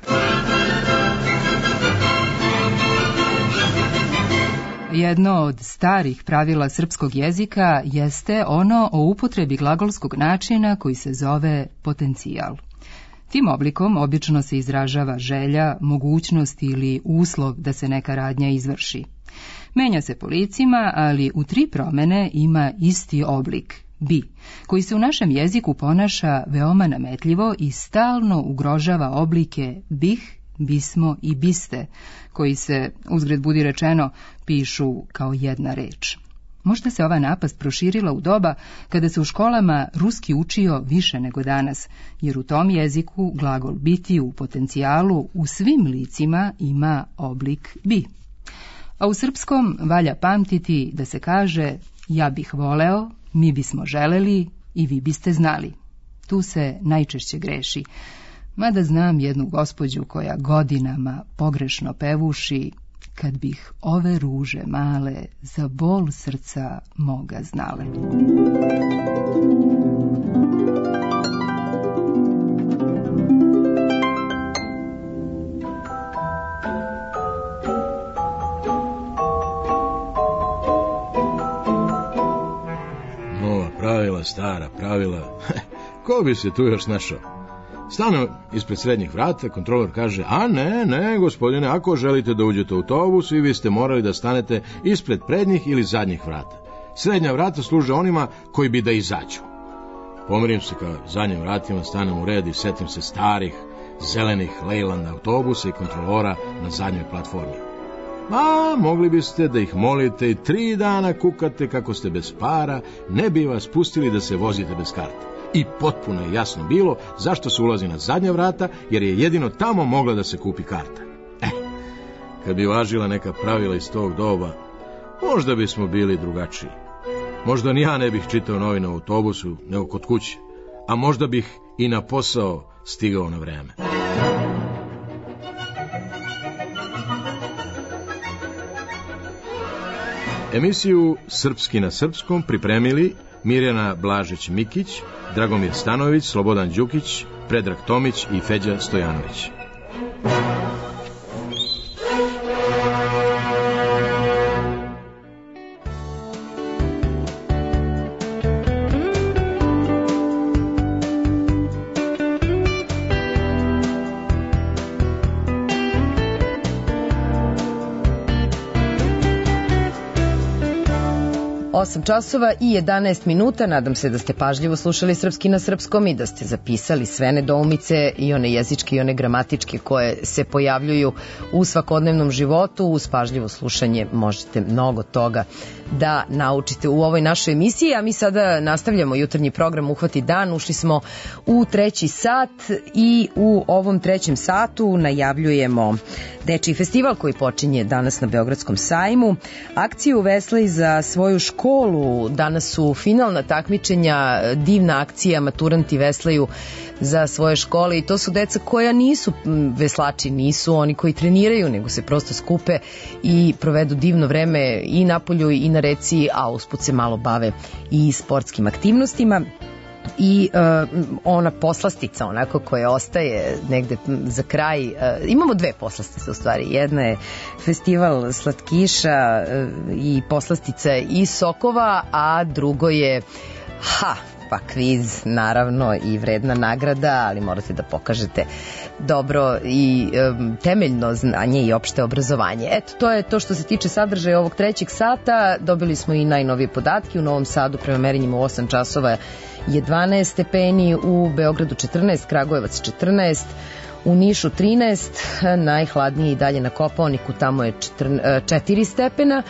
Jedno od starih pravila srpskog jezika jeste ono o upotrebi glagolskog načina koji se zove potencijal. Tim oblikom obično se izražava želja, mogućnost ili uslov da se neka radnja izvrši. Menja se po licima, ali u tri promene ima isti oblik, bi, koji se u našem jeziku ponaša veoma nametljivo i stalno ugrožava oblike bih, bismo i biste, koji se, uzgred budi rečeno, pišu kao jedna reč. Možda se ova napast proširila u doba kada se u školama ruski učio više nego danas, jer u tom jeziku glagol biti u potencijalu u svim licima ima oblik bi. A u srpskom valja pamtiti da se kaže ja bih voleo, mi bismo želeli i vi biste znali. Tu se najčešće greši. Mada znam jednu gospođu koja godinama pogrešno pevuši kad bih ove ruže male za bol srca moga znale. Nova pravila, stara pravila. Ko bi se tu još našao? Stanu ispred srednjih vrata, kontrolor kaže, a ne, ne, gospodine, ako želite da uđete u autobus, vi biste morali da stanete ispred prednjih ili zadnjih vrata. Srednja vrata služe onima koji bi da izađu. Pomerim se ka zadnjim vratima, stanem u red i setim se starih, zelenih Lejlanda autobusa i kontrolora na zadnjoj platformi. A mogli biste da ih molite i tri dana kukate kako ste bez para, ne bi vas pustili da se vozite bez karte. I potpuno je jasno bilo zašto se ulazi na zadnja vrata, jer je jedino tamo mogla da se kupi karta. Eh, kad bi važila neka pravila iz tog doba, možda bismo bili drugačiji. Možda ni ja ne bih čitao novine u autobusu, nego kod kuće, a možda bih i na posao stigao na vreme. Emisiju Srpski na srpskom pripremili Mirjana Blažić-Mikić, Dragomir Stanović, Slobodan Đukić, Predrag Tomić i Feđa Stojanović. osam časova i jedanaest minuta, nadam se da ste pažljivo slušali Srpski na srpskom i da ste zapisali sve nedoumice i one jezičke i one gramatičke koje se pojavljuju u svakodnevnom životu. Uz pažljivo slušanje možete mnogo toga da naučite u ovoj našoj emisiji, a mi sada nastavljamo jutarnji program Uhvati dan. Ušli smo u treći sat i u ovom trećem satu najavljujemo dečiji festival koji počinje danas na Beogradskom sajmu, akciju Veslej za svoju školu, danas su finalna takmičenja, divna akcija, maturanti vesleju za svoje škole i to su deca koja nisu veslači, nisu oni koji treniraju, nego se prosto skupe i provedu divno vreme i na polju i na reci, a usput se malo bave i sportskim aktivnostima. I uh, ona poslastica onako koja ostaje negde za kraj, uh, imamo dve poslastice u stvari, jedna je festival slatkiša uh, i poslastica iz sokova, a drugo je ha, pa kviz naravno i vredna nagrada, ali morate da pokažete dobro i um, temeljno znanje i opšte obrazovanje. Eto, to je to što se tiče sadržaja ovog trećeg sata. Dobili smo i najnovije podatke. U Novom Sadu prema merenjima u osam časova je dvanaest stepeni, u Beogradu četrnaest, Kragujevac četrnaest, u Nišu trinaest, najhladnije i dalje na Kopaoniku, tamo je četiri stepena.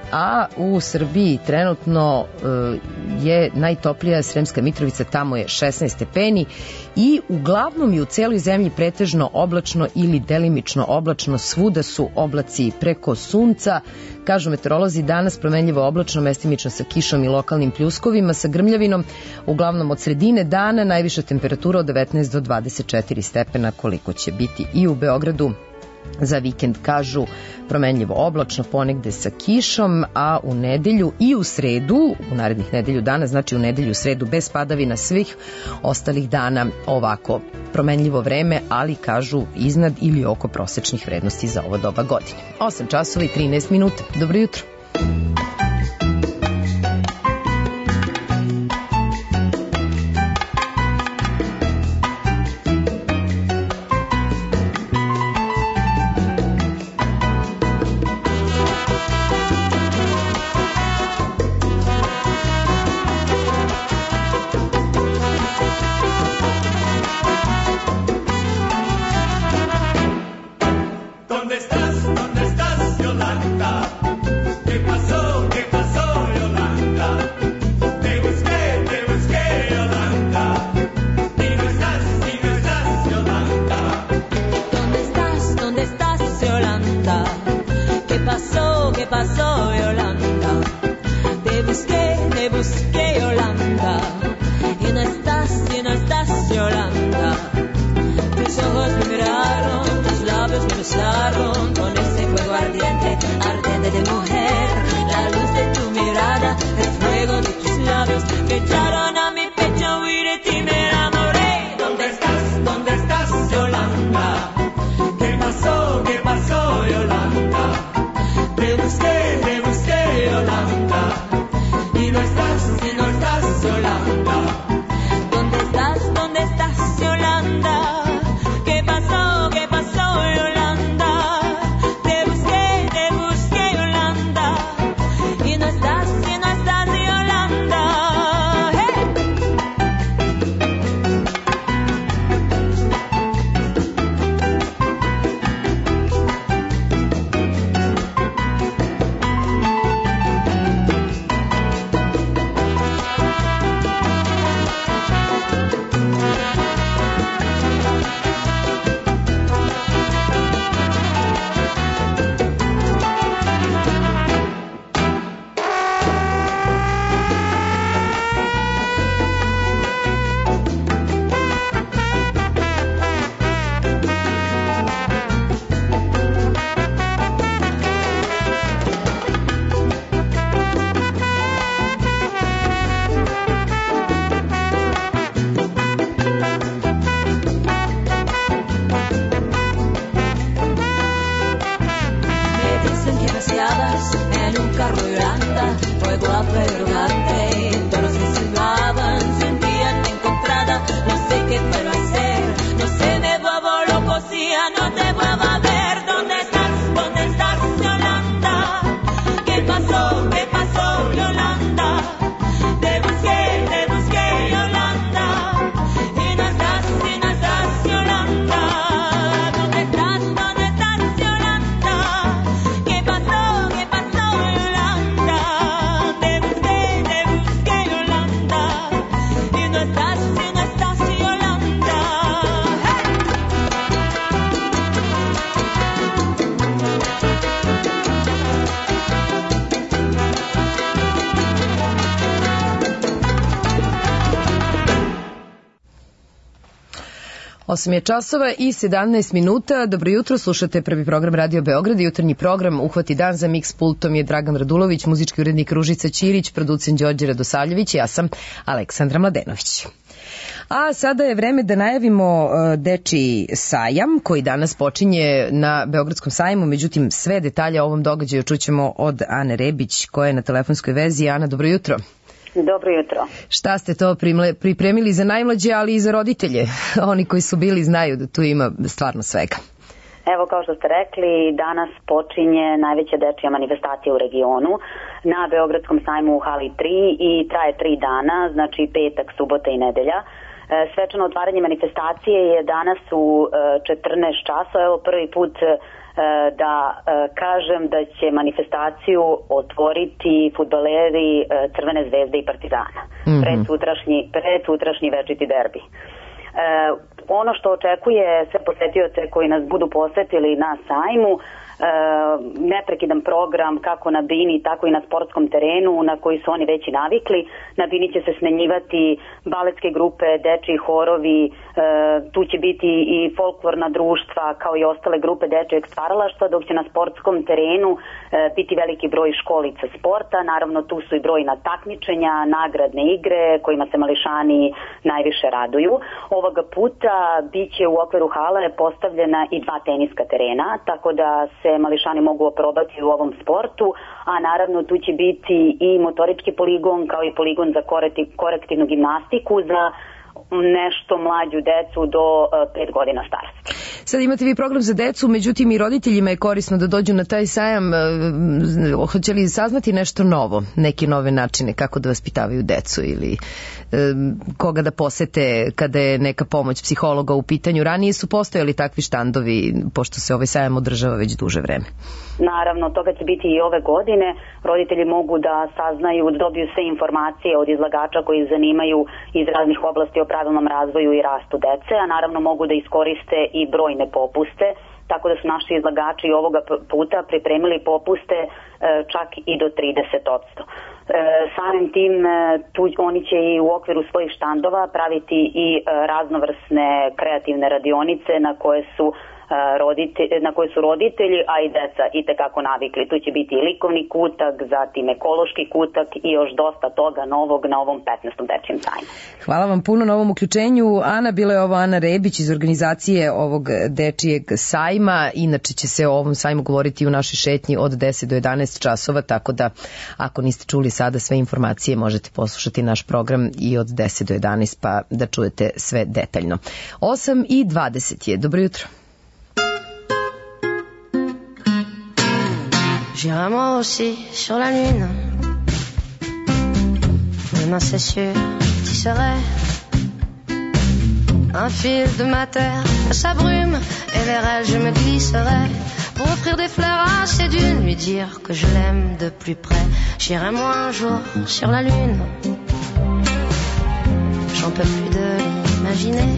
a u Srbiji trenutno je najtoplija Sremska Mitrovica, tamo je šesnaest stepeni i uglavnom je u celoj zemlji pretežno oblačno ili delimično oblačno, svuda su oblaci preko sunca. Kažu meteorolozi, danas promenljivo oblačno, mestimično sa kišom i lokalnim pljuskovima, sa grmljavinom, uglavnom od sredine dana, najviša temperatura od devetnaest do dvadeset četiri stepena, koliko će biti i u Beogradu. Za vikend kažu promenljivo oblačno, ponegde sa kišom, a u nedelju i u sredu, u narednih nedelju dana, znači u nedelju i sredu bez padavina, svih ostalih dana ovako promenljivo vreme, ali kažu iznad ili oko prosečnih vrednosti za ovo doba godine. osam časova i trinaest minuta. Dobro jutro. osam je časova i sedamnaest minuta. Dobro jutro, slušate prvi program Radio Beograd i jutarnji program Uhvati dan. Za Mix pultom je Dragan Radulović, muzički urednik Ružica Ćirić, producent Đorđe Radosavljević i ja sam Aleksandra Mladenović. A sada je vreme da najavimo dečiji sajam koji danas počinje na Beogradskom sajmu, međutim sve detalje o ovom događaju čućemo od Ane Rebić koja je na telefonskoj vezi. Ana, dobro jutro. Dobro jutro. Šta ste to pripremili za najmlađe, ali i za roditelje? Oni koji su bili znaju da tu ima stvarno svega. Evo, kao što ste rekli, danas počinje najveća dečija manifestacija u regionu na Beogradskom sajmu u hali tri i traje tri dana, znači petak, subota i nedelja. Svečano otvaranje manifestacije je danas u četrnaest časova. Evo, prvi put da kažem da će manifestaciju otvoriti fudbaleri Crvene zvezde i Partizana. Mm-hmm. Pred sutrašnji, pred sutrašnji večiti derbi. Ono što očekuje sve posetioce koji nas budu posetili na sajmu, neprekidan program kako na bini tako i na sportskom terenu na koji su oni već i navikli. Na bini će se smenjivati baletske grupe, dečiji horovi, tu će biti i folklorna društva kao i ostale grupe dečijeg stvaralaštva, dok će na sportskom terenu biti veliki broj školica sporta. Naravno tu su i brojna takmičenja, nagradne igre kojima se mališani najviše raduju. Ovoga puta bit će u okviru hale postavljena i dva teniska terena, tako da se mališani mogu oprobati u ovom sportu, a naravno tu će biti i motorički poligon kao i poligon za korektivnu gimnastiku za nešto mlađu decu do pet godina starosti. Sad imate vi program za decu, međutim i roditeljima je korisno da dođu na taj sajam. Hoće li saznati nešto novo, neke nove načine kako da vaspitavaju decu ili koga da posete kada je neka pomoć psihologa u pitanju? Ranije su postojali takvi štandovi, pošto se ovaj sajam održava već duže vreme. Naravno, toga će biti i ove godine. Roditelji mogu da saznaju, da dobiju sve informacije od izlagača koji zanimaju iz raznih oblasti o pravilnom razvoju i rastu dece, a naravno mogu da iskoriste i brojne popuste, tako da su naši izlagači ovoga puta pripremili popuste čak i do trideset posto. Samim tim tu, oni će i u okviru svojih štandova praviti i raznovrsne kreativne radionice na koje su roditelji, na koje su roditelji, a i deca i tekako navikli. Tu će biti i likovni kutak, zatim ekološki kutak i još dosta toga novog na ovom petnaestom dečijem sajmu. Hvala vam puno na ovom uključenju. Ana, bila je ovo Ana Rebić iz organizacije ovog dečijeg sajma. Inače će se o ovom sajmu govoriti u našoj šetnji od deset do jedanaest časova, tako da ako niste čuli sada sve informacije možete poslušati naš program i od deset do jedanaest pa da čujete sve detaljno. osam i dvadeset je. Dobro jutro. J'irai moi aussi sur la lune. Demain c'est sûr, tu serais un fil de ma terre, sa brume, et vers elle je me glisserai pour offrir des fleurs à ses dunes, lui dire que je l'aime de plus près. J'irai moi un jour sur la lune. J'en peux plus de l'imaginer.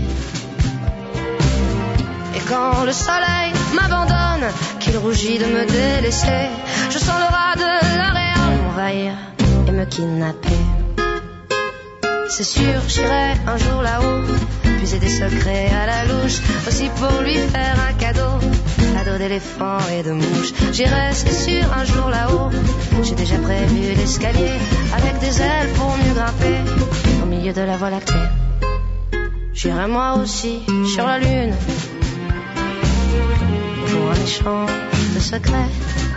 Et quand le soleil m'abandonne, qu'il rougit de me délaisser, je sens le rat de l'Ariel m'envahir et me kidnapper. C'est sûr, j'irai un jour là-haut, puiser des secrets à la louche, aussi pour lui faire un cadeau, cadeau d'éléphant et de mouche. J'irai, c'est sûr, un jour là-haut, j'ai déjà prévu l'escalier, avec des ailes pour mieux grimper, au milieu de la voie lactée. J'irai moi aussi sur la lune, pour un échange de secrets.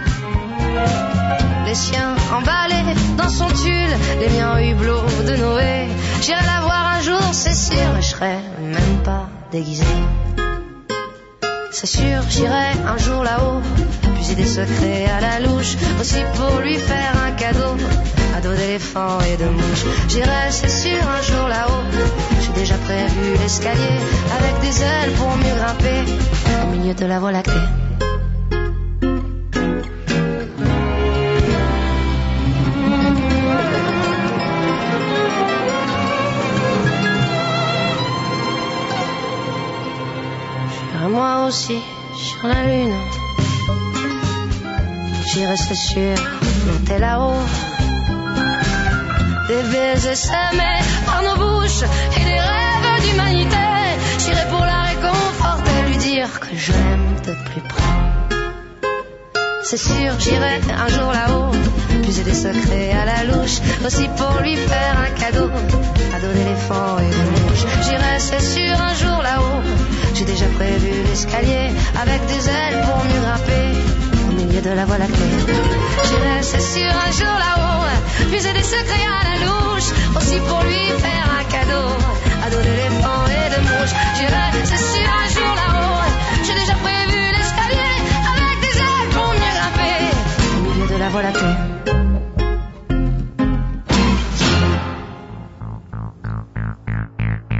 Les siens emballés dans son tulle, les miens hublots de Noé. J'irai la voir un jour, c'est sûr, et je serai même pas déguisé. C'est sûr, j'irai un jour là-haut, puiser des secrets à la louche, aussi pour lui faire un cadeau, cadeau d'éléphant et de mouche. J'irai, c'est sûr, un jour là-haut, j'ai déjà prévu l'escalier, avec des ailes pour mieux grimper, au milieu de la voie lactée. Moi aussi sur la lune, j'irai c'est sûr monter là-haut, des baisers semés par nos bouches et des rêves d'humanité. J'irai pour la réconforter, lui dire que je l'aime de plus près. C'est sûr, j'irai un jour là-haut, puiser des secrets à la louche, aussi pour lui faire un cadeau, cadeau d'éléphant et de mouche. J'irai, c'est sûr, un jour là-haut, j'ai déjà prévu l'escalier, avec des ailes pour mieux grimper, au milieu de la voie lactée. J'irai, c'est sûr, un jour là-haut, puiser des secrets à la louche, aussi pour lui faire un cadeau, cadeau d'éléphant et de mouche. J'irai, c'est sûr, un jour là-haut, j'ai déjà prévu l'escalier, avec des ailes pour mieux grimper, au milieu de la voie lactée.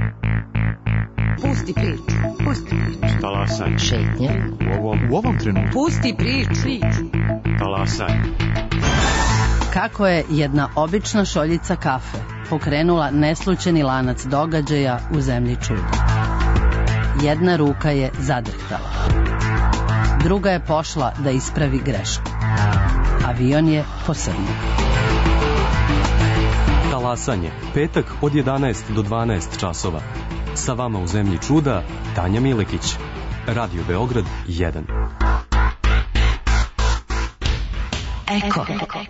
Pusti priču, pusti priču. Talasaj. Šetnje. U ovom, u ovom trenutku Pusti priču. Talasaj. Kako je jedna obična šoljica kafe pokrenula neslućeni lanac događaja u zemlji čuda. Jedna ruka je zadrhtala. Druga je pošla da ispravi grešku. Avion je posrnuo. Talasanje, petak od jedanaest do dvanaest časova. Sa vama u zemlji čuda, Tanja Milekić. Radio Beograd jedan. Eko.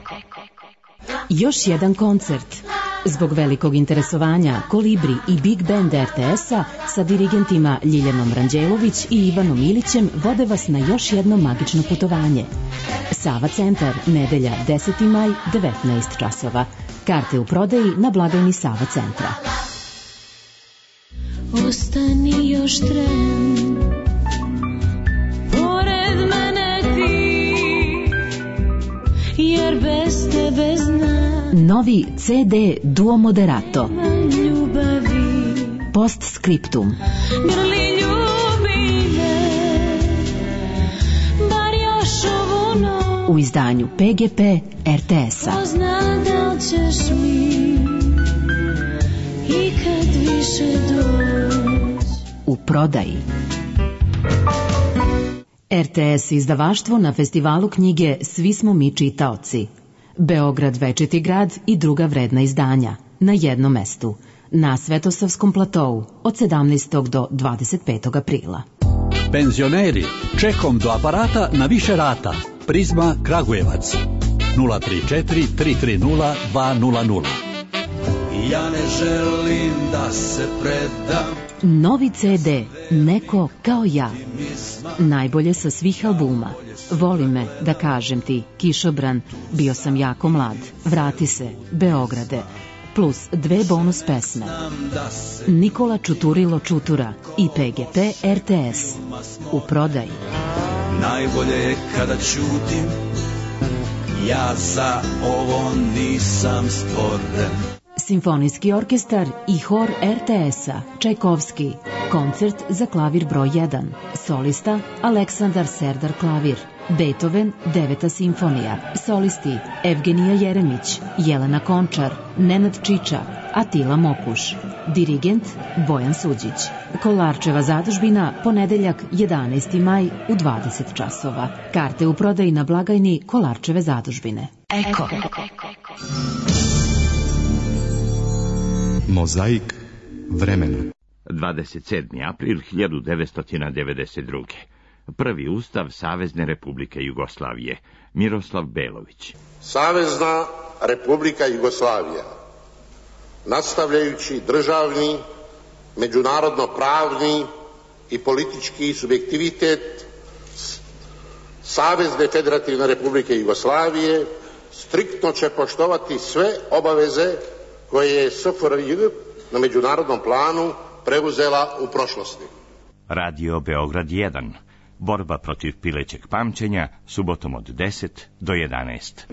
Još jedan koncert. Zbog velikog interesovanja Kolibri i Big Band er te es-a sa dirigentima Ljiljanom Ranđelović i Ivanom Ilićem vode vas na još jedno magično putovanje. Sava centar, nedelja deseti maj, devetnaest časova. Karte u prodaji na blagajni Sava centra. Ostani još tren, pored mene ti, jer bez tebe znam. Novi ce de Duo Moderato. Ljubavi. Postscriptum. Grli ljubi me, bar još ovu noć. U izdanju pe ge pe er te es-a. Pozna da li ćeš mi i kad više doć. U prodaji. er te es izdavaštvo na festivalu knjige Svi smo mi čitaoci. Beograd večiti grad i druga vredna izdanja na jednom mestu, na Svetosavskom platou od sedamnaestog do dvadeset petog aprila. Penzioneri, čekom do aparata na više rata. Prizma Kragujevac nula tri četiri tri tri nula dva nula nula. Ja ne želim da se predam. Novi ce de Neko kao ja. Najbolje sa svih albuma. Voli me, da kažem ti, Kišobran, Bio sam jako mlad, Vrati se, Beograde, plus dve bonus pesme. Nikola Čuturilo Čutura i pe ge pe er te es. U prodaji. Najbolje je kada ćutim, ja za ovo nisam stvoren. Simfonijski orkestar i hor er te es-a, Čajkovski, koncert za klavir broj jedan, solista Aleksandar Serdar klavir, Beethoven, deveta simfonija, solisti Evgenija Jeremić, Jelena Končar, Nenad Čiča, Atila Mokuš, dirigent Bojan Suđić. Kolarčeva zadužbina, ponedeljak jedanaesti maj u dvadeset časova. Karte u prodaji na blagajni Kolarčeve zadužbine. Eko. Mozaik vremena. dvadeset sedmi april hiljadu devetsto devedeset druge. Prvi ustav Savezne Republike Jugoslavije. Miroslav Belović. Savezna Republika Jugoslavija, nastavljajući državni, međunarodno-pravni i politički subjektivitet Savezne Federativne Republike Jugoslavije, striktno će poštovati sve obaveze koje je es ef er je na međunarodnom planu preuzela u prošlosti. Radio Beograd jedan. Borba protiv pilećeg pamćenja, subotom od deset do jedanaest.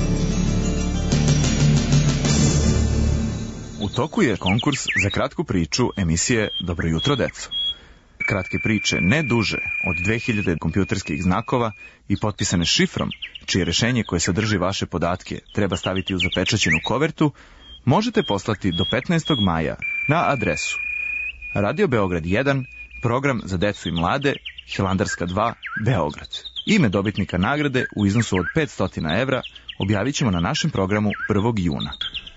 U toku je konkurs za kratku priču emisije Dobro jutro, deco. Kratke priče ne duže od dve hiljade kompjuterskih znakova i potpisane šifrom, čije rešenje koje sadrži vaše podatke treba staviti u zapečaćenu kovertu, možete poslati do petnaestog maja na adresu Radio Beograd jedan, program za decu i mlade, Hilandarska dva, Beograd. Ime dobitnika nagrade u iznosu od petsto evra objavit ćemo na našem programu prvog juna.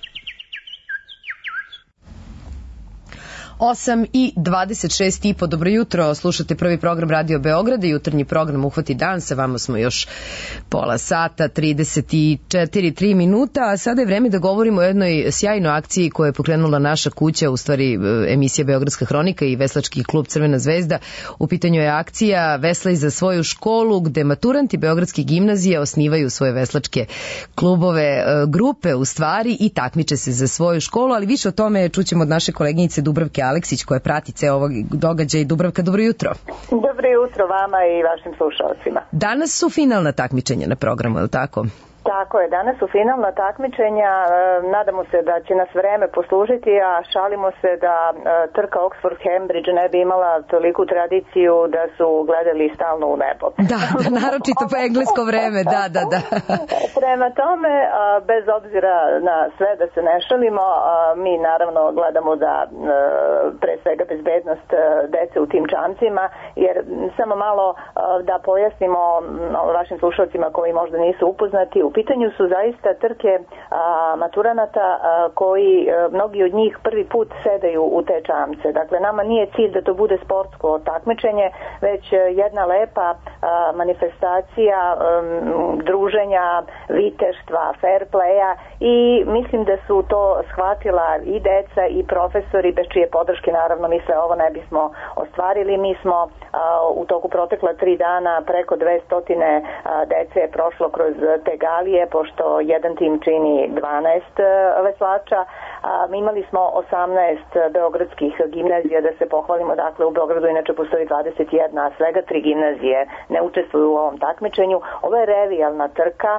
osam i dvadeset šest i po, dobro jutro, slušate prvi program Radio Beograda, jutarnji program Uhvati dan, sa vama smo još pola sata, trideset četiri tri minuta, a sada je vreme da govorimo o jednoj sjajnoj akciji koju je pokrenula naša kuća, u stvari emisija Beogradska hronika i Veslački klub Crvena zvezda. U pitanju je akcija Veslaj za svoju školu, gde maturanti Beogradske gimnazije osnivaju svoje veslačke klubove, grupe u stvari, i takmiče se za svoju školu, ali više o tome čućemo od naše koleginice Dubravke Aleksić, koja prati ceo ovog događaja. Dubravka, dobro jutro. Dobro jutro vama i vašim slušalcima. Danas su finalna takmičenja na programu, je li tako? Tako je, danas su finalna takmičenja, nadamo se da će nas vreme poslužiti, a šalimo se da trka Oxford-Cambridge ne bi imala toliku tradiciju da su gledali stalno u nebo. Da, da, naročito po englesko vreme, da, da, da. Prema tome, bez obzira na sve da se ne šalimo, mi naravno gledamo da pre svega bezbednost dece u tim čamcima, jer samo malo da pojasnimo vašim slušalcima koji možda nisu upoznati, u pitanju su zaista trke a, maturanata a, koji a, mnogi od njih prvi put sedaju u te čamce. Dakle, nama nije cilj da to bude sportsko takmičenje, već a, jedna lepa a, manifestacija a, druženja, viteštva, fair playa i mislim da su to shvatila i deca i profesori, bez čije podrške naravno mi sve ovo ne bismo ostvarili. Mi smo a, u toku protekla tri dana preko dvestotine dece je prošlo kroz te galije, pošto jedan tim čini dvanaest veslača. A, imali smo osamnaest beogradskih gimnazija, da se pohvalimo, dakle u Beogradu inače postoji dvadeset jedna, a svega tri gimnazije ne učestvuju u ovom takmičenju. Ovo je revijalna trka.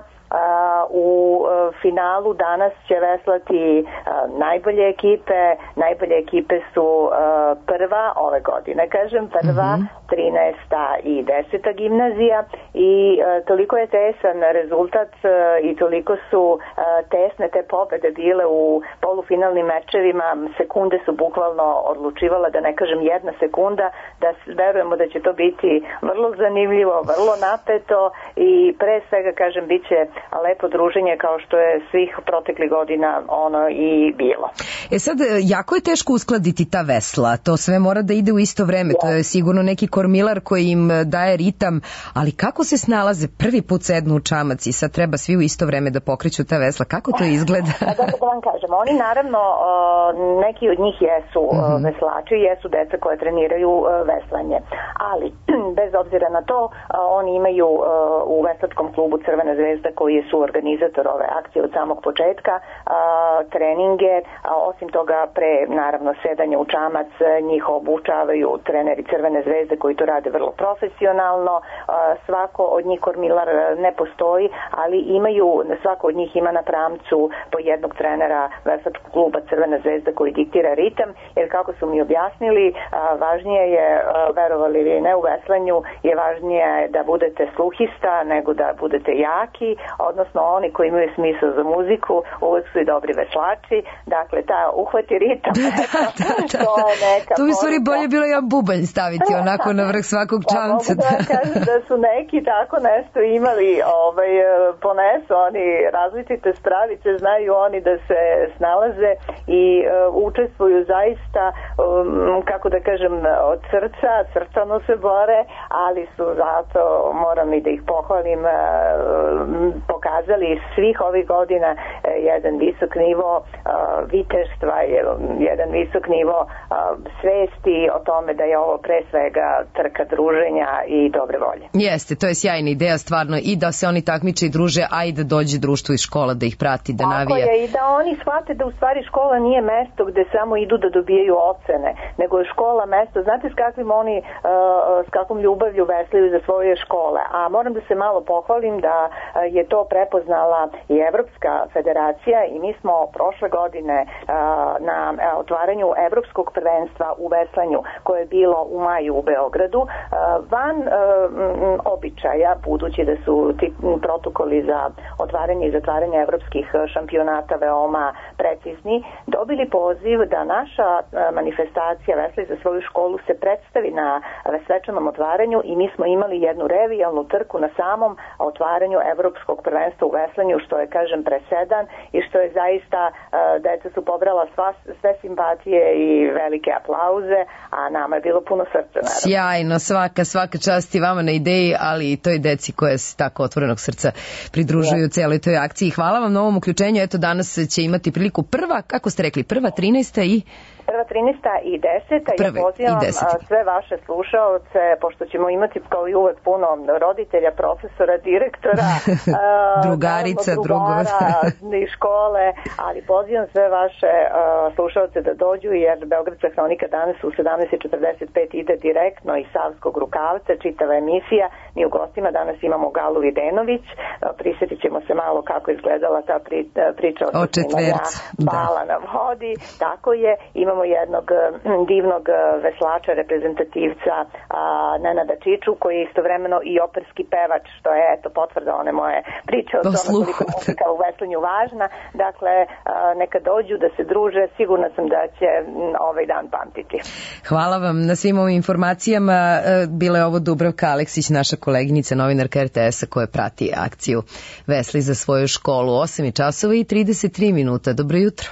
U finalu danas će veslati najbolje ekipe. Najbolje ekipe su prva ove godine, kažem, prva, trinaesta i deseta gimnazija i toliko je tesan rezultat i toliko su tesne te pobede bile u polufinalnim mečevima. Sekunde su bukvalno odlučivala, da ne kažem jedna sekunda, da verujemo da će to biti vrlo zanimljivo, vrlo napeto i pre svega, kažem, bit će lepo druženje kao što je svih proteklih godina ono i bilo. E sad, jako je teško uskladiti ta vesla, to sve mora da ide u isto vreme, to je sigurno neki kormilar koji im daje ritam, ali kako se snalaze, prvi put sednu u čamac i sad treba svi u isto vreme da pokreću ta vesla, kako to izgleda? Da, da vam kažem, oni naravno, neki od njih jesu uh-huh. veslači, jesu deca koje treniraju veslanje, ali bez obzira na to, oni imaju u veslačkom klubu Crvena zvezda koji je suorganizator ove akcije od samog početka, treninge, osim toga pre naravno sedanja u čamac njih obučavaju treneri Crvene zvezde koji to rade vrlo profesionalno. Svako od njih kormilar ne postoji, ali imaju, svako od njih ima na pramcu po jednog trenera veslačkog kluba Crvena zvezda koji diktira ritam, jer kako su mi objasnili, važnije je, verovali ili ne, u veslanju je važnije da budete sluhista nego da budete jaki, odnosno oni koji imaju smisao za muziku uvek su i dobri veslači, dakle ta uhvati ritam. Da, da, da, da. To je neka tu bi stvari bolje bilo jedan bubanj staviti onako na vrh svakog čamca. Pa mogu da kažem da su neki tako nešto imali, ovaj, ponesu oni različite spravice, znaju oni da se snalaze i uh, učestvuju zaista, um, kako da kažem, od srca, srcano se bore, ali su zato, moram i da ih pohvalim, uh, pokazali svih ovih godina uh, jedan visok nivo uh, viteštva, jedan visok nivo uh, svesti o tome da je ovo pre svega trka druženja i dobre volje. Jeste, to je sjajna ideja stvarno, i da se oni takmiče i druže, a i da dođe društvo iz škola da ih prati, da navija. Tako je, i da oni shvate da u stvari škola nije mesto gde samo idu da dobijaju ocene, nego je škola mesto, znate s kakvim oni, uh, s kakvom ljubavlju veslaju za svoje škole, a moram da se malo pohvalim da uh, je to prepoznala i Evropska federacija i mi smo prošle godine uh, na uh, otvaranju Evropskog prvenstva u veslanju koje je bilo u maju u Beogradu, uh, van uh, m, običaja, budući da su ti protokoli za otvaranje i zatvaranje evropskih šampionata veoma precizni, dobili poziv da naša manifestacija Vesli za svoju školu se predstavi na svečanom otvaranju i mi smo imali jednu revijalnu trku na samom otvaranju evropskog prvenstva u veslanju, što je, kažem, presedan i što je zaista, deca su pobrala sva, sve simpatije i velike aplauze, a nama je bilo puno srca. Naravno. Sjajno, svaka, svaka čast i vama na ideji, ali i toj deci koja se tako otvorenog srca pridružuju ja. cijeloj toj akciji. Hvala vam na ovom uključenju, eto danas će imati priliku prva, kako ste rekli, prva, trinaesta i... Prva, trinaesta i deseta. Prve, ja pozivam sve vaše slušaoce, pošto ćemo imati kao i uvek puno roditelja, profesora, direktora, drugarica, drugara i škole, ali pozivam sve vaše uh, slušalce da dođu, jer Beogradska hronika danas u sedamnaest četrdeset pet ide direktno iz Savskog Rukavca, čitava emisija. Mi u gostima danas imamo Galu Videnović, uh, prisjetit ćemo se malo kako izgledala ta pri, uh, priča o četvercu bala na vodi, tako je. Imamo jednog uh, divnog uh, veslača, reprezentativca uh, Nenada Čiču, koji je istovremeno i operski pevač, što je eto potvrda one moje priče o tome koliko je muzika u veslanju važna. Dakle, neka dođu da se druže, sigurna sam da će ovaj dan pamtiti. Hvala vam na svim ovim informacijama. Bila je ovo Dubravka Aleksić, naša koleginica, novinarka er te es-a koja prati akciju Vesli za svoju školu. osam časova i trideset tri minuta. Dobro jutro.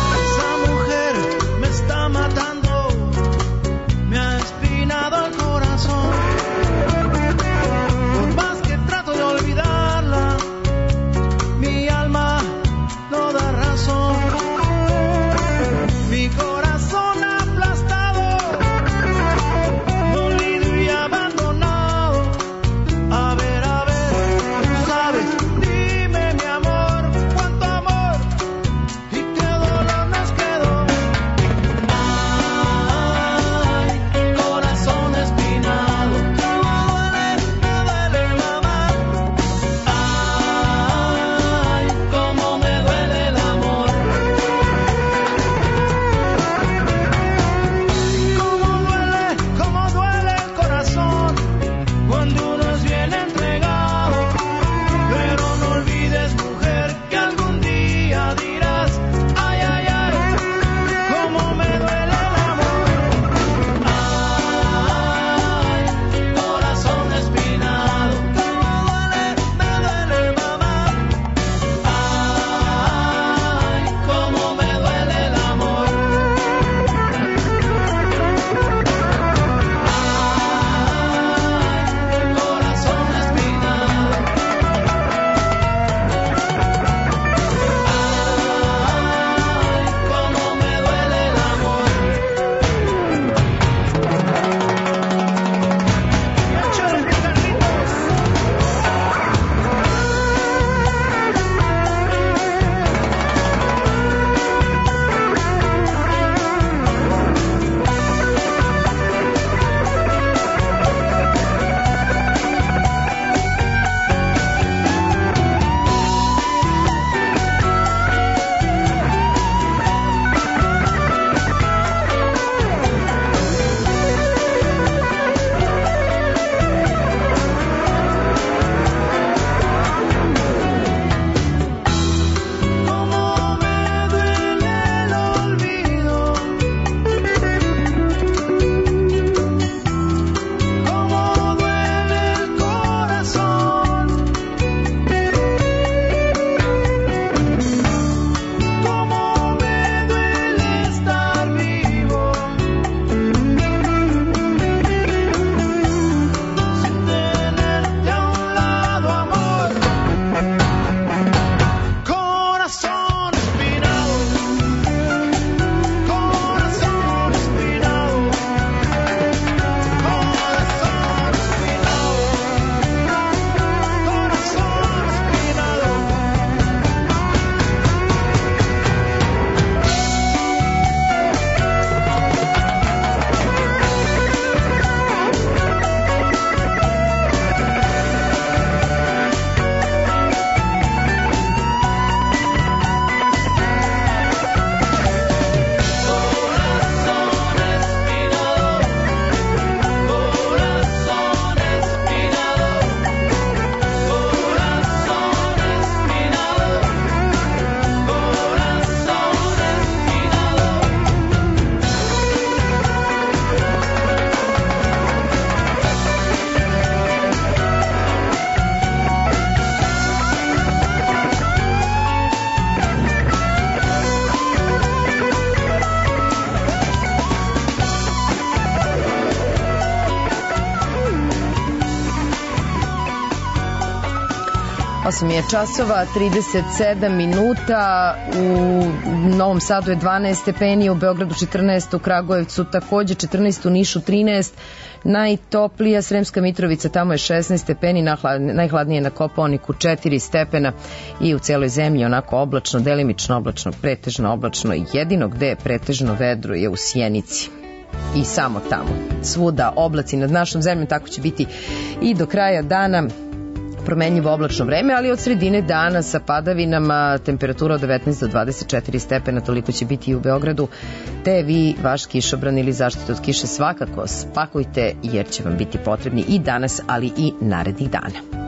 Esa mujer me está matando, me ha espinado el corazón. osam je časova, trideset sedam minuta, u Novom Sadu je dvanaest stepeni, u Beogradu četrnaest, u Kragujevcu takođe četrnaest, u Nišu trinaest, najtoplija Sremska Mitrovica, tamo je šesnaest stepeni, najhladnije na Kopaoniku četiri stepena i u celoj zemlji onako oblačno, delimično oblačno, pretežno oblačno, jedino gde je pretežno vedro je u Sjenici. I samo tamo. Svuda oblaci nad našom zemljom, tako će biti i do kraja dana. Promenljivo oblačno vreme, ali od sredine dana sa padavinama, temperatura od devetnaest do dvadeset četiri stepena, toliko će biti i u Beogradu, te vi vaš kišobran ili zaštitu od kiše svakako spakujte, jer će vam biti potrebni i danas, ali i narednih dana.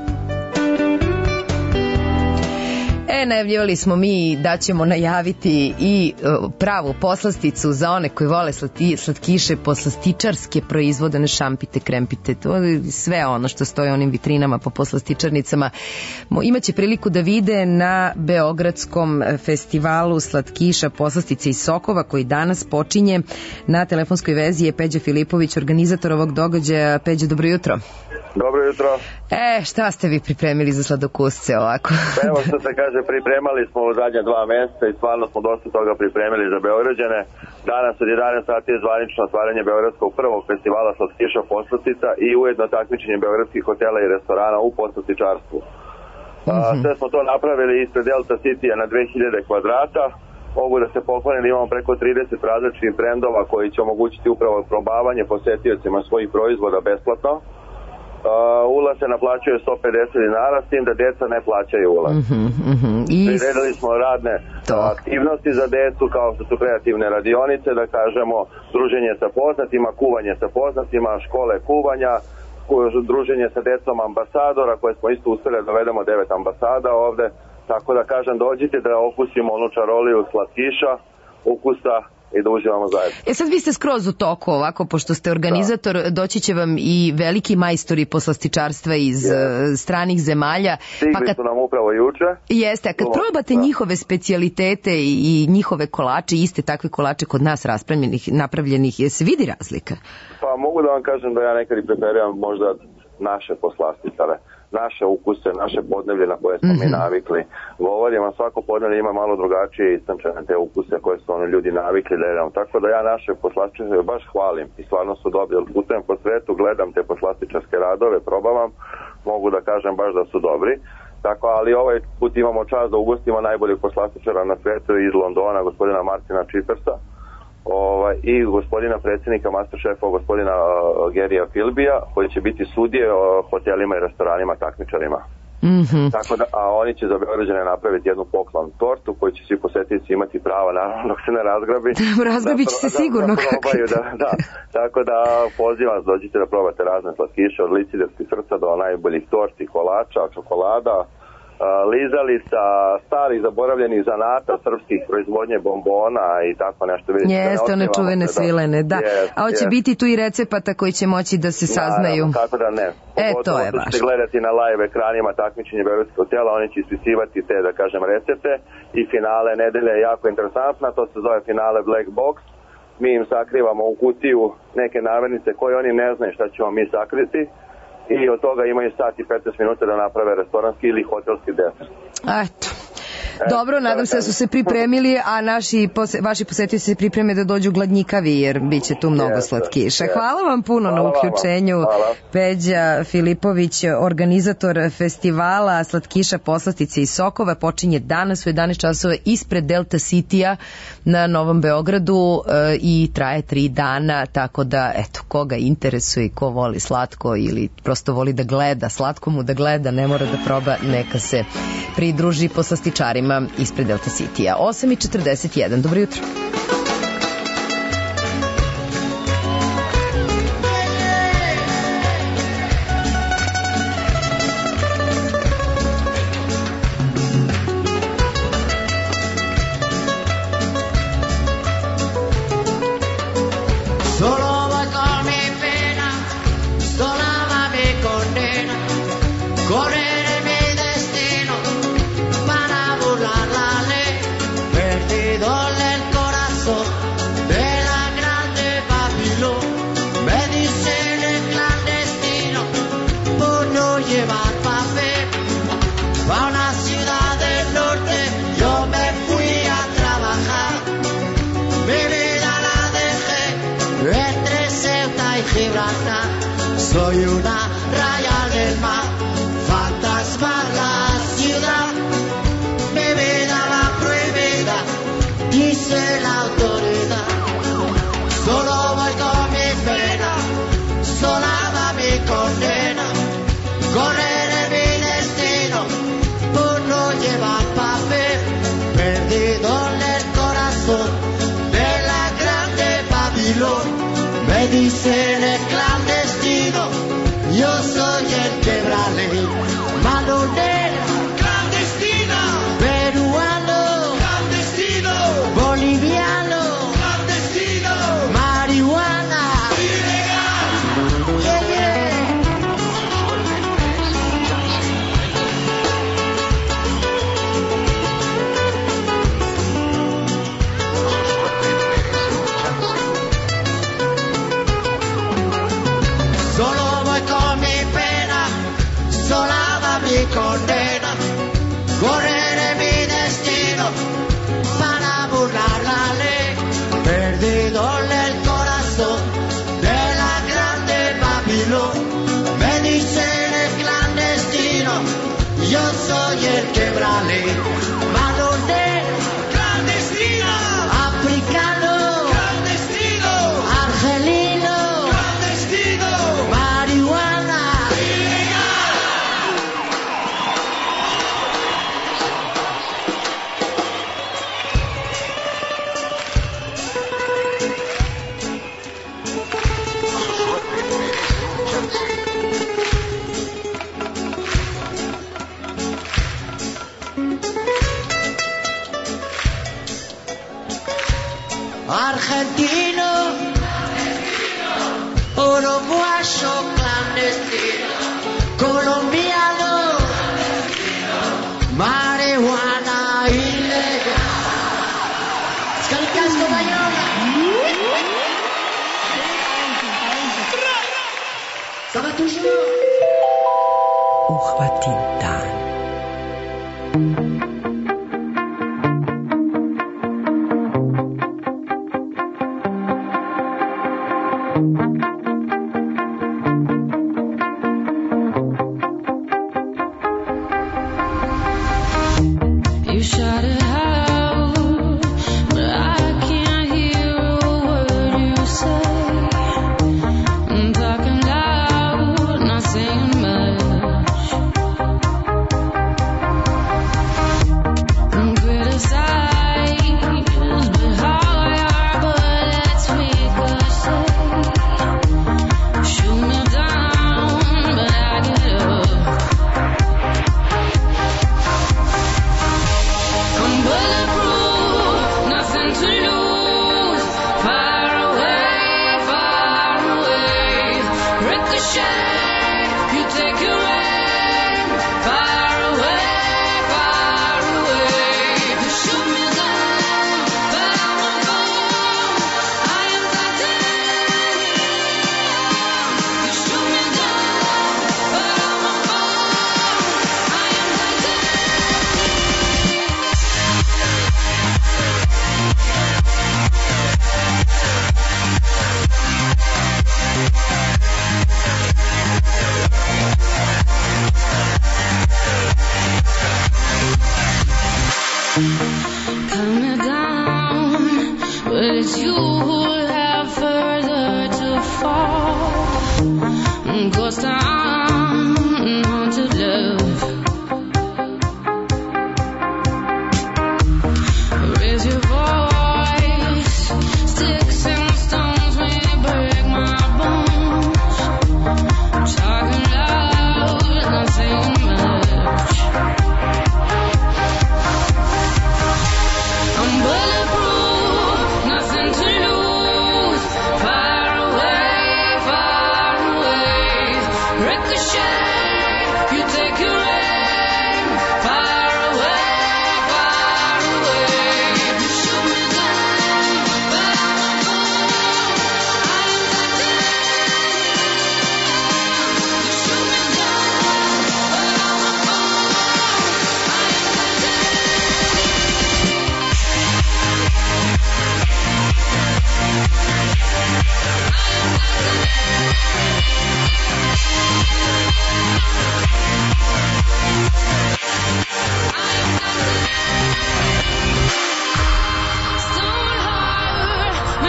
E, najavljivali smo mi da ćemo najaviti i pravu poslasticu za one koji vole slatkiše, poslastičarske proizvode, ne šampite, krempite, to je sve ono što stoji onim vitrinama po poslastičarnicama. Imaće priliku da vide na Beogradskom festivalu slatkiša, poslastice i sokova koji danas počinje. Na telefonskoj vezi je Peđa Filipović, organizator ovog događaja. Peđa, dobro jutro. Dobro jutro. E, šta ste vi pripremili za sladokusce ovako? Evo što se kaže, pripremali smo u zadnja dva mjeseca i stvarno smo dosta toga pripremili za Beograđane. Danas od jedanaest sati je zvanično otvaranje Beogradskog prvog festivala slatkiša poslastica i ujedno takmičenje beogradskih hotela i restorana u poslastičarstvu. Mm-hmm. Sve smo to napravili ispred Delta City-a na dve hiljade kvadrata. Mogu da se pohvalim da imamo preko trideset različitih brendova koji će omogućiti upravo probavanje posetiocima svojih proizvoda besplatno. Uh, ulaz se naplaćuje sto pedeset dinara, s tim da deca ne plaćaju ulaz. Mm-hmm, mm-hmm. I... Priredili smo radne to. aktivnosti za decu, kao što su kreativne radionice, da kažemo, druženje sa poznatima, kuvanje sa poznatima, škole kuvanja, druženje sa decom ambasadora, koje smo isto uspjeli da dovedemo devet ambasada ovde. Tako da kažem, dođite da okusimo onu čaroliju slatkiša, ukusa i da uživamo zajedno. E sad vi ste skroz u toku ovako, pošto ste organizator, da. Doći će vam i veliki majstori poslastičarstva iz yes. stranih zemalja. Stigli pa kad... su nam upravo juče. Jeste, a kad to, probate da. njihove specijalitete i njihove kolače, iste takve kolače kod nas raspravljenih, napravljenih, je se vidi razlika? Pa mogu da vam kažem da ja nekad i preferiram možda naše poslastičare, naše ukuse, naše podneblje na koje smo mm-hmm. mi navikli. Govorim vam, svako podneblje ima malo drugačije istančene te ukuse koje su oni ljudi navikli da jedemo. Tako da ja naše poslastičare baš hvalim i stvarno su dobri. Putujem po svetu, gledam te poslastičarske radove, probavam, mogu da kažem baš da su dobri. Tako, ali ovaj put imamo čast da ugostimo najboljeg poslastičara na svetu iz Londona, gospodina Martina Chippersa. Ovaj, i gospodina predsjednika Masterchefa, gospodina uh, Gerija Filbija, koji će biti sudije uh, hotelima i restoranima takmičarima. Mm-hmm. Tako da, a oni će za Beograđane napraviti jednu poklon tortu koju će svi posetici imati pravo, naravno, dok se ne razgrabi. Razgrabit će se da, sigurno. Da, probaju, da, da. Tako da pozivam vas, dođite da probate razne slatkiše od liciderskih srca do najboljih torti, kolača, čokolada, lizalica, starih zaboravljenih zanata, srpskih proizvodnje bombona i tako nešto. Vidite, jeste, one čuvene svilene, da. Yes, a hoće yes. biti tu i recepata koji će moći da se saznaju. Naravno, kako da ne. E, to je baš. Ćete gledati na live ekranima takmičenje Beogradskog hotela, oni će ispisivati te, da kažem, recepte i finale nedelje je jako interesantna, to se zove finale Black Box. Mi im sakrivamo u kutiju neke namirnice koje oni ne znaju šta ćemo mi sakriti. I od toga imaju sat i petnaest minuta da naprave restoranski ili hotelski desert. Eto. Dobro, nadam se da su se pripremili, a naši pose, vaši posjetioci se pripreme da dođu gladnjikavi, jer bit će tu mnogo yes, slatkiša. Yes. Hvala vam puno Hvala na uključenju. Peđa Filipović, organizator festivala slatkiša, poslastice i sokova, počinje danas u jedanaest časova ispred Delta City-a na Novom Beogradu e, i traje tri dana, tako da, eto, koga interesuje i ko voli slatko ili prosto voli da gleda, slatko mu da gleda, ne mora da proba, neka se pridruži poslastičarima ispred Delta City-a. osam i četrdeset jedan. Dobro jutro. Perdido el corazón. marihuana, soy una raya del mar, fantasma la ciudad, bebida la prohibida, dice la autoridad, solo voy con mi pena, sola va mi condena, correré mi destino, por no llevar papel, perdido en el corazón de la grande Babilón, me dicen el clandestino, yo soy el quebrale, manonera, clandestina, peruano, clandestino, boliviano, clandestino, marihuana, ilegal, yeah, yeah. Solo voy con mi pena, sola va mi condena, correré mi destino para burlar la ley, perdido en el corazón de la grande Babilón, me dicen el clandestino, yo soy el quebrale, manonero, clandestino, africano, clandestino, argelino, clandestino, marihuana, ilegal. Argentino, uruguayo clandestino, colombiano, marihuana ilegal. Scalicasco Bayona. Ça va toujours. Uhvati dan. You shout it out, but I can't hear a word you say. I'm talking loud, not saying much. I'm criticized, but how I are, but let's make a say.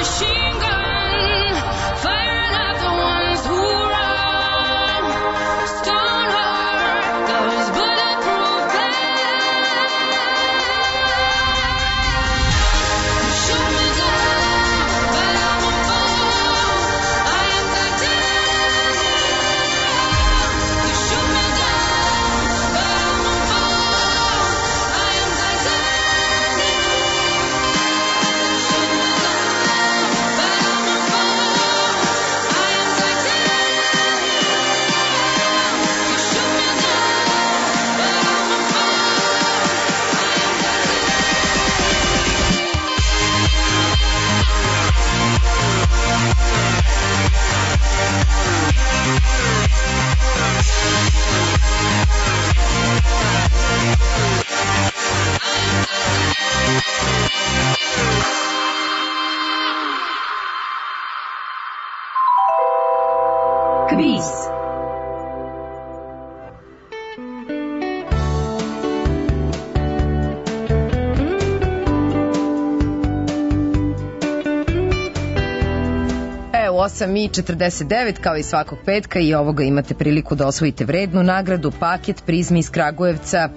machine gun, firing at the ones who run. Stone heart goes bulletproof glass. Shoot me down, but I won't fall. I am titanium. You shoot me down, but I won't fall. I am titanium. Shoot me down, but I won't fall. I am titanium. You shoot me down, but I won't Kviz. Evo, osam i četrdeset devet, kao i svakog petka, i ovoga imate priliku da osvojite vrednu nagradu, paket Prizme iz Kragujevca,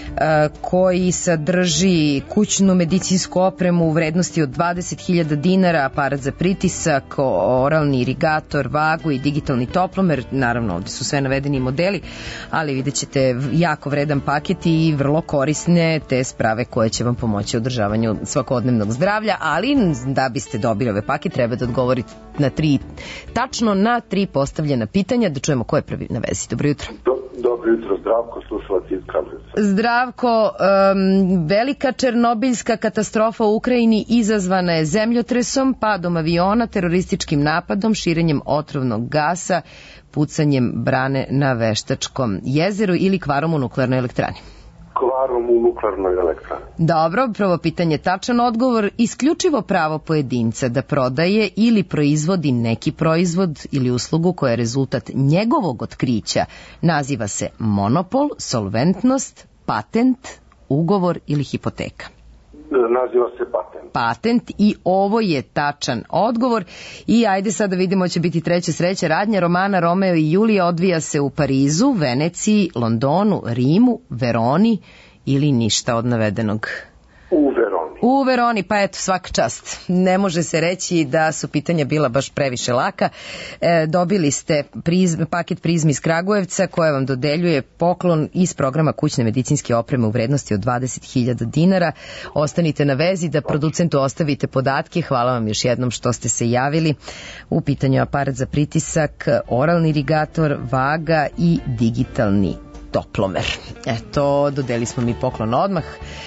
koji sadrži kućnu medicinsku opremu u vrednosti od dvadeset hiljada dinara, aparat za pritisak, oralni irigator, vagu i digitalni toplomer. Naravno, ovde su sve navedeni modeli, ali vidjet ćete jako vredan paket i vrlo korisne te sprave koje će vam pomoći u održavanju svakodnevnog zdravlja, ali da biste dobili ovaj paket treba da odgovorite na tri, tačno na tri postavljena pitanja. Da čujemo ko je prvi na vezi. Dobro jutro. Dobro jutro, Zdravko, slušalac iz Kragujevca. Zdravko, um, velika černobiljska katastrofa u Ukrajini izazvana je zemljotresom, padom aviona, terorističkim napadom, širenjem otrovnog gasa, pucanjem brane na Veštačkom jezeru ili kvarom u nuklearnoj elektrani. Kvarom u nuklearnoj elektrani. Dobro, prvo pitanje, tačan odgovor. Isključivo pravo pojedinca da prodaje ili proizvodi neki proizvod ili uslugu koja je rezultat njegovog otkrića naziva se monopol, solventnost, patent, ugovor ili hipoteka. Naziva se patent. Patent, i ovo je tačan odgovor. I ajde sad da vidimo, će biti treća sreća. Radnja romana Romeo i Julija odvija se u Parizu, Veneciji, Londonu, Rimu, Veroni ili ništa od navedenog. U Veroni. U Veroni, pa eto, svaka čast. Ne može se reći da su pitanja bila baš previše laka. E, dobili ste prizm, paket Prizme iz Kragujevca koja vam dodeljuje poklon iz programa kućne medicinske opreme u vrednosti od dvadeset hiljada dinara. Ostanite na vezi da producentu ostavite podatke. Hvala vam još jednom što ste se javili. U pitanju aparat za pritisak, oralni irigator, vaga i digitalni toplomer. Eto, dodeli smo mi poklon odmah.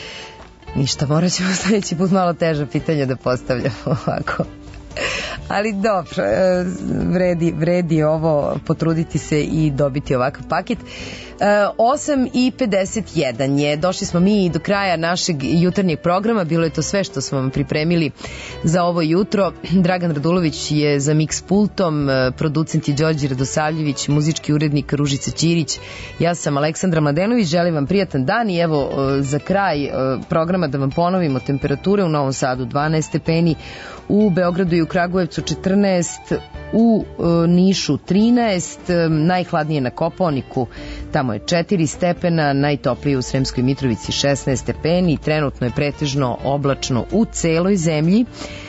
Ništa, morat ćemo sljedeći put malo teža pitanja da postavljamo ovako. Ali dobro, vredi, vredi ovo potruditi se i dobiti ovakav paket. osam i pedeset jedan je, došli smo mi do kraja našeg jutarnjeg programa, bilo je to sve što smo vam pripremili za ovo jutro. Dragan Radulović je za mix pultom, producent je Đorđe Radosavljević, muzički urednik Ružica Ćirić, ja sam Aleksandra Mladenović, želim vam prijatan dan i evo za kraj programa da vam ponovimo temperature: u Novom Sadu dvanaest stepeni, u Beogradu i u Kragujevcu četrnaest, u Nišu trinaest, najhladnije na Kopaoniku, tamo je četiri stepena, najtoplije u Sremskoj Mitrovici šesnaest stepeni, trenutno je pretežno oblačno u celoj zemlji,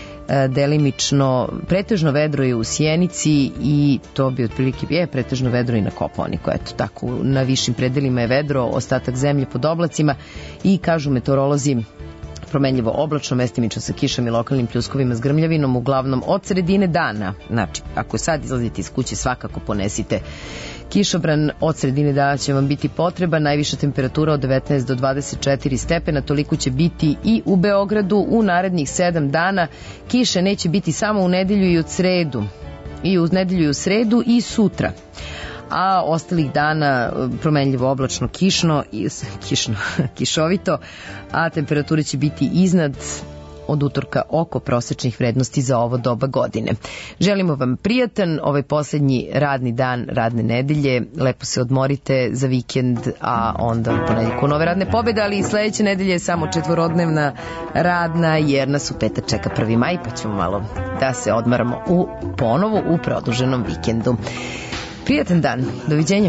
delimično pretežno vedro je u Sjenici i to bi otprilike je pretežno vedro i na Kopaoniku. Eto tako, na višim predelima je vedro, ostatak zemlje pod oblacima i kažu meteorolozi promenljivo oblačno, mestimično sa kišom i lokalnim pljuskovima s grmljavinom, uglavnom od sredine dana. Znači, ako sad izlazite iz kuće, svakako ponesite kišobran, od sredine dana će vam biti potreba, najviša temperatura od devetnaest do dvadeset četiri stepena, toliko će biti i u Beogradu u narednih sedam dana. Kiše neće biti samo u nedelju i u sredu, i u nedelju i u sredu i sutra. A ostalih dana promenljivo oblačno, kišno, kišno, kišovito, a temperature će biti iznad od utorka oko prosečnih vrednosti za ovo doba godine. Želimo vam prijatan ovaj posljednji radni dan radne nedelje. Lepo se odmorite za vikend, a onda u ponedjeljku nove radne pobjede, ali i sledeće nedelje je samo četvorodnevna radna, jer nas u petak čeka prvi maj, pa ćemo malo da se odmaramo u ponovu u produženom vikendu. Prijatan dan, doviđenja.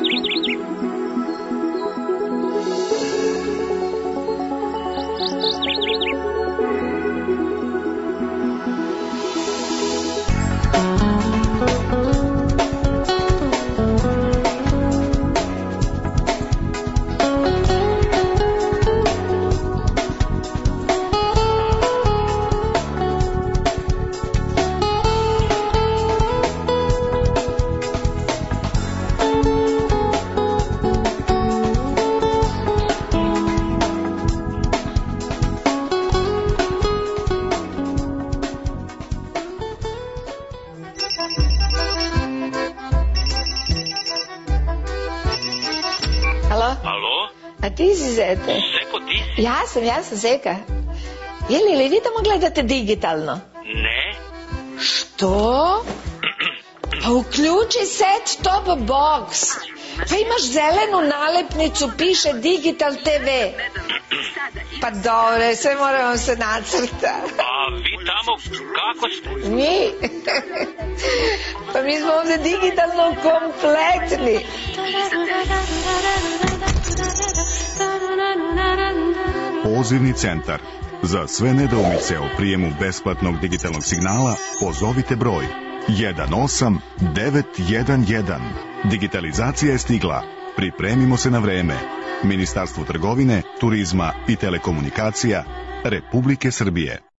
Ti si Zete? Seko, ti si? Ja sam, ja sam Zeka. Jeli li vi tamo gledate digitalno? Ne. Što? Pa uključi set top box. Pa imaš zelenu nalepnicu, piše Digital te ve. Pa dobro, sve mora vam se nacrta. A vi tamo kako ste? Mi? Pa mi smo ovde digitalno kompletni. Pozivni centar. Za sve nedoumice o prijemu besplatnog digitalnog signala pozovite broj jedan osam devet jedan jedan. Digitalizacija je stigla. Pripremimo se na vreme. Ministarstvo trgovine, turizma i telekomunikacija Republike Srbije.